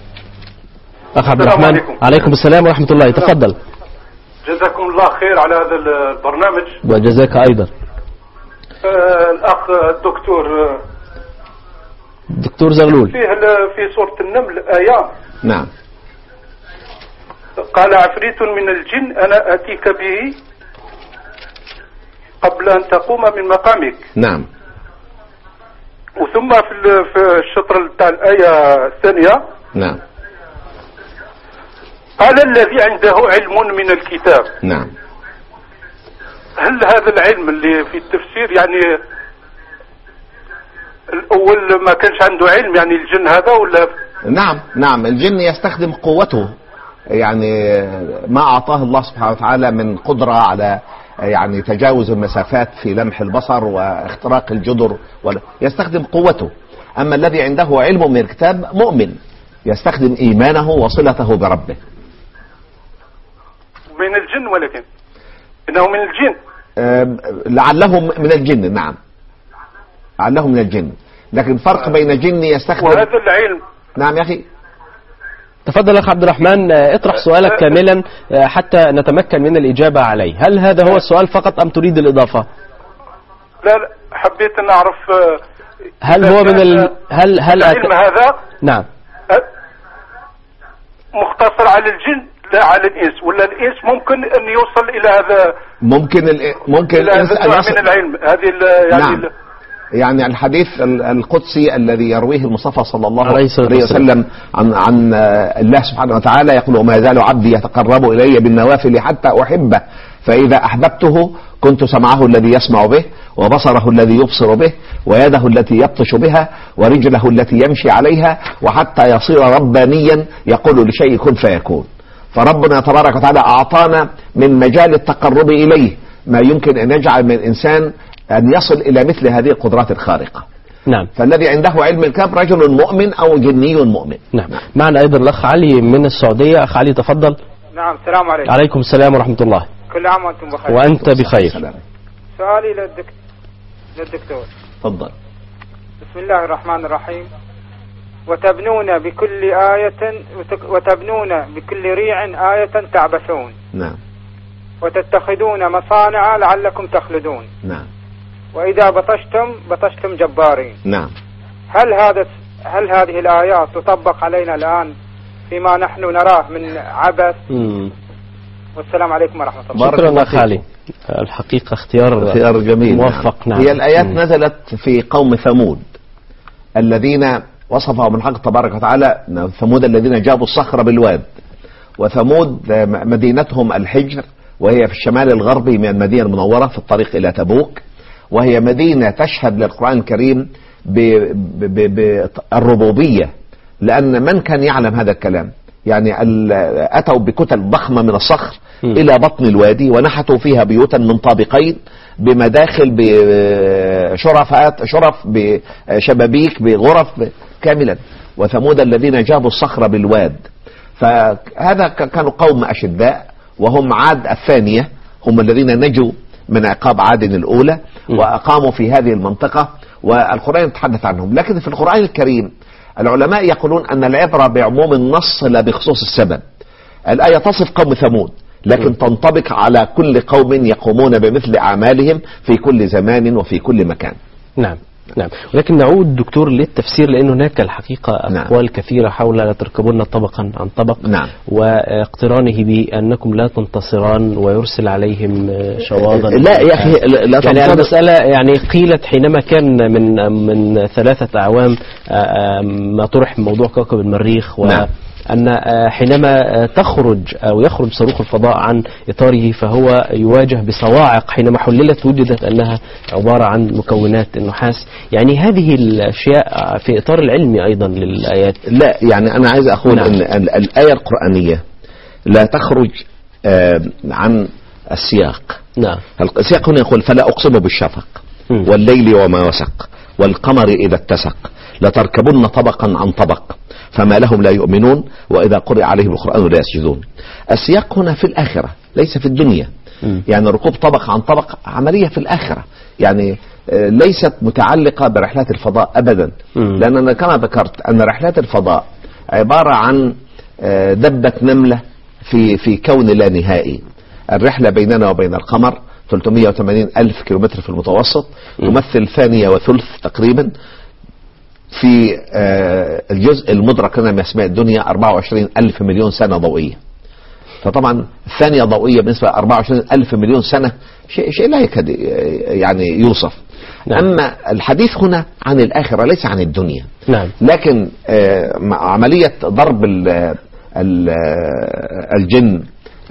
أخ عبد الرحمن. عليكم. عليكم السلام ورحمة الله. تفضل. جزاكم الله خير على هذا البرنامج. وجزاك أيضا. آه الأخ الدكتور دكتور زغلول فيه في سورة النمل آية. نعم. قال عفريت من الجن أنا أتيك به قبل أن تقوم من مقامك. نعم. وثم في في الشطر بتاع الآية الثانية نعم قال الذي عنده علم من الكتاب. نعم. هل هذا العلم اللي في التفسير يعني الأول ما كانش عنده علم يعني الجن هذا ولا؟ نعم نعم الجن يستخدم قوته، يعني ما أعطاه الله سبحانه وتعالى من قدرة على يعني تجاوز المسافات في لمح البصر واختراق الجدر، يستخدم قوته. أما الذي عنده علم من الكتاب مؤمن يستخدم إيمانه وصلته بربه. من الجن ولكن إنه من الجن. أه لعله من الجن. نعم لعله من الجن، لكن فرق بين جن يستخدم وهذا العلم. نعم يا أخي. تفضل أخ عبد الرحمن اطرح سؤالك كاملا حتى نتمكن من الإجابة عليه. هل هذا هو السؤال فقط أم تريد الإضافة؟ لا لا حبيت أن أعرف هل هو من ال... هل هل العلم أت... هذا نعم مختصر على الجن لا على الإنس، ولا الإنس ممكن أن يوصل إلى هذا؟ ممكن ال... ممكن الإنس أن يصل من العلم هذه يعني نعم. يعني الحديث القدسي الذي يرويه المصطفى صلى الله عليه وسلم عن عن الله سبحانه وتعالى يقول: وما يزال عبدي يتقرب إلي بالنوافل حتى أحبه، فإذا أحببته كنت سمعه الذي يسمع به، وبصره الذي يبصر به، ويده التي يبطش بها، ورجله التي يمشي عليها، وحتى يصير ربانيا يقول لشيء كن فيكون. فربنا تبارك وتعالى أعطانا من مجال التقرب إليه ما يمكن أن يجعل من الإنسان أن يصل إلى مثل هذه القدرات الخارقة. نعم. فالذي عنده علم الكم رجل مؤمن أو جني مؤمن. نعم. معنا أيضا الأخ علي من السعودية. أخ علي تفضل. نعم. السلام عليكم. عليكم السلام ورحمة الله. كل عام وأنتم بخير. وأنت بخير. سؤالي للدك... للدكتور. تفضل. بسم الله الرحمن الرحيم. وتبنون بكل آية وتبنون بكل ريع آية تعبثون. نعم. وتتخذون مصانع لعلكم تخلدون. نعم. وإذا بطشتم بطشتم جبارين. نعم. هل هذا هل هذه الآيات تطبق علينا الآن فيما نحن نراه من عبث؟ مم. والسلام عليكم ورحمة الله. شكرا أخ علي. الحقيقة اختيار اختيار جميل. موفق. نعم. هي الآيات مم. نزلت في قوم ثمود الذين وصفهم الحق تبارك وتعالى، ثمود الذين جابوا الصخر بالواد. وثمود مدينتهم الحجر، وهي في الشمال الغربي من المدينة المنورة في الطريق إلى تبوك، وهي مدينة تشهد للقرآن الكريم بالربوبية، لأن من كان يعلم هذا الكلام؟ يعني أتوا بكتل ضخمة من الصخر م. إلى بطن الوادي، ونحتوا فيها بيوتا من طابقين بمداخل بشرفات شرف بشبابيك بغرف كاملا. وثمود الذين جابوا الصخر بالواد، فهذا كانوا قوم أشداء، وهم عاد الثانية، هم الذين نجوا من عقاب عاد الأولى وأقاموا في هذه المنطقة، والقرآن يتحدث عنهم. لكن في القرآن الكريم العلماء يقولون أن العبرة بعموم النص لا بخصوص السبب. الآية تصف قوم ثمود، لكن تنطبق على كل قوم يقومون بمثل أعمالهم في كل زمان وفي كل مكان. نعم. نعم. ولكن نعود دكتور للتفسير، لأن هناك الحقيقة أقوال نعم. كثيرة حول لا تركبون طبقا عن طبق. نعم. واقترانه بأنكم لا تنتصران ويرسل عليهم شواظا. لا يا أخي لا يعني المسألة يعني قيلت حينما كان من من ثلاثة أعوام ما طرح موضوع كوكب المريخ، و نعم. أن حينما تخرج أو يخرج صاروخ الفضاء عن إطاره فهو يواجه بصواعق، حينما حللت وجدت أنها عبارة عن مكونات النحاس. يعني هذه الأشياء في إطار العلمي أيضا للآيات. لا يعني أنا عايز أقول نعم. أن الآية القرآنية لا تخرج عن السياق. نعم. السياق هنا يقول: فلا أقسم بالشفق م. والليل وما وسق والقمر إذا اتسق لتركبن طبقا عن طبق فما لهم لا يؤمنون وإذا قرئ عليهم القرآن لا يسجدون. السياق هنا في الآخرة ليس في الدنيا. م. يعني ركوب طبق عن طبق عملية في الآخرة، يعني ليست متعلقة برحلات الفضاء أبدا. م. لأننا كما ذكرت أن رحلات الفضاء عبارة عن دبة نملة في في كون لا نهائي. الرحلة بيننا وبين القمر ثلاثمائة وثمانين ألف كيلومتر في المتوسط، تمثل ثانية وثلث تقريبا في الجزء المدرك لنا من أسماء الدنيا أربعة وعشرين ألف مليون سنة ضوئية. فطبعا الثانية ضوئية بالنسبة ل أربعة وعشرين ألف مليون سنة شيء شيء لا يكاد يعني يوصف. نعم. أما الحديث هنا عن الآخرة ليس عن الدنيا. نعم. لكن عملية ضرب الجن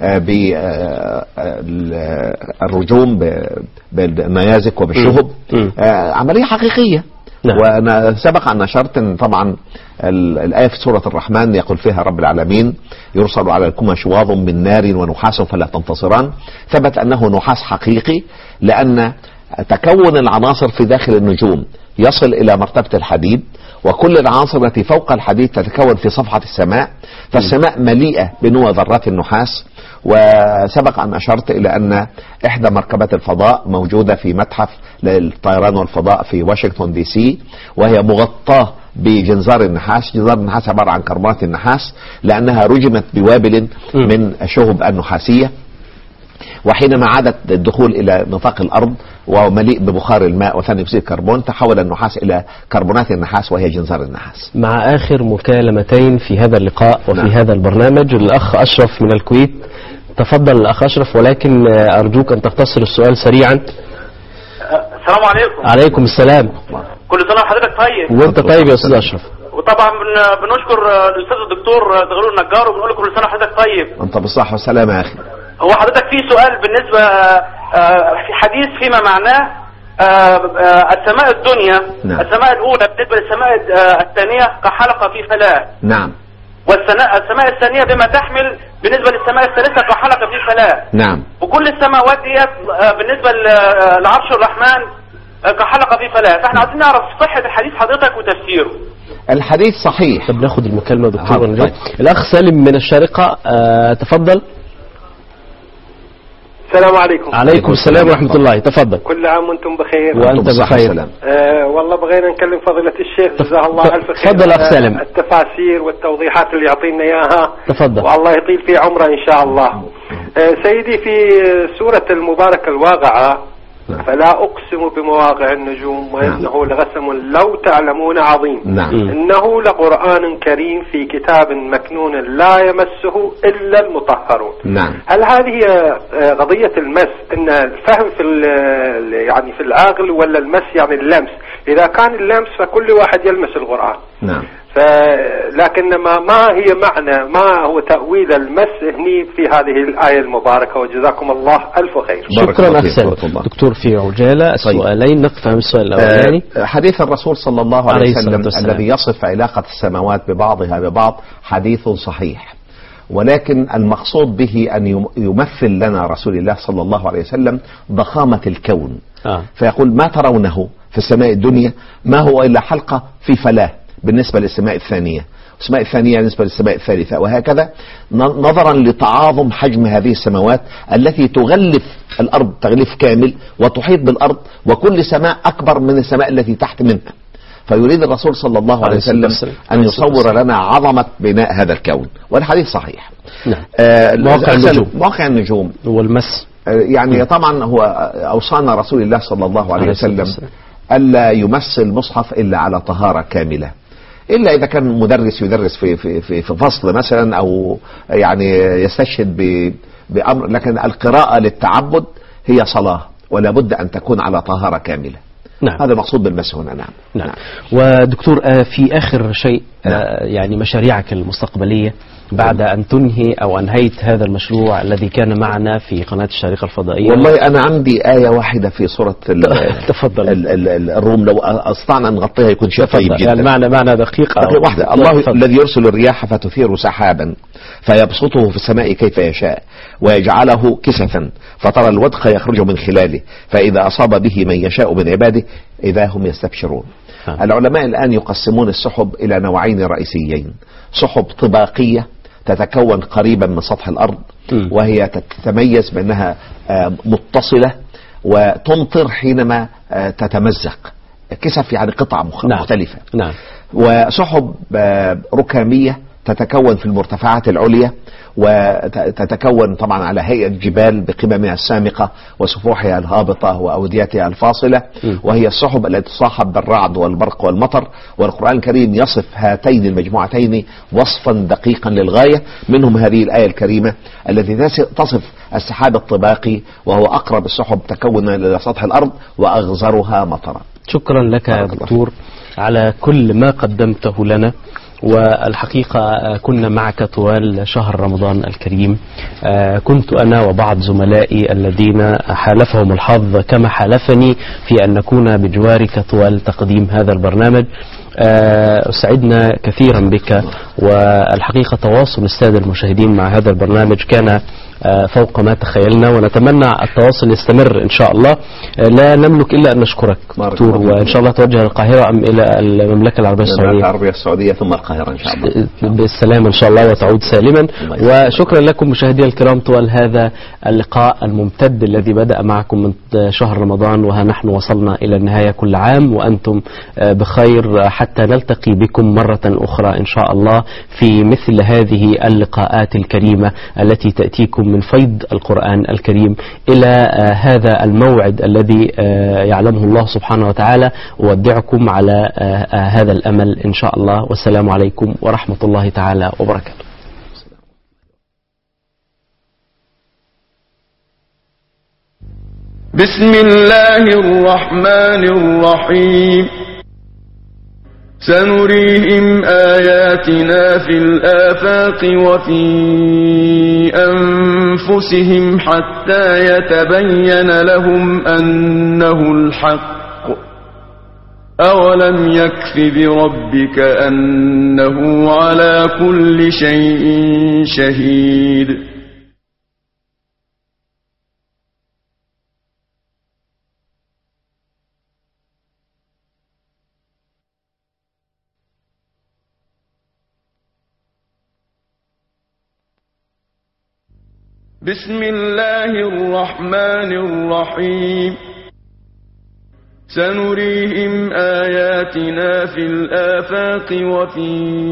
بالرجوم بالنيازك وبالشهب عملية حقيقية. نعم. وأنا سبق أن نشرت طبعا الآية في سورة الرحمن يقول فيها رب العالمين: يرسل عليكما شواظ من نار ونحاس فلا تنتصران. ثبت أنه نحاس حقيقي، لأن تكون العناصر في داخل النجوم يصل إلى مرتبة الحديد، وكل العناصر التي فوق الحديد تتكون في صفحة السماء، فالسماء مليئة بنوى ذرات النحاس. وسبق أن أشرت إلى أن إحدى مركبات الفضاء موجودة في متحف للطيران والفضاء في واشنطن دي سي، وهي مغطاة بجنزار النحاس. جنزار النحاس عبارة عن كربونات النحاس، لأنها رجمت بوابل من الشهب النحاسية، وحينما عادت الدخول إلى نطاق الأرض ومليء ببخار الماء وثاني أكسيد الكربون تحول النحاس إلى كربونات النحاس وهي جنزار النحاس. مع آخر مكالمتين في هذا اللقاء وفي نعم. هذا البرنامج الأخ أشرف من الكويت. تفضل الأخ أشرف، ولكن أرجوك أن تختصر السؤال سريعا. السلام عليكم. عليكم السلام. كل سنة وحضرتك طيب. وانت طيب يا استاذ اشرف. وطبعا بن- بنشكر الاستاذ الدكتور زغلول النجار وبنقول له كل سنة وحضرتك طيب. انت بالصحة والسلامة يا اخي. هو حضرتك في سؤال بالنسبة آه، في حديث فيما معناه آه، آه، السماء الدنيا نعم. السماء الأولى بالنسبة للسماء آه، الثانية كحلقة في فلاة، نعم والسماء السماء الثانية بما تحمل بالنسبة للسماء الثالثة كحلقة في فلاة، نعم وكل السماوات ديت آه، بالنسبة ل- لعرش الرحمن آه، كحلقة في فلاة. فاحنا عايزين نعرف صحة الحديث حضرتك وتفسيره. الحديث صحيح. طب ناخد المكالمة دكتور حاضر. ونرجع. الأخ سالم من الشارقة آه تفضل. السلام عليكم. عليكم السلام ورحمة الله، تفضل. كل عام وانتم بخير. وأنت بخير. آه والله بغينا نكلم فضيلة الشيخ جزاه الله ألف خير. تفضل أخ سالم. آه التفاسير والتوضيحات اللي يعطينا إياها. تفضل. والله يطيل في عمره إن شاء الله. آه سيدي في سورة المباركة الواقعة فلا أقسم بمواقع النجوم وإنه لقسم لو تعلمون عظيم. نعم. إنه لقرآن كريم في كتاب مكنون لا يمسه إلا المطهرون. نعم. هل هذه آه، قضية المس إن الفهم في ال- يعني في العقل ولا المس يعني اللمس؟ إذا كان اللمس فكل واحد يلمس القرآن. نعم. ف لكن ما ما هي معنى ما هو تأويل المس هني في هذه الآية المباركة وجزاكم الله ألف خير. شكرا أخ سالم. دكتور في عجالة السؤالين نقف السؤال الأولاني. آه، حديث الرسول صلى الله عليه عليه وسلم الصلاة والسلام. الذي يصف علاقة السماوات ببعضها ببعض حديث صحيح، ولكن المقصود به أن يم- يمثل لنا رسول الله صلى الله عليه وسلم ضخامة الكون. آه. فيقول ما ترونه في السماء الدنيا ما هو إلا حلقة في فلاة بالنسبة للسماء الثانية، السماء الثانية بالنسبة للسماء الثالثة، وهكذا ن- نظرا لتعاظم حجم هذه السماوات التي تغلف الأرض تغليف كامل وتحيط بالأرض، وكل سماء أكبر من السماء التي تحت منها. فيريد الرسول صلى الله عليه وسلم أن يصور لنا عظمة بناء هذا الكون، والحديث صحيح. نعم. آه مواقع النجوم. مواقع النجوم والمس. آه يعني طبعا هو أوصانا رسول الله صلى الله عليه وسلم ألا يمس المصحف إلا على طهارة كاملة، إلا إذا كان مدرس يدرس في في في, في فصل مثلا، أو يعني يستشهد ب- بأمر، لكن القراءة للتعبد هي صلاة ولا بد أن تكون على طهارة كاملة. نعم. هذا المقصود بالمس هنا. نعم. نعم. ودكتور آه، في آخر شيء آه، يعني مشاريعك المستقبلية بعد أن تنهي أو أنهيت هذا المشروع الذي كان معنا في قناة الشارقة الفضائية. والله أنا عندي آية واحدة في سورة ال- تفضل. ال- ال- ال- الروم، لو أستطعنا أن نغطيها يكون شيء طيب تفضل. جدا. يعني معنى معنى دقيقة أو- دقيقة واحدة. الله تفضل. الذي يرسل الرياح فتثير سحابا فيبسطه في السماء كيف يشاء ويجعله كسفا فترى الودق يخرج من خلاله فإذا أصاب به من يشاء من عباده إذا هم يستبشرون. العلماء الآن يقسمون السحب إلى نوعين رئيسيين: سحب طباقية تتكون قريبا من سطح الأرض، وهي تتميز بأنها آه، متصلة وتمطر حينما آه، تتمزق. كسف يعني قطعة مخ- نعم. مختلفة. نعم. وسحب آه، ركامية تتكون في المرتفعات العليا وتتكون طبعا على هيئة جبال بقممها السامقة وسفوحها الهابطة وأوديتها الفاصلة، وهي السحب التي تصاحب بالرعد والبرق والمطر. والقرآن الكريم يصف هاتين المجموعتين وصفا دقيقا للغاية، منهم هذه الآية الكريمة التي تصف السحاب الطباقي وهو أقرب السحب تكونا إلى سطح الأرض وأغزرها مطرا. شكرا لك يا دكتور على كل ما قدمته لنا. والحقيقة آه، كنا معك طوال شهر رمضان الكريم. آه، كنت أنا وبعض زملائي الذين حالفهم الحظ كما حالفني في أن نكون بجوارك طوال تقديم هذا البرنامج. آه، سعدنا كثيرا بك، والحقيقة تواصل السادة المشاهدين مع هذا البرنامج كان آه، فوق ما تخيلنا، ونتمنى التواصل يستمر إن شاء الله. آه، لا نملك إلا أن نشكرك دكتور، وإن شاء الله توجه القاهرة أم إلى المملكة العربية السعودية. المملكة العربية السعودية ثم القاهرة إن شاء الله. بالسلامة إن شاء الله وتعود سالما. وشكرا لكم مشاهدي الكرام طوال هذا اللقاء الممتد الذي بدأ معكم من شهر رمضان، وها نحن وصلنا إلى النهاية. كل عام وأنتم آه، بخير، حتى نلتقي بكم مرة أخرى إن شاء الله في مثل هذه اللقاءات الكريمة التي تأتيكم من فيض القرآن الكريم إلى آه، هذا الموعد الذي آه، يعلمه الله سبحانه وتعالى. أودعكم على آه، آه، هذا الأمل إن شاء الله، والسلام عليكم ورحمة الله تعالى وبركاته. بسم الله الرحمن الرحيم سنريهم آياتنا في الآفاق وفي أنفسهم حتى يتبين لهم أنه الحق أولم يكف بربك أنه على كل شيء شهيد بسم الله الرحمن الرحيم سنريهم آياتنا في الآفاق وفي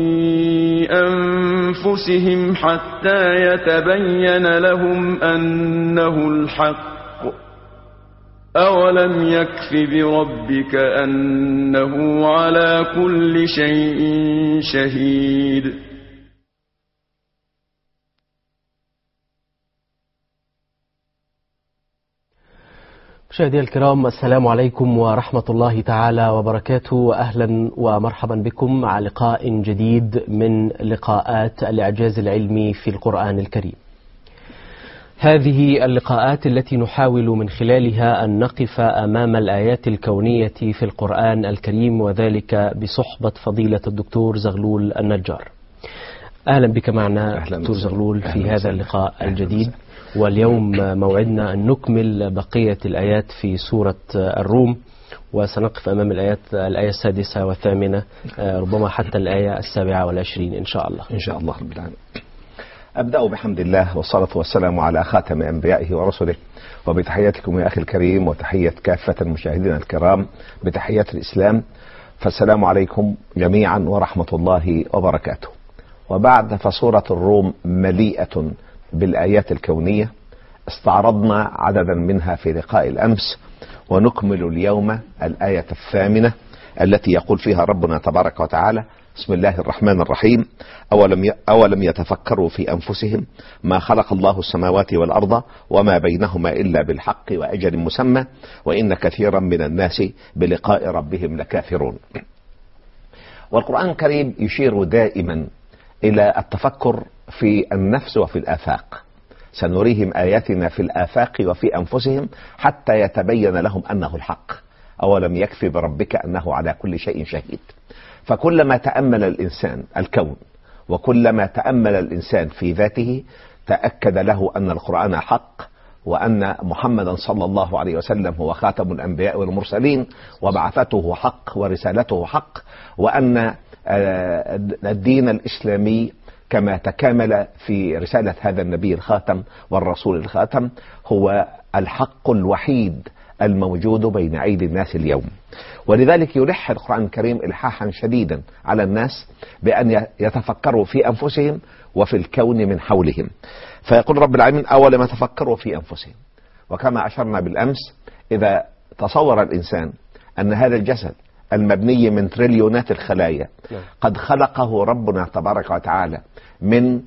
أنفسهم حتى يتبين لهم أنه الحق أولم يكف بربك أنه على كل شيء شهيد مشاهدينا الكرام، السلام عليكم ورحمة الله تعالى وبركاته، وأهلا ومرحبا بكم مع لقاء جديد من لقاءات الإعجاز العلمي في القرآن الكريم. هذه اللقاءات التي نحاول من خلالها أن نقف أمام الآيات الكونية في القرآن الكريم، وذلك بصحبة فضيلة الدكتور زغلول النجار. أهلا بك معنا دكتور زغلول في هذا اللقاء الجديد، واليوم موعدنا أن نكمل بقية الآيات في سورة الروم، وسنقف أمام الآيات الآية السادسة والثامنة ربما حتى الآية السابعة والعشرين إن شاء الله. إن شاء الله رب العالمين. أبدأ بحمد الله والصلاة والسلام على خاتم أنبيائه ورسله، وبتحياتكم يا أخي الكريم وتحية كافة المشاهدين الكرام بتحيات الإسلام، فالسلام عليكم جميعا ورحمة الله وبركاته. وبعد فسورة الروم مليئة بالآيات الكونية، استعرضنا عددا منها في لقاء الأمس، ونكمل اليوم الآية الثامنة التي يقول فيها ربنا تبارك وتعالى: بسم الله الرحمن الرحيم أولم أولم يتفكروا في أنفسهم ما خلق الله السماوات والأرض وما بينهما إلا بالحق وأجل مسمى وإن كثيرا من الناس بلقاء ربهم لكافرون. والقرآن الكريم يشير دائما إلى التفكر في النفس وفي الآفاق. سنريهم آياتنا في الآفاق وفي أنفسهم حتى يتبين لهم أنه الحق أولم يكفي بربك أنه على كل شيء شهيد. فكلما تأمل الإنسان الكون وكلما تأمل الإنسان في ذاته تأكد له أن القرآن حق، وأن محمدا صلى الله عليه وسلم هو خاتم الأنبياء والمرسلين، وبعثته حق ورسالته حق، وأن الدين الإسلامي كما تكامل في رسالة هذا النبي الخاتم والرسول الخاتم هو الحق الوحيد الموجود بين أيدي الناس اليوم. ولذلك يلح القرآن الكريم إلحاحا شديدا على الناس بأن يتفكروا في أنفسهم وفي الكون من حولهم. فيقول رب العالمين: أولم يتفكروا في أنفسهم. وكما أشرنا بالأمس، إذا تصور الإنسان أن هذا الجسد المبني من تريليونات الخلايا قد خلقه ربنا تبارك وتعالى من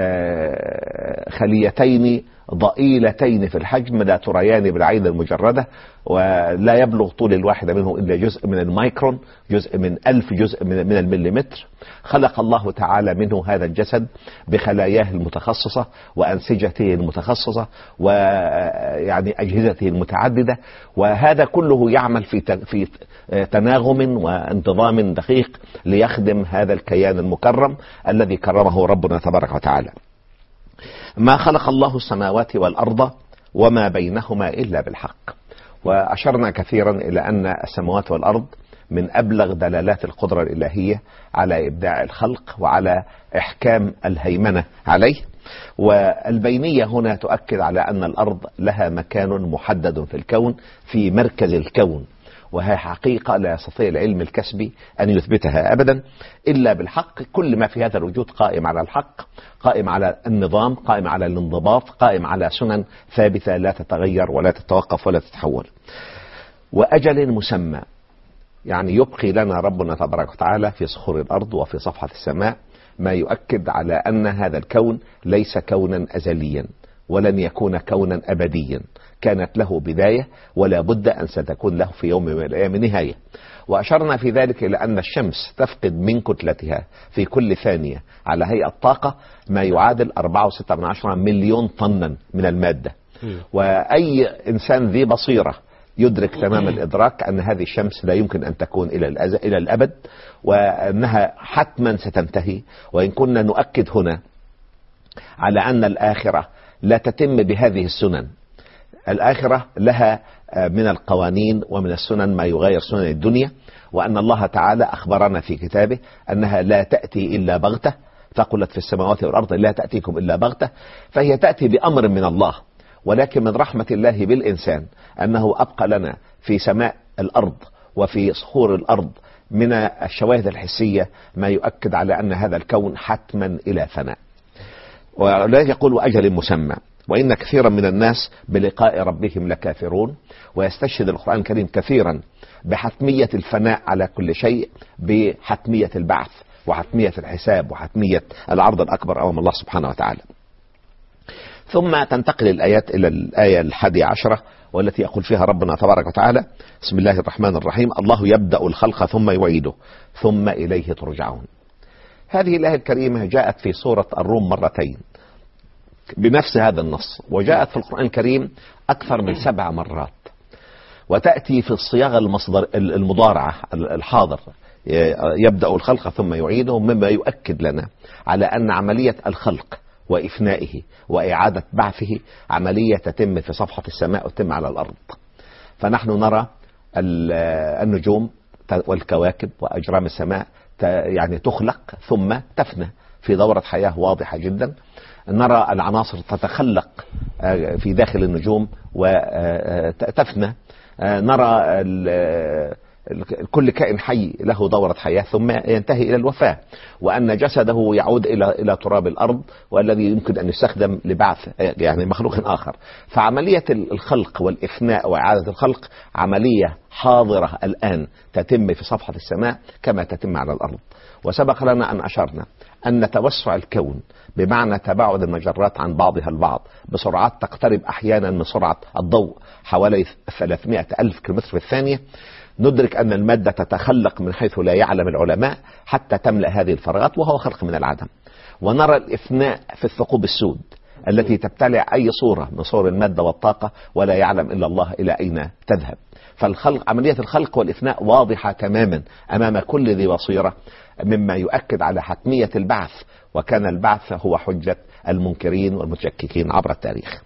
خليتين ضئيلتين في الحجم لا تريان بالعين المجردة، ولا يبلغ طول الواحدة منهم إلا جزء من المايكرون، جزء من ألف جزء من المليمتر. خلق الله تعالى منه هذا الجسد بخلاياه المتخصصة وأنسجته المتخصصة ويعني أجهزته المتعددة، وهذا كله يعمل في في تناغم وانتظام دقيق ليخدم هذا الكيان المكرم الذي كرمه ربنا تبارك وتعالى. ما خلق الله السماوات والأرض وما بينهما إلا بالحق. وأشرنا كثيرا إلى أن السماوات والأرض من أبلغ دلالات القدرة الإلهية على إبداع الخلق وعلى إحكام الهيمنة عليه. والبينية هنا تؤكد على أن الأرض لها مكان محدد في الكون، في مركز الكون، وهي حقيقة لا يستطيع العلم الكسبي أن يثبتها أبدا إلا بالحق. كل ما في هذا الوجود قائم على الحق، قائم على النظام، قائم على الانضباط، قائم على سنن ثابتة لا تتغير ولا تتوقف ولا تتحول. وأجل مسمى، يعني يبقي لنا ربنا تبارك وتعالى في صخور الأرض وفي صفحة السماء ما يؤكد على أن هذا الكون ليس كونا أزليا ولن يكون كونا أبديا، كانت له بداية ولا بد أن ستكون له في يوم من الأيام نهاية. وأشرنا في ذلك إلى أن الشمس تفقد من كتلتها في كل ثانية على هيئة طاقة ما يعادل أربعة وستة من عشرة مليون طنا من المادة. وأي إنسان ذي بصيرة يدرك تمام الإدراك أن هذه الشمس لا يمكن أن تكون إلى إلى الأبد، وأنها حتما ستنتهي. وإن كنا نؤكد هنا على أن الآخرة لا تتم بهذه السنن، الآخرة لها من القوانين ومن السنن ما يغير سنن الدنيا، وأن الله تعالى أخبرنا في كتابه أنها لا تأتي إلا بغتة، فقلت في السماوات والأرض لا تأتيكم إلا بغتة، فهي تأتي بأمر من الله. ولكن من رحمة الله بالإنسان أنه أبقى لنا في سماء الأرض وفي صخور الأرض من الشواهد الحسية ما يؤكد على أن هذا الكون حتما إلى فناء. ولا يقول أجل مسمى، وإن كثيرا من الناس بلقاء ربهم لكافرون. ويستشهد القرآن الكريم كثيرا بحتمية الفناء على كل شيء، بحتمية البعث وحتمية الحساب وحتمية العرض الأكبر أمام الله سبحانه وتعالى. ثم تنتقل الآيات إلى الآية الحادية عشرة، والتي يقول فيها ربنا تبارك وتعالى: بسم الله الرحمن الرحيم، الله يبدأ الخلق ثم يعيده ثم إليه ترجعون. هذه الآية الكريمة جاءت في سورة الروم مرتين بنفس هذا النص، وجاءت في القرآن الكريم أكثر من سبع مرات، وتأتي في الصياغة المصدر المضارعة الحاضر، يبدأ الخلق ثم يعيده، مما يؤكد لنا على أن عملية الخلق وإفنائه وإعادة بعثه عملية تتم في صفحة السماء وتتم على الأرض. فنحن نرى النجوم والكواكب وأجرام السماء يعني تخلق ثم تفنى في دورة حياة واضحة جدا. نرى العناصر تتخلق في داخل النجوم وتفنى. نرى كل كائن حي له دورة حياة ثم ينتهي إلى الوفاة، وأن جسده يعود إلى إلى تراب الأرض، والذي يمكن أن يستخدم لبعث يعني مخلوق آخر. فعملية الخلق والإفناء وإعادة الخلق عملية حاضرة الآن تتم في صفحة السماء كما تتم على الأرض. وسبق لنا أن أشرنا أن توسع الكون بمعنى تباعد المجرات عن بعضها البعض بسرعات تقترب أحيانا من سرعة الضوء حوالي ثلاثمائة ألف كيلومتر في الثانية، ندرك أن المادة تتخلق من حيث لا يعلم العلماء حتى تملأ هذه الفراغات، وهو خلق من العدم. ونرى الإفناء في الثقوب السود التي تبتلع أي صورة من صور المادة والطاقة ولا يعلم إلا الله إلى أين تذهب. فالخلق عملية الخلق والإفناء واضحة تماما أمام كل ذي بصيرة، مما يؤكد على حتمية البعث، وكان البعث هو حجة المنكرين والمتشككين عبر التاريخ.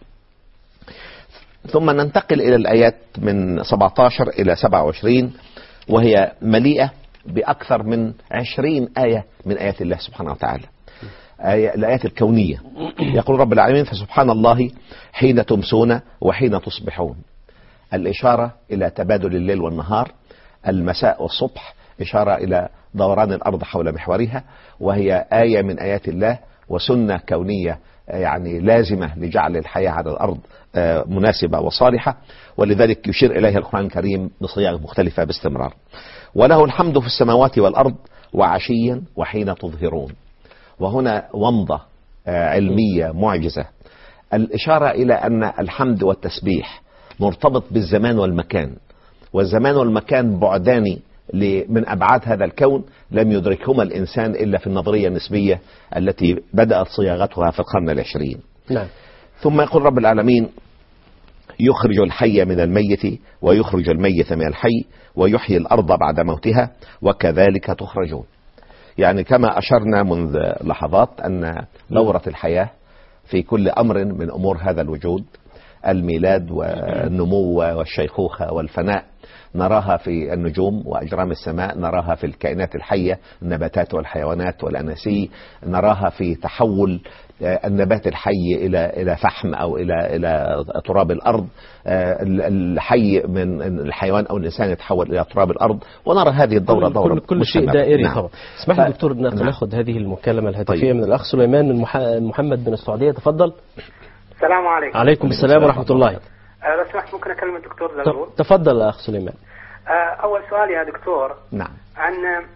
ثم ننتقل إلى الآيات من سبعة عشر إلى سبعة وعشرين، وهي مليئة بأكثر من عشرين آية من آيات الله سبحانه وتعالى، آية الآيات الكونية. يقول رب العالمين: فسبحان الله حين تمسون وحين تصبحون. الإشارة إلى تبادل الليل والنهار، المساء والصبح، إشارة إلى دوران الأرض حول محورها، وهي آية من آيات الله وسنة كونية يعني لازمة لجعل الحياة على الأرض مناسبة وصالحة، ولذلك يشير إليها القرآن الكريم بصيغ مختلفة باستمرار. وله الحمد في السماوات والأرض وعشيا وحين تظهرون. وهنا ومضة علمية معجزة، الإشارة إلى أن الحمد والتسبيح مرتبط بالزمان والمكان، والزمان والمكان بعدان من أبعاد هذا الكون لم يدركهما الإنسان إلا في النظرية النسبية التي بدأت صياغتها في القرن العشرين. نعم. ثم يقول رب العالمين: يخرج الحي من الميت ويخرج الميت من الحي ويحيي الأرض بعد موتها وكذلك تخرجون. يعني كما أشرنا منذ لحظات أن دورة الحياة في كل أمر من أمور هذا الوجود، الميلاد والنمو والشيخوخة والفناء، نراها في النجوم وأجرام السماء، نراها في الكائنات الحية، النباتات والحيوانات والأناسي، نراها في تحول النبات الحي إلى إلى فحم أو إلى إلى تراب الأرض، الحي من الحيوان أو الإنسان يتحول إلى تراب الأرض، ونرى هذه الدورة دورة كل, كل شيء دائري. نعم. طبعا. اسمح لي دكتور أن ناخذ هذه المكالمة الهاتفية. طيب. من الأخ سليمان من محمد من السعودية، تفضل. السلام عليكم. عليكم السلام ورحمة الله. لو سمحت ممكن أكلم الدكتور زغلول؟ تفضل يا أخ سليمان. أول سؤال يا دكتور. نعم. عن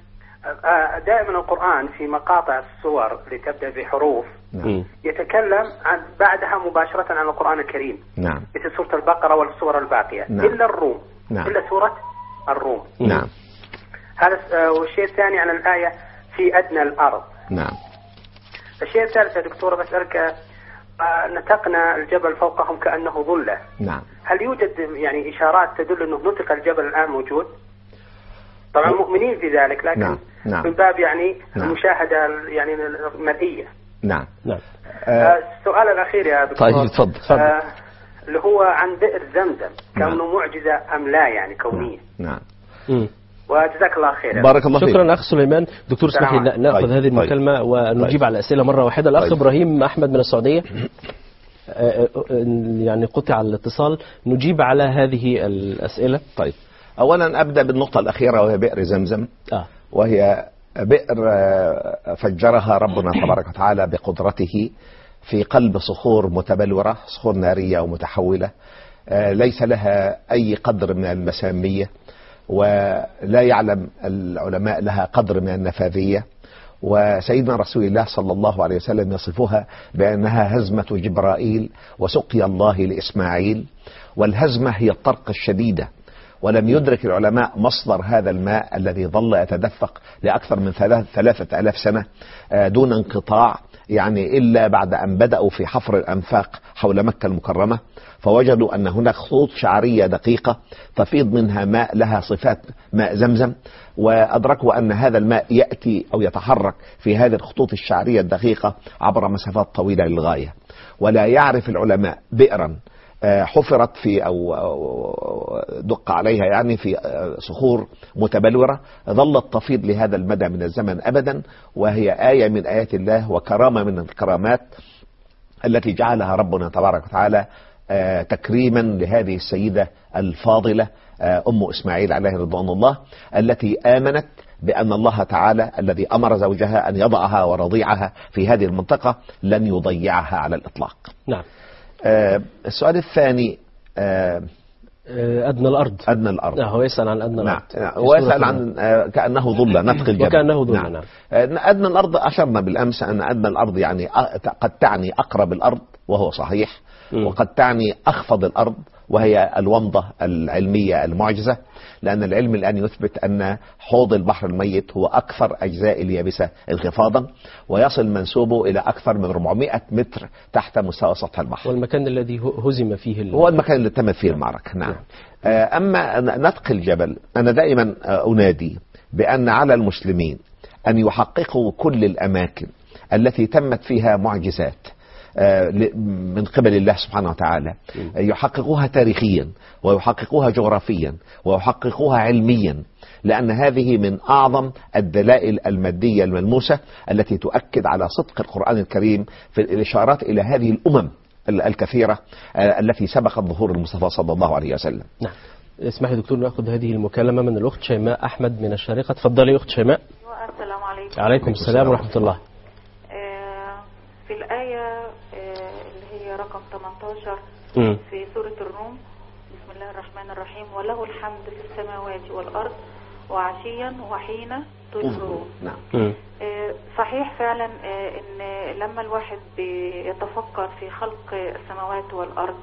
دائما القرآن في مقاطع السور اللي تبدأ بحروف نعم. يتكلم عن بعدها مباشرة عن القرآن الكريم، نعم، مثل سورة البقرة والسور الباقية، نعم. إلا الروم، نعم. إلا سورة الروم. نعم. هذا. والشيء الثاني عن الآية في أدنى الأرض. نعم. الشيء الثالث يا دكتور بسألك، نتقنا الجبل فوقهم كأنه ظلة. نعم. هل يوجد يعني إشارات تدل أنه نطق الجبل الآن موجود؟ طبعا مؤمنين في ذلك، لكن نعم. نعم. من باب يعني نعم. المشاهدة يعني المرئية. نعم. نعم. آه السؤال الأخير يا دكتور. طيب تفضل. آه اللي هو عن بئر زمزم، نعم. كونه معجزة أم لا يعني كونية؟ نعم. نعم. وجزاك الله خير. بارك الله فيك. شكرا أخ سليمان. دكتور اسمح لي نأخذ طيب. هذه المكالمة طيب. ونجيب طيب. على الأسئلة مرة واحدة. الأخ طيب. إبراهيم أحمد من السعودية، يعني قطع الاتصال، نجيب على هذه الأسئلة. طيب أولا أبدأ بالنقطة الأخيرة وهي بئر زمزم. آه. وهي بئر فجرها ربنا تبارك وتعالى بقدرته في قلب صخور متبلورة، صخور نارية ومتحولة ليس لها أي قدر من المسامية، ولا يعلم العلماء لها قدر من النفاذية. وسيدنا رسول الله صلى الله عليه وسلم يصفها بأنها هزمة جبرائيل وسقي الله لإسماعيل. والهزمة هي الطرق الشديدة، ولم يدرك العلماء مصدر هذا الماء الذي ظل يتدفق لأكثر من ثلاثة آلاف سنة دون انقطاع، يعني إلا بعد أن بدأوا في حفر الأنفاق حول مكة المكرمة، فوجدوا أن هناك خطوط شعرية دقيقة تفيض منها ماء لها صفات ماء زمزم، وأدركوا أن هذا الماء يأتي أو يتحرك في هذه الخطوط الشعرية الدقيقة عبر مسافات طويلة للغاية. ولا يعرف العلماء بئرا حفرت في أو دق عليها يعني في صخور متبلورة ظلت تفيض لهذا المدى من الزمن أبدا، وهي آية من آيات الله وكرامة من الكرامات التي جعلها ربنا تبارك وتعالى تكريما لهذه السيدة الفاضلة أم إسماعيل عليه رضوان الله، التي آمنت بأن الله تعالى الذي أمر زوجها أن يضعها ورضيعها في هذه المنطقة لن يضيعها على الإطلاق. نعم. آه السؤال الثاني آه أدنى الأرض. أدنى الأرض. هو يسأل عن أدنى الأرض. نعم. هو يسأل عن آه كأنه ظلة نطق الجبل. وكأنه ظلة. نعم. نعم. آه أدنى الأرض أشرنا بالأمس أن أدنى الأرض يعني قد تعني أقرب الأرض وهو صحيح، م. وقد تعني أخفض الأرض وهي الومضة العلمية المعجزة، لأن العلم الآن يثبت أن حوض البحر الميت هو أكثر أجزاء اليابسة انخفاضا، ويصل منسوبه إلى أكثر من أربعمائة متر تحت مستوى سطح البحر. والمكان الذي هزم فيه ال... هو المكان اللي تمت فيه المعركة. نعم. أما نطق الجبل أنا دائما أنادي بأن على المسلمين أن يحققوا كل الأماكن التي تمت فيها معجزات من قبل الله سبحانه وتعالى، يحققوها تاريخيا ويحققوها جغرافيا ويحققوها علميا، لأن هذه من أعظم الدلائل المادية الملموسة التي تؤكد على صدق القرآن الكريم في الإشارات إلى هذه الأمم الكثيرة التي سبقت ظهور المصطفى صلى الله عليه وسلم. نعم. اسمح لي دكتور نأخذ هذه المكالمة من الأخت شيماء أحمد من الشارقة. تفضلي أخت شيماء. السلام عليكم. عليكم السلام ورحمة الله. في الآية اللي هي رقم ثمانية عشر م. في سورة الروم، بسم الله الرحمن الرحيم، وله الحمد في السماوات والأرض وعشيا وحين تظهرون. نعم. صحيح فعلا ان لما الواحد بيتفكر في خلق السماوات والأرض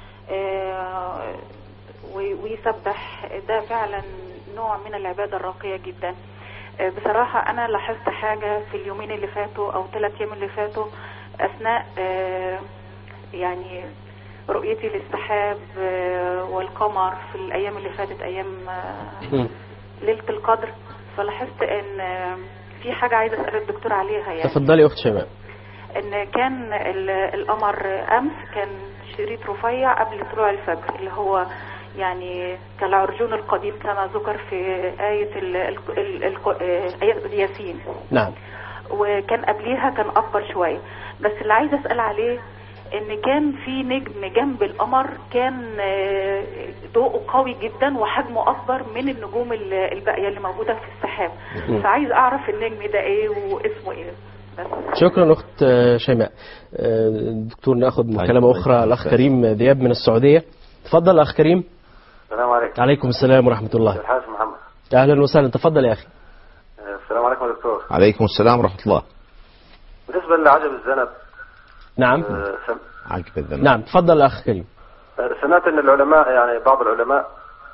ويسبح، ده فعلا نوع من العبادة الراقية جدا. بصراحة أنا لاحظت حاجة في اليومين اللي فاتوا أو ثلاث أيام اللي فاتوا أثناء يعني رؤيتي للسحاب والقمر في الأيام اللي فاتت، أيام ليلة القدر، فلاحظت أن في حاجة عايزة أسأل الدكتور عليها. يعني تفضلي أخت شيماء. أن كان القمر أمس كان شريط رفيع قبل طلوع الفجر، اللي هو يعني كالعرجون القديم كما ذكر في آية ال ال ال ال آية ياسين. نعم. وكان قبليها كان أكبر شوية، بس اللي عايز أسأل عليه إن كان في نجم جنب القمر كان ضوءه قوي جدا وحجمه أكبر من النجوم الباقية اللي موجودة في السحاب، فعايز أعرف النجم ده إيه واسمه إيه. بس. شكرا أخت شيماء. دكتور نأخذ مكالمة أخرى. الأخ كريم ذياب من السعودية. تفضل أخ كريم. السلام عليكم. عليكم السلام ورحمة الله. الحاج محمد. أهلا وسهلا. تفضل يا أخي. في السلام عليكم يا دكتور. عليكم السلام ورحمة الله. بالنسبة لعجب الذنب. نعم. آه سم... عجب الذنب. نعم تفضل أخ كريم. آه سمعت أن العلماء يعني بعض العلماء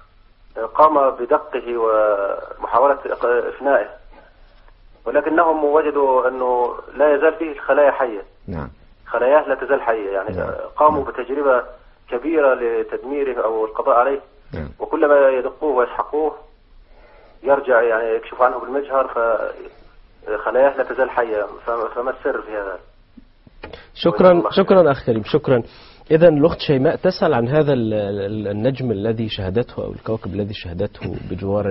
قام بدقه ومحاولة إفنائه، ولكنهم وجدوا أنه لا يزال فيه الخلايا حية. نعم. خلاياه لا تزال حية، يعني نعم. قاموا بتجربة كبيرة لتدميره أو القضاء عليه. نعم. وكلما يدقوه ويسحقوه يرجع يعني يكشف عنه بالمجهر، فخلاياه لا تزال حية. فما السر في هذا؟ شكرا شكرا أخ كريم، شكرا. إذا الأخت شيماء تسأل عن هذا النجم الذي شهدته أو الكوكب الذي شهدته بجوار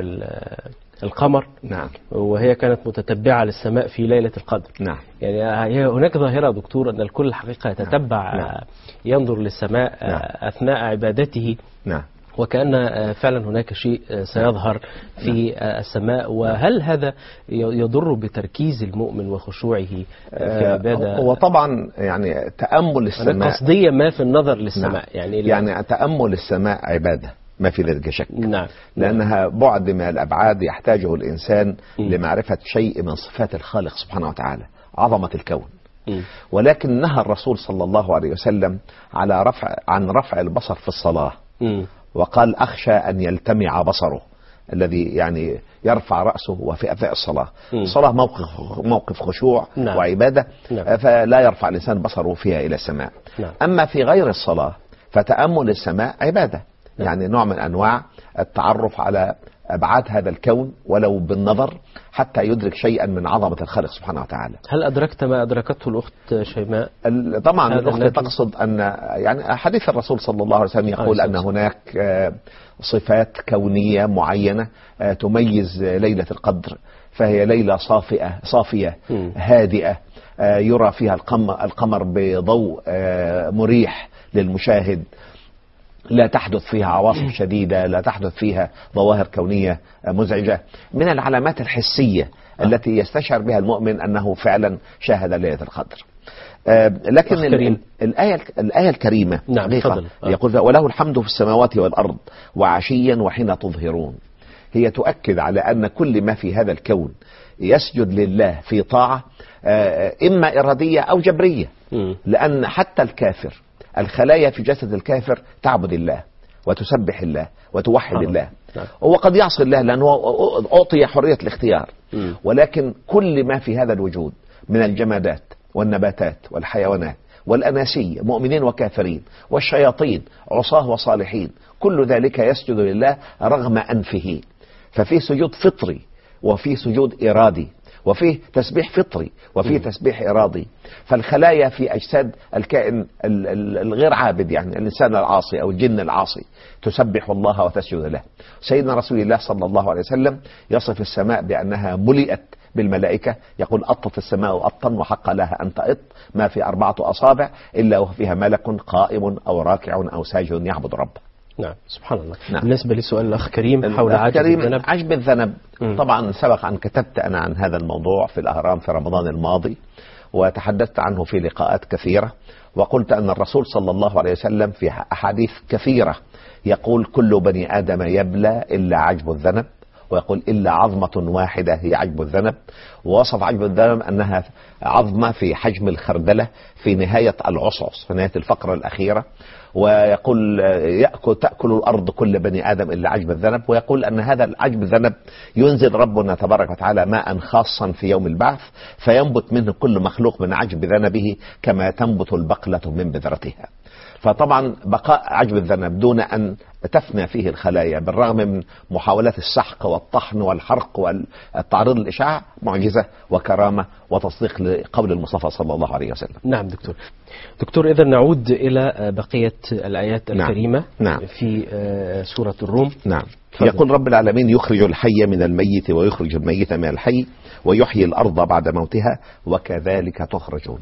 القمر. نعم. وهي كانت متتبعة للسماء في ليلة القدر. نعم. يعني هناك ظاهرة دكتور أن الكل الحقيقة يتتبع. نعم. ينظر للسماء. نعم. أثناء عبادته. نعم. وكأن فعلا هناك شيء سيظهر في السماء. وهل هذا يضر بتركيز المؤمن وخشوعه في العبادة؟ وطبعا يعني تأمل السماء قصدية ما في النظر للسماء. نعم. يعني, يعني تأمل السماء عبادة ما في ذلك شك. نعم. لأنها بعد من الأبعاد يحتاجه الإنسان م. لمعرفة شيء من صفات الخالق سبحانه وتعالى، عظمة الكون. م. ولكن نهى الرسول صلى الله عليه وسلم على رفع عن رفع البصر في الصلاة. م. وقال أخشى أن يلتمع بصره، الذي يعني يرفع رأسه وفي أثناء الصلاة. م. الصلاة موقف موقف خشوع. نعم. وعبادة. نعم. فلا يرفع الإنسان بصره فيها إلى السماء. نعم. أما في غير الصلاة فتأمل السماء عبادة. نعم. يعني نوع من أنواع التعرف على أبعاد هذا الكون ولو بالنظر حتى يدرك شيئا من عظمة الخالق سبحانه وتعالى. هل أدركت ما أدركته الأخت شيماء؟ طبعا الأخت تقصد أن يعني حديث الرصول صلى الله عليه وسلم يقول أن هناك صفات كونية معينة تميز ليلة القدر، فهي ليلة صافئة صافية هادئة يرى فيها القمر, القمر بضوء مريح للمشاهد، لا تحدث فيها عواصف شديدة، لا تحدث فيها ظواهر كونية مزعجة، من العلامات الحسية التي يستشعر بها المؤمن أنه فعلا شاهد ليلة القدر. لكن الآية الآية الكريمة. نعم. يقول وله الحمد في السماوات والأرض وعشيا وحين تظهرون، هي تؤكد على أن كل ما في هذا الكون يسجد لله في طاعة إما إرادية أو جبرية. لأن حتى الكافر، الخلايا في جسد الكافر تعبد الله وتسبح الله وتوحد آه. الله. هو قد يعصي الله لأنه أعطي حرية الاختيار. م. ولكن كل ما في هذا الوجود من الجمادات والنباتات والحيوانات والأناسية مؤمنين وكافرين والشياطين عصاه وصالحين، كل ذلك يسجد لله رغم أنفه. ففيه سجود فطري وفيه سجود إرادي وفيه تسبيح فطري وفيه تسبيح إرادي. فالخلايا في أجساد الكائن الغير عابد، يعني الإنسان العاصي أو الجن العاصي، تسبح الله وتسجد له. سيدنا رسول الله صلى الله عليه وسلم يصف السماء بأنها ملئت بالملائكة، يقول أطت السماء أطا وحق لها أن تأط، ما في أربعة أصابع إلا وفيها ملك قائم أو راكع أو ساجد يعبد ربه. نعم سبحان الله. نعم. بالنسبة لسؤال الأخ كريم حول عجب الذنب. عجب الذنب طبعا سبق أن كتبت أنا عن هذا الموضوع في الأهرام في رمضان الماضي، وتحدثت عنه في لقاءات كثيرة، وقلت أن الرسول صلى الله عليه وسلم في أحاديث كثيرة يقول كل بني آدم يبلى إلا عجب الذنب، ويقول إلا عظمة واحدة هي عجب الذنب. ووصف عجب الذنب أنها عظمة في حجم الخردلة في نهاية العصعص، في نهاية الفقرة الأخيرة. ويقول يأكل تأكل الأرض كل بني آدم إلا عجب الذنب. ويقول أن هذا العجب الذنب ينزل ربنا تبارك وتعالى ماء خاصا في يوم البعث، فينبت منه كل مخلوق من عجب ذنبه كما تنبت البقلة من بذرتها. فطبعا بقاء عجب الذنب دون أن تفنى فيه الخلايا بالرغم من محاولات السحق والطحن والحرق والتعريض للإشعاع معجزة وكرامة وتصديق لقول المصطفى صلى الله عليه وسلم. نعم دكتور. دكتور إذا نعود إلى بقية الآيات الكريمة. نعم. في سورة الروم. نعم. يقول رب العالمين يخرج الحي من الميت ويخرج الميت من الحي ويحيي الأرض بعد موتها وكذلك تخرجون.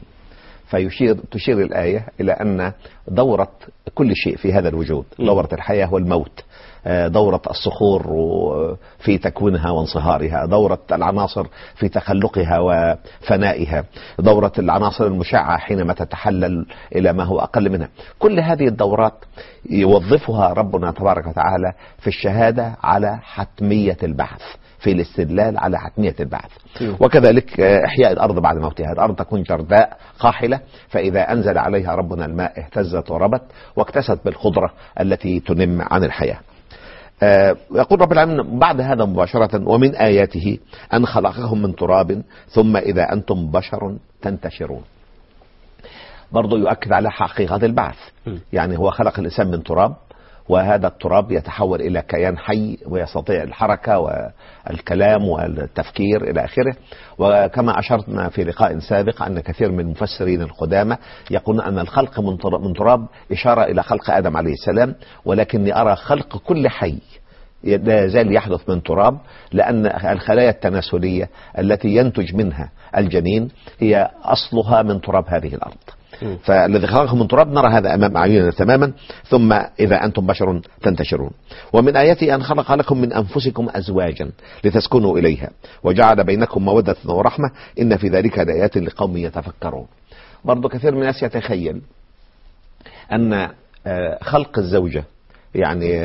فيشير تشير الآية إلى أن دورة كل شيء في هذا الوجود، دورة الحياة والموت، دورة الصخور في تكوينها وانصهارها، دورة العناصر في تخلقها وفنائها، دورة العناصر المشعة حينما تتحلل إلى ما هو أقل منها. كل هذه الدورات يوظفها ربنا تبارك وتعالى في الشهادة على حتمية البعث، في الاستدلال على حتمية البعث. وكذلك إحياء الأرض بعد موتها، الأرض تكون جرداء قاحلة، فإذا أنزل عليها ربنا الماء اهتزت وربت واكتست بالخضرة التي تنم عن الحياة. آه يقول رب العالمين بعد هذا مباشرة: ومن آياته أن خلقكم من تراب ثم إذا أنتم بشر تنتشرون. برضو يؤكد على حقيقة البعث، يعني هو خلق الإنسان من تراب، وهذا التراب يتحول إلى كيان حي ويستطيع الحركة والكلام والتفكير إلى آخره. وكما أشرنا في لقاء سابق أن كثير من المفسرين القدامى يقولون أن الخلق من تراب إشارة إلى خلق آدم عليه السلام، ولكني أرى خلق كل حي لا يزال يحدث من تراب، لأن الخلايا التناسلية التي ينتج منها الجنين هي أصلها من تراب هذه الأرض. فالذي خلقكم من تراب نرى هذا أمام أعيننا تماما، ثم إذا أنتم بشر تنتشرون. ومن آياته أن خلق لكم من أنفسكم أزواجا لتسكنوا إليها وجعل بينكم مودة ورحمة إن في ذلك لآيات لقوم يتفكرون. برضو كثير من الناس يتخيل أن خلق الزوجة يعني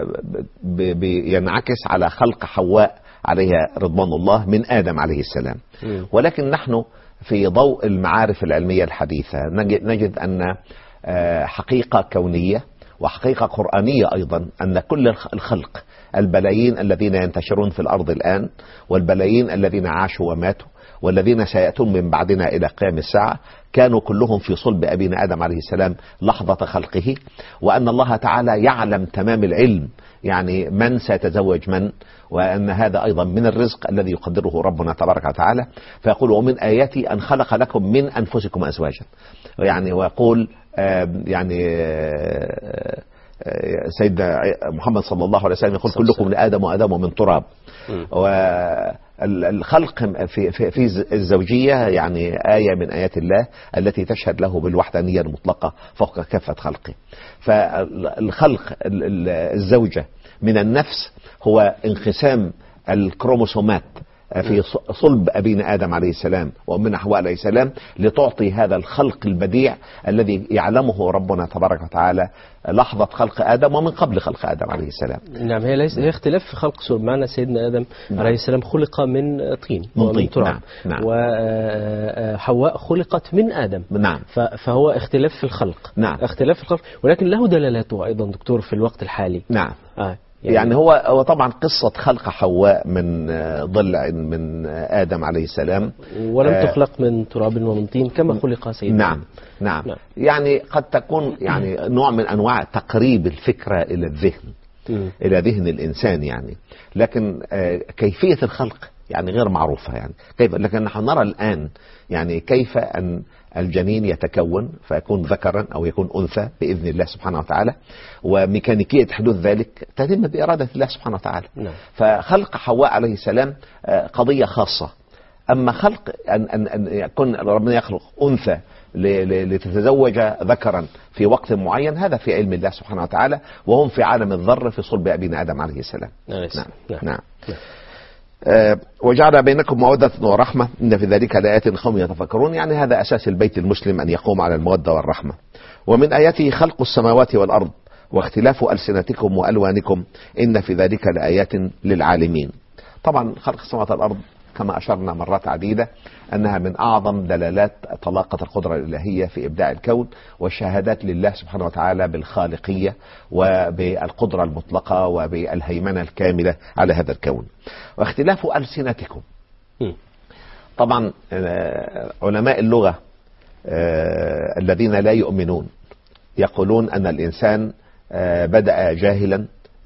ينعكس على خلق حواء عليها رضوان الله من آدم عليه السلام، ولكن نحن في ضوء المعارف العلمية الحديثة نجد أن حقيقة كونية وحقيقة قرآنية أيضا أن كل الخلق، البلايين الذين ينتشرون في الأرض الآن، والبلايين الذين عاشوا وماتوا، والذين سيأتون من بعدنا إلى قيام الساعة، كانوا كلهم في صلب أبينا آدم عليه السلام لحظة خلقه، وأن الله تعالى يعلم تمام العلم يعني من سيتزوج من، وأن هذا أيضا من الرزق الذي يقدره ربنا تبارك وتعالى. فيقول: ومن آياتي أن خلق لكم من أنفسكم أزواجا، يعني ويقول يعني سيدنا محمد صلى الله عليه وسلم يقول: كلكم لآدم وآدم من تراب. والخلق في في الزوجية يعني آية من آيات الله التي تشهد له بالوحدانية المطلقة فوق كافة خلقه. فالخلق الزوجة من النفس هو انقسام الكروموسومات في صلب أبينا آدم عليه السلام وأمنا حواء عليه السلام لتعطي هذا الخلق البديع الذي يعلمه ربنا تبارك وتعالى لحظة خلق آدم ومن قبل خلق آدم عليه السلام. نعم، هي ليس هي اختلاف في خلق صلب، معنى سيدنا آدم نعم. عليه السلام خلق من طين ومن تراب، نعم. نعم. وحواء خلقت من آدم، نعم. فهو اختلاف في الخلق، نعم. اختلاف في الخلق، ولكن له دلالاته أيضا دكتور في الوقت الحالي. نعم. آه. يعني, يعني هو هو طبعا قصة خلق حواء من ضلع من آدم عليه السلام، ولم آه تخلق من تراب ومن طين كما خلق سيدنا. نعم نعم, نعم. يعني قد تكون يعني نوع من أنواع تقريب الفكرة إلى الذهن م. إلى ذهن الإنسان يعني، لكن آه كيفية الخلق يعني غير معروفة يعني كيف، لكن نحن نرى الآن يعني كيف أن الجنين يتكون فيكون ذكرا أو يكون أنثى بإذن الله سبحانه وتعالى، وميكانيكية حدوث ذلك تتم بإرادة الله سبحانه وتعالى. نعم. فخلق حواء عليه السلام قضية خاصة، أما خلق أن, أن, أن يكون ربنا يخلق أنثى لتتزوج ذكرا في وقت معين، هذا في علم الله سبحانه وتعالى، وهم في عالم الذر في صلب أبينا آدم عليه السلام. نعم. نعم. نعم. نعم. نعم. أه وجعل بينكم مودة ورحمة إن في ذلك لآيات لقوم يتفكرون، يعني هذا أساس البيت المسلم أن يقوم على المودة والرحمة. ومن آياته خلق السماوات والأرض واختلاف ألسنتكم وألوانكم إن في ذلك لآيات للعالمين. طبعا خلق السماوات والأرض كما أشرنا مرات عديدة أنها من أعظم دلالات طلاقة القدرة الإلهية في إبداع الكون، والشهادات لله سبحانه وتعالى بالخالقية وبالقدرة المطلقة وبالهيمنة الكاملة على هذا الكون. واختلاف ألسنتكم، طبعا علماء اللغة الذين لا يؤمنون يقولون أن الإنسان بدأ جاهلا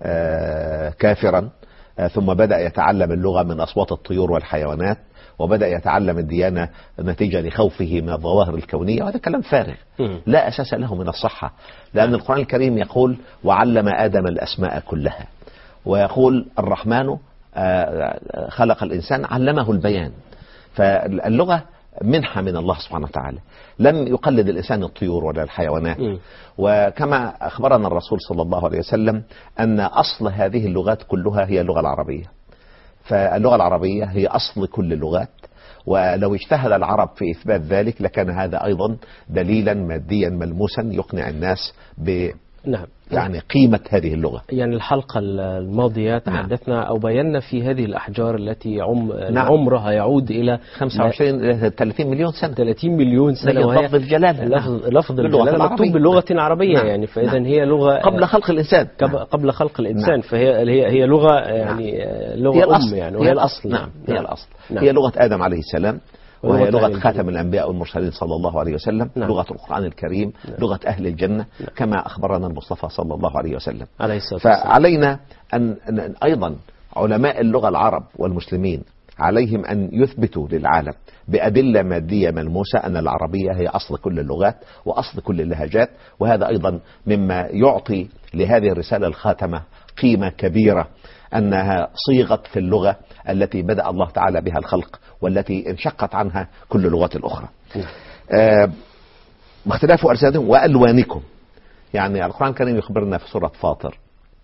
كافرا ثم بدأ يتعلم اللغة من أصوات الطيور والحيوانات، وبدأ يتعلم الديانة نتيجة لخوفه من الظواهر الكونية، وهذا كلام فارغ لا أساس له من الصحة، لأن القرآن الكريم يقول وعلم آدم الأسماء كلها، ويقول الرحمن خلق الإنسان علمه البيان. فاللغة منحة من الله سبحانه وتعالى. لم يقلد الإنسان الطيور ولا الحيوانات. م. وكما أخبرنا الرسول صلى الله عليه وسلم أن أصل هذه اللغات كلها هي اللغة العربية. فاللغة العربية هي أصل كل اللغات، ولو اجتهد العرب في إثبات ذلك لكان هذا أيضا دليلا ماديا ملموسا يقنع الناس ب نعم. يعني قيمة هذه اللغة. يعني الحلقة الماضية تحدثنا نعم. أو بينا في هذه الأحجار التي عم... نعم. عمرها يعود إلى خمسة وعشرين إلى ثلاثين مليون سنة. ثلاثين مليون سنة، وهي لفظ الجلالة. لفظ, لفظ الجلالة مكتوب باللغة العربية. نعم. يعني فإذا نعم. هي لغة قبل خلق الإنسان. نعم. قبل خلق الإنسان. نعم. فهي هي هي لغة يعني نعم. لغة هي أم يعني وهي هي الأصل. نعم. هي الأصل. نعم. هي لغة آدم عليه السلام، وهي لغة خاتم الأنبياء والمرسلين صلى الله عليه وسلم. نعم. لغة القرآن الكريم. نعم. لغة أهل الجنة. نعم. كما أخبرنا المصطفى صلى الله عليه وسلم. عليه الصلاة والسلام. فعلينا أن, أن أيضا علماء اللغة العرب والمسلمين عليهم أن يثبتوا للعالم بأدلة مادية ملموسة أن العربية هي أصل كل اللغات وأصل كل اللهجات. وهذا أيضا مما يعطي لهذه الرسالة الخاتمة قيمة كبيرة، أنها صيغت في اللغة التي بدأ الله تعالى بها الخلق والتي انشقت عنها كل اللغات الأخرى. آه باختلاف ألسنتكم وألوانكم. يعني القرآن الكريم يخبرنا في سورة فاطر: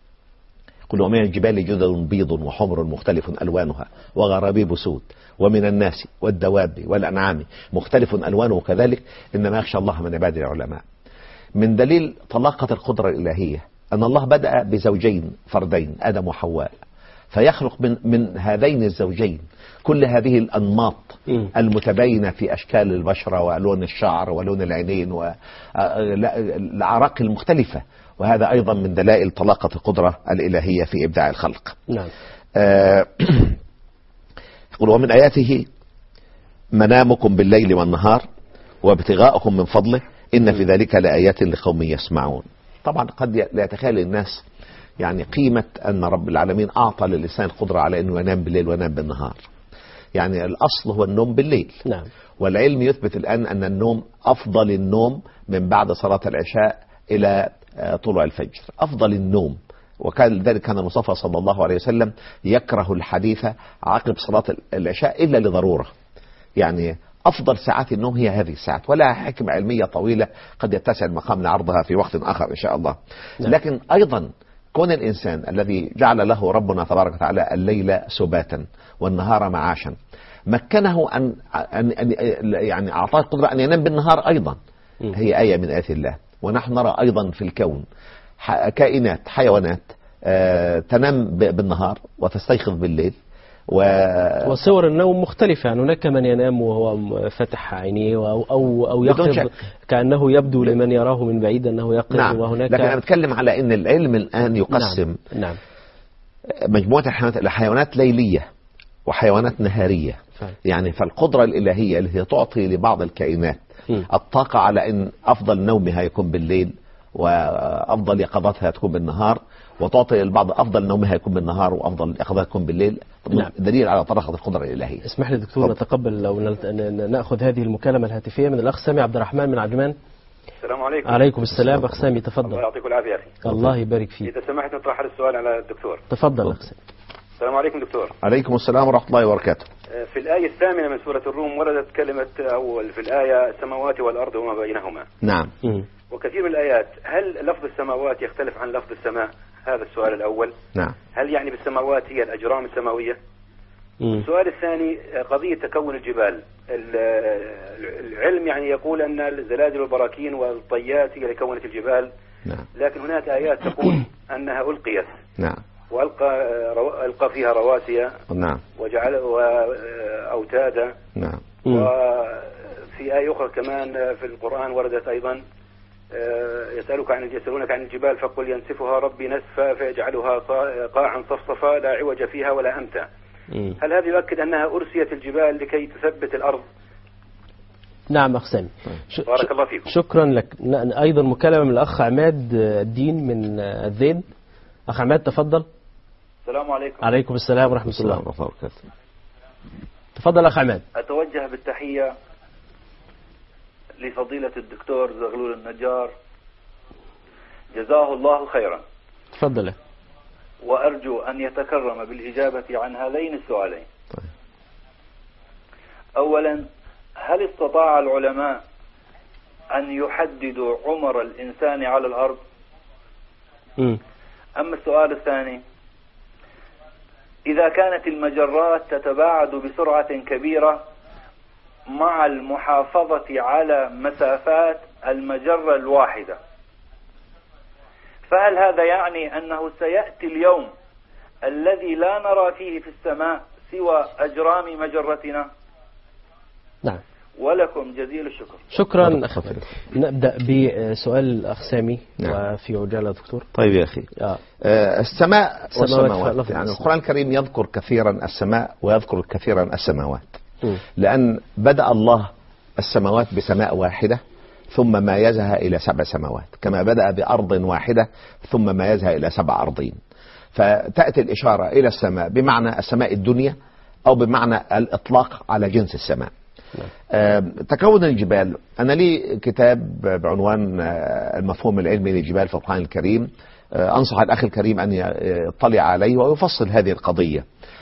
قل ومن الجبال جدد بيض وحمر مختلف ألوانها وغرابيب سود ومن الناس والدواب والأنعام مختلف ألوانه كذلك إنما يخشى الله من عباده العلماء. من دليل طلاقة القدرة الإلهية أن الله بدأ بزوجين فردين آدم وحواء، فيخلق من, من هذين الزوجين كل هذه الأنماط م. المتباينة في أشكال البشرة ولون الشعر ولون العينين والأعراق المختلفة. وهذا أيضا من دلائل طلاقة القدرة الإلهية في إبداع الخلق. نعم. آه يقول ومن آياته منامكم بالليل والنهار وابتغاءكم من فضله إن في ذلك لآيات لقوم يسمعون. طبعا قد لا يتخيل الناس يعني قيمة أن رب العالمين أعطى للإنسان القدرة على أنه ينام بالليل وينام بالنهار. يعني الأصل هو النوم بالليل. نعم. والعلم يثبت الآن أن النوم أفضل النوم من بعد صلاة العشاء إلى طلوع الفجر، أفضل النوم. وكان ذلك كان المصطفى صلى الله عليه وسلم يكره الحديث عقب صلاة العشاء إلا لضرورة. يعني أفضل ساعات النوم هي هذه الساعات، ولا حكمة علمية طويلة قد يتسع المقام لعرضها في وقت آخر إن شاء الله. نعم. لكن أيضا كون الإنسان الذي جعل له ربنا تبارك وتعالى الليل سباتا والنهار معاشا مكنه أن, أن, أن يعني أعطاه القدرة أن ينام بالنهار أيضا. م. هي آية من آيات الله. ونحن نرى أيضا في الكون كائنات حيوانات آه تنام بالنهار وتستيقظ بالليل و... وصور النوم مختلفة. يعني هناك من ينام وهو فتح عينيه أو, أو, أو يقظ كأنه يبدو لمن يراه من بعيد أنه يقظ. نعم. وهناك لكن أنا بتكلم على أن العلم الآن يقسم نعم. نعم. مجموعة الحيوانات لحيوانات ليلية وحيوانات نهارية. فعلا. يعني فالقدرة الإلهية التي تعطي لبعض الكائنات م. الطاقة على أن أفضل نومها يكون بالليل وأفضل يقظتها تكون بالنهار، وتعطي البعض أفضل نومها يكون بالنهار وأفضل يقظتها تكون بالليل. نعم. دليل على طريقة القدرة الإلهية. اسمح لي دكتور نتقبل لو نأخذ هذه المكالمة الهاتفية من الأخ سامي عبد الرحمن من عجمان. السلام عليكم. عليكم السلام أخ سامي، تفضل. الله يعطيك العافية أخي. الله يبارك فيك. إذا سمحت نطرح السؤال على الدكتور. تفضل أخ سامي. السلام عليكم دكتور. عليكم السلام ورحمة الله وبركاته. في الآية الثامنة من سورة الروم وردت كلمة أو في الآية السماوات والأرض وما بينهما. نعم. م. وكثير من الآيات هل لفظ السماوات يختلف عن لفظ السماء؟ هذا السؤال الأول. نعم. هل يعني بالسماوات هي الأجرام السماوية؟ م. السؤال الثاني قضية تكون الجبال. العلم يعني يقول أن الزلازل والبراكين والطيات هي اللي كونت الجبال. نعم. لكن هناك آيات تقول أنها ألقيت. نعم. وألقى ألقى فيها رواسي. نعم. وجعل وأوتادا. نعم. وفي آية أخرى كمان في القرآن وردت أيضا يسألك عن يسألونك عن الجبال فقل ينسفها ربي نسفا فيجعلها قاعا صفصفا لا عوج فيها ولا أمتا. هل هذا يؤكد أنها أرسيت الجبال لكي تثبت الأرض؟ نعم أخ سامي. بارك الله فيكم. شكرا لك. أيضا مكالمة من الأخ عماد الدين من الذين. أخ عماد تفضل. السلام عليكم. عليكم السلام ورحمة الله وبركاته. تفضل أخ عماد. أتوجه بالتحية لفضيلة الدكتور زغلول النجار جزاه الله خيرا. تفضل. وأرجو أن يتكرم بالإجابة عن هذين السؤالين. طيب. أولا هل استطاع العلماء أن يحددوا عمر الإنسان على الأرض؟ م. أما السؤال الثاني، إذا كانت المجرات تتباعد بسرعة كبيرة مع المحافظة على مسافات المجرة الواحدة، فهل هذا يعني أنه سيأتي اليوم الذي لا نرى فيه في السماء سوى أجرام مجرتنا؟ نعم. ولكم جزيل الشكر. شكرا أخ. نبدأ بسؤال الأخ سامي. نعم. وفي عجالة دكتور. طيب يا أخي. آه. آه السماء والسماوات، يعني القرآن الكريم يذكر كثيرا السماء ويذكر كثيرا السماوات، م. لأن بدأ الله السماوات بسماء واحدة ثم مايزها إلى سبع سماوات، كما بدأ بأرض واحدة ثم مايزها إلى سبع أرضين. فتأتي الإشارة إلى السماء بمعنى السماء الدنيا أو بمعنى الإطلاق على جنس السماء. آه تكون الجبال، أنا لي كتاب بعنوان آه المفهوم العلمي للجبال في القرآن الكريم، آه أنصح الأخ الكريم أن يطلع عليه ويفصل هذه القضية.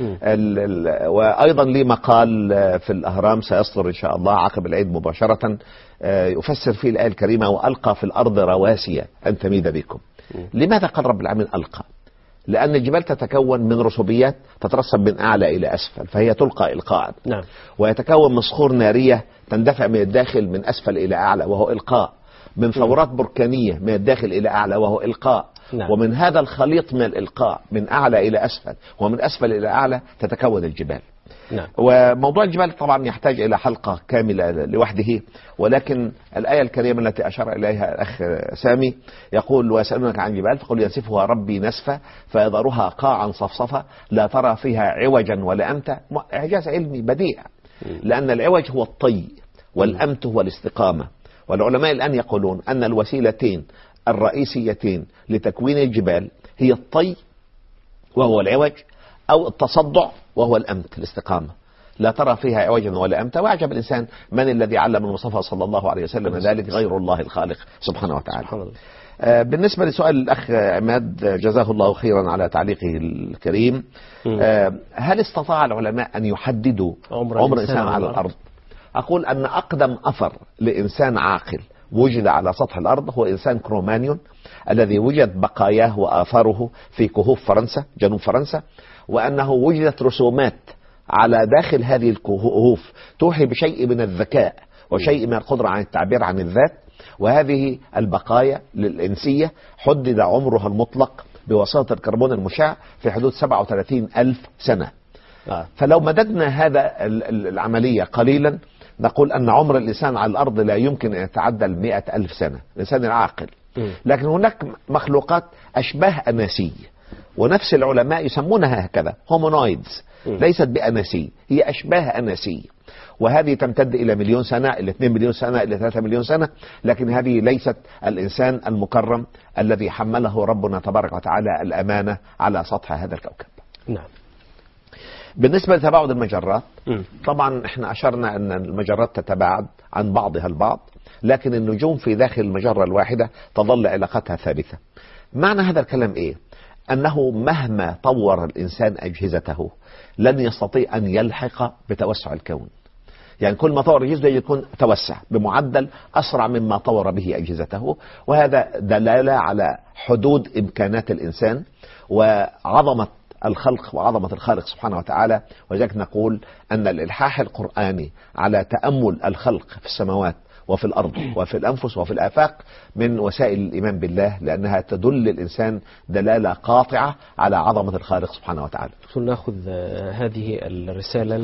ال ال وأيضا لي مقال في الأهرام سيصدر إن شاء الله عقب العيد مباشرة، آه يفسر فيه الآية الكريمة وألقى في الأرض رواسي أن تميد بكم. لماذا قال رب العالمين ألقى؟ لأن الجبال تتكون من رسوبيات تترسب من أعلى إلى أسفل، فهي تلقى إلقاء. نعم. ويتكون من صخور نارية تندفع من الداخل من أسفل إلى أعلى وهو إلقاء، من ثورات بركانية من الداخل إلى أعلى وهو إلقاء. نعم. ومن هذا الخليط من الإلقاء من أعلى إلى أسفل ومن أسفل إلى أعلى تتكون الجبال. نعم. وموضوع الجبال طبعا يحتاج إلى حلقة كاملة لوحده، ولكن الآية الكريمة التي أشار إليها الأخ سامي يقول: ويسألونك عن الجبال فقل ينسفها ربي نسفا فيذرها قاعا صفصفا لا ترى فيها عوجا ولا أمتا. إعجاز علمي بديع، لأن العوج هو الطي والأمت هو الاستقامة. والعلماء الآن يقولون أن الوسيلتين الرئيسيتين لتكوين الجبال هي الطي وهو العوج، أو التصدع وهو الأمت الاستقامة، لا ترى فيها عوجا ولا أمتا. وأعجب الإنسان من الذي علم المصطفى صلى الله عليه وسلم ذلك غير الله الخالق سبحانه وتعالى. آه بالنسبة لسؤال الأخ عماد جزاه الله خيرا على تعليقه الكريم، آه هل استطاع العلماء أن يحددوا عمر, عمر الإنسان على الأرض؟ أقول أن أقدم أثر لإنسان عاقل وجد على سطح الأرض هو إنسان كرومانيون الذي وجد بقاياه وآثاره في كهوف فرنسا جنوب فرنسا، وأنه وجدت رسومات على داخل هذه الكهوف توحي بشيء من الذكاء وشيء من القدرة عن التعبير عن الذات. وهذه البقايا الإنسية حدد عمرها المطلق بواسطة الكربون المشع في حدود سبعة وثلاثين ألف سنة. آه. فلو مددنا هذا العملية قليلا نقول أن عمر الإنسان على الأرض لا يمكن أن يتعدى المئة ألف سنة، الإنسان العاقل. لكن هناك مخلوقات أشباه أناسي، ونفس العلماء يسمونها هكذا هومونويدز، ليست بأناسي، هي أشباه أناسي، وهذه تمتد إلى مليون سنة إلى اثنين مليون سنة إلى ثلاثة مليون سنة. لكن هذه ليست الإنسان المكرم الذي حمله ربنا تبارك وتعالى الأمانة على سطح هذا الكوكب. نعم. بالنسبة لتباعد المجرات، طبعا احنا أشرنا أن المجرات تتباعد عن بعضها البعض، لكن النجوم في داخل المجرة الواحدة تظل علاقتها ثابتة. معنى هذا الكلام إيه؟ أنه مهما طور الإنسان أجهزته لن يستطيع أن يلحق بتوسع الكون. يعني كل ما طور أجهزته يكون توسع بمعدل أسرع مما طور به أجهزته، وهذا دلالة على حدود إمكانات الإنسان وعظمة الخلق وعظمة الخالق سبحانه وتعالى. ولذلك نقول أن الإلحاح القرآني على تأمل الخلق في السماوات وفي الأرض وفي الأنفس وفي الآفاق من وسائل الإيمان بالله، لأنها تدل الإنسان دلالة قاطعة على عظمة الخالق سبحانه وتعالى. نأخذ هذه الرسالة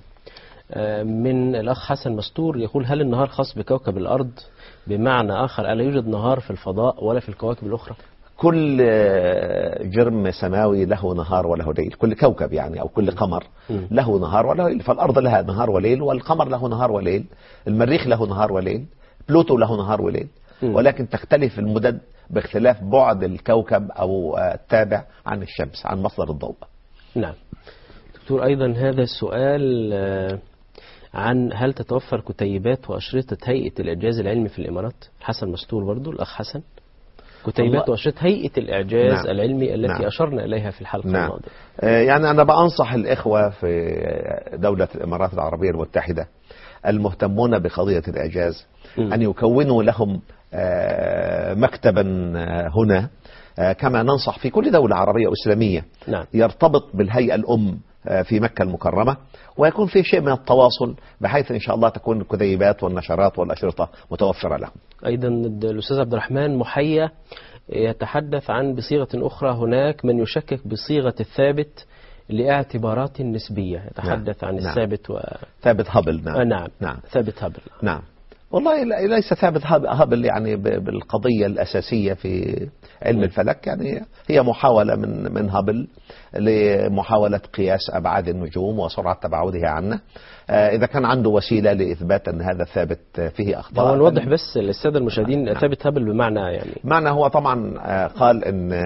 من الأخ حسن مستور يقول: هل النهار خاص بكوكب الأرض؟ بمعنى آخر ألا يوجد نهار في الفضاء ولا في الكواكب الأخرى؟ كل جرم سماوي له نهار وله ليل، كل كوكب يعني أو كل قمر له نهار وله ليل. فالأرض لها نهار وليل، والقمر له نهار وليل، المريخ له نهار وليل، بلوتو له نهار وليل، ولكن تختلف المدد باختلاف بعد الكوكب أو التابع عن الشمس عن مصدر الضوء. نعم. دكتور، أيضا هذا السؤال عن هل تتوفر كتيبات وأشرطة هيئة الإعجاز العلمي في الإمارات؟ حسن مستور برضو الأخ حسن، كتيبات وأشرطة هيئة الإعجاز نعم. العلمي التي نعم. أشرنا إليها في الحلقة نعم. الماضية. يعني أنا بأنصح الإخوة في دولة الإمارات العربية المتحدة المهتمون بقضية الإعجاز أن يكونوا لهم مكتبا هنا، كما ننصح في كل دولة عربية وإسلامية نعم. يرتبط بالهيئة الأم في مكة المكرمة، ويكون في شيء من التواصل بحيث إن شاء الله تكون الكذيبات والنشرات والأشرطة متوفرة لهم. أيضا الأستاذ عبد الرحمن محيا يتحدث عن بصيغة أخرى هناك من يشكك بصيغة الثابت لاعتبارات نسبية، يتحدث نعم. عن نعم. الثابت و... ثابت هابل. نعم. آه نعم. نعم. ثابت هابل. نعم. والله ليس ثابت هابل يعني بالقضية الأساسية في علم الفلك، يعني هي محاولة من من هابل لمحاولة قياس أبعاد النجوم وسرعة تباعدها عنا. إذا كان عنده وسيلة لإثبات أن هذا الثابت فيه أخطاء. هو نوضح بس للسادة المشاهدين نعم. ثابت هابل بمعنى يعني معنى هو طبعا قال أن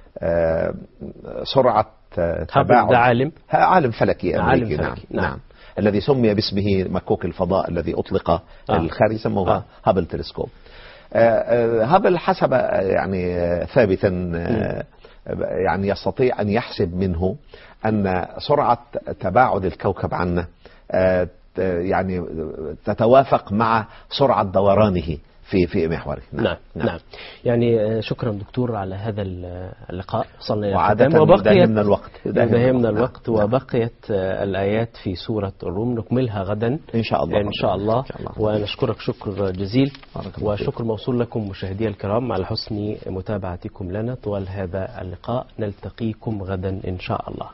سرعة تباعد ده عالم عالم فلكي عالم أمريكي. فلكي. نعم. نعم. نعم. الذي سمي باسمه مكوك الفضاء الذي أطلق آه. الخارج سموه آه. هابل تلسكوب. هابل حسب يعني ثابتا يعني يستطيع أن يحسب منه أن سرعة تباعد الكوكب عنا يعني تتوافق مع سرعة دورانه في في محوره. نعم. نعم. نعم. نعم. يعني شكرا دكتور على هذا اللقاء. وصلنا وعادة يداهمنا الوقت يداهمنا الوقت نعم. وبقيت الآيات في سورة الروم نكملها غدا إن شاء الله. إن شاء الله, إن شاء الله. ونشكرك شكر جزيل، وشكر موصول لكم مشاهدي الكرام على حسن متابعتكم لنا طوال هذا اللقاء. نلتقيكم غدا إن شاء الله.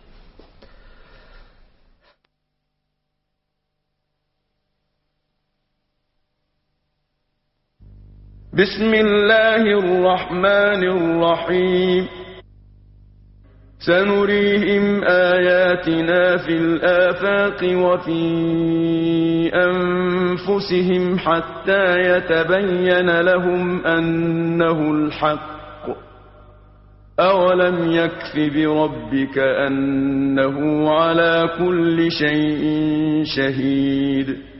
بسم الله الرحمن الرحيم. سنريهم آياتنا في الآفاق وفي أنفسهم حتى يتبين لهم أنه الحق. أولم يكف بربك أنه على كل شيء شهيد.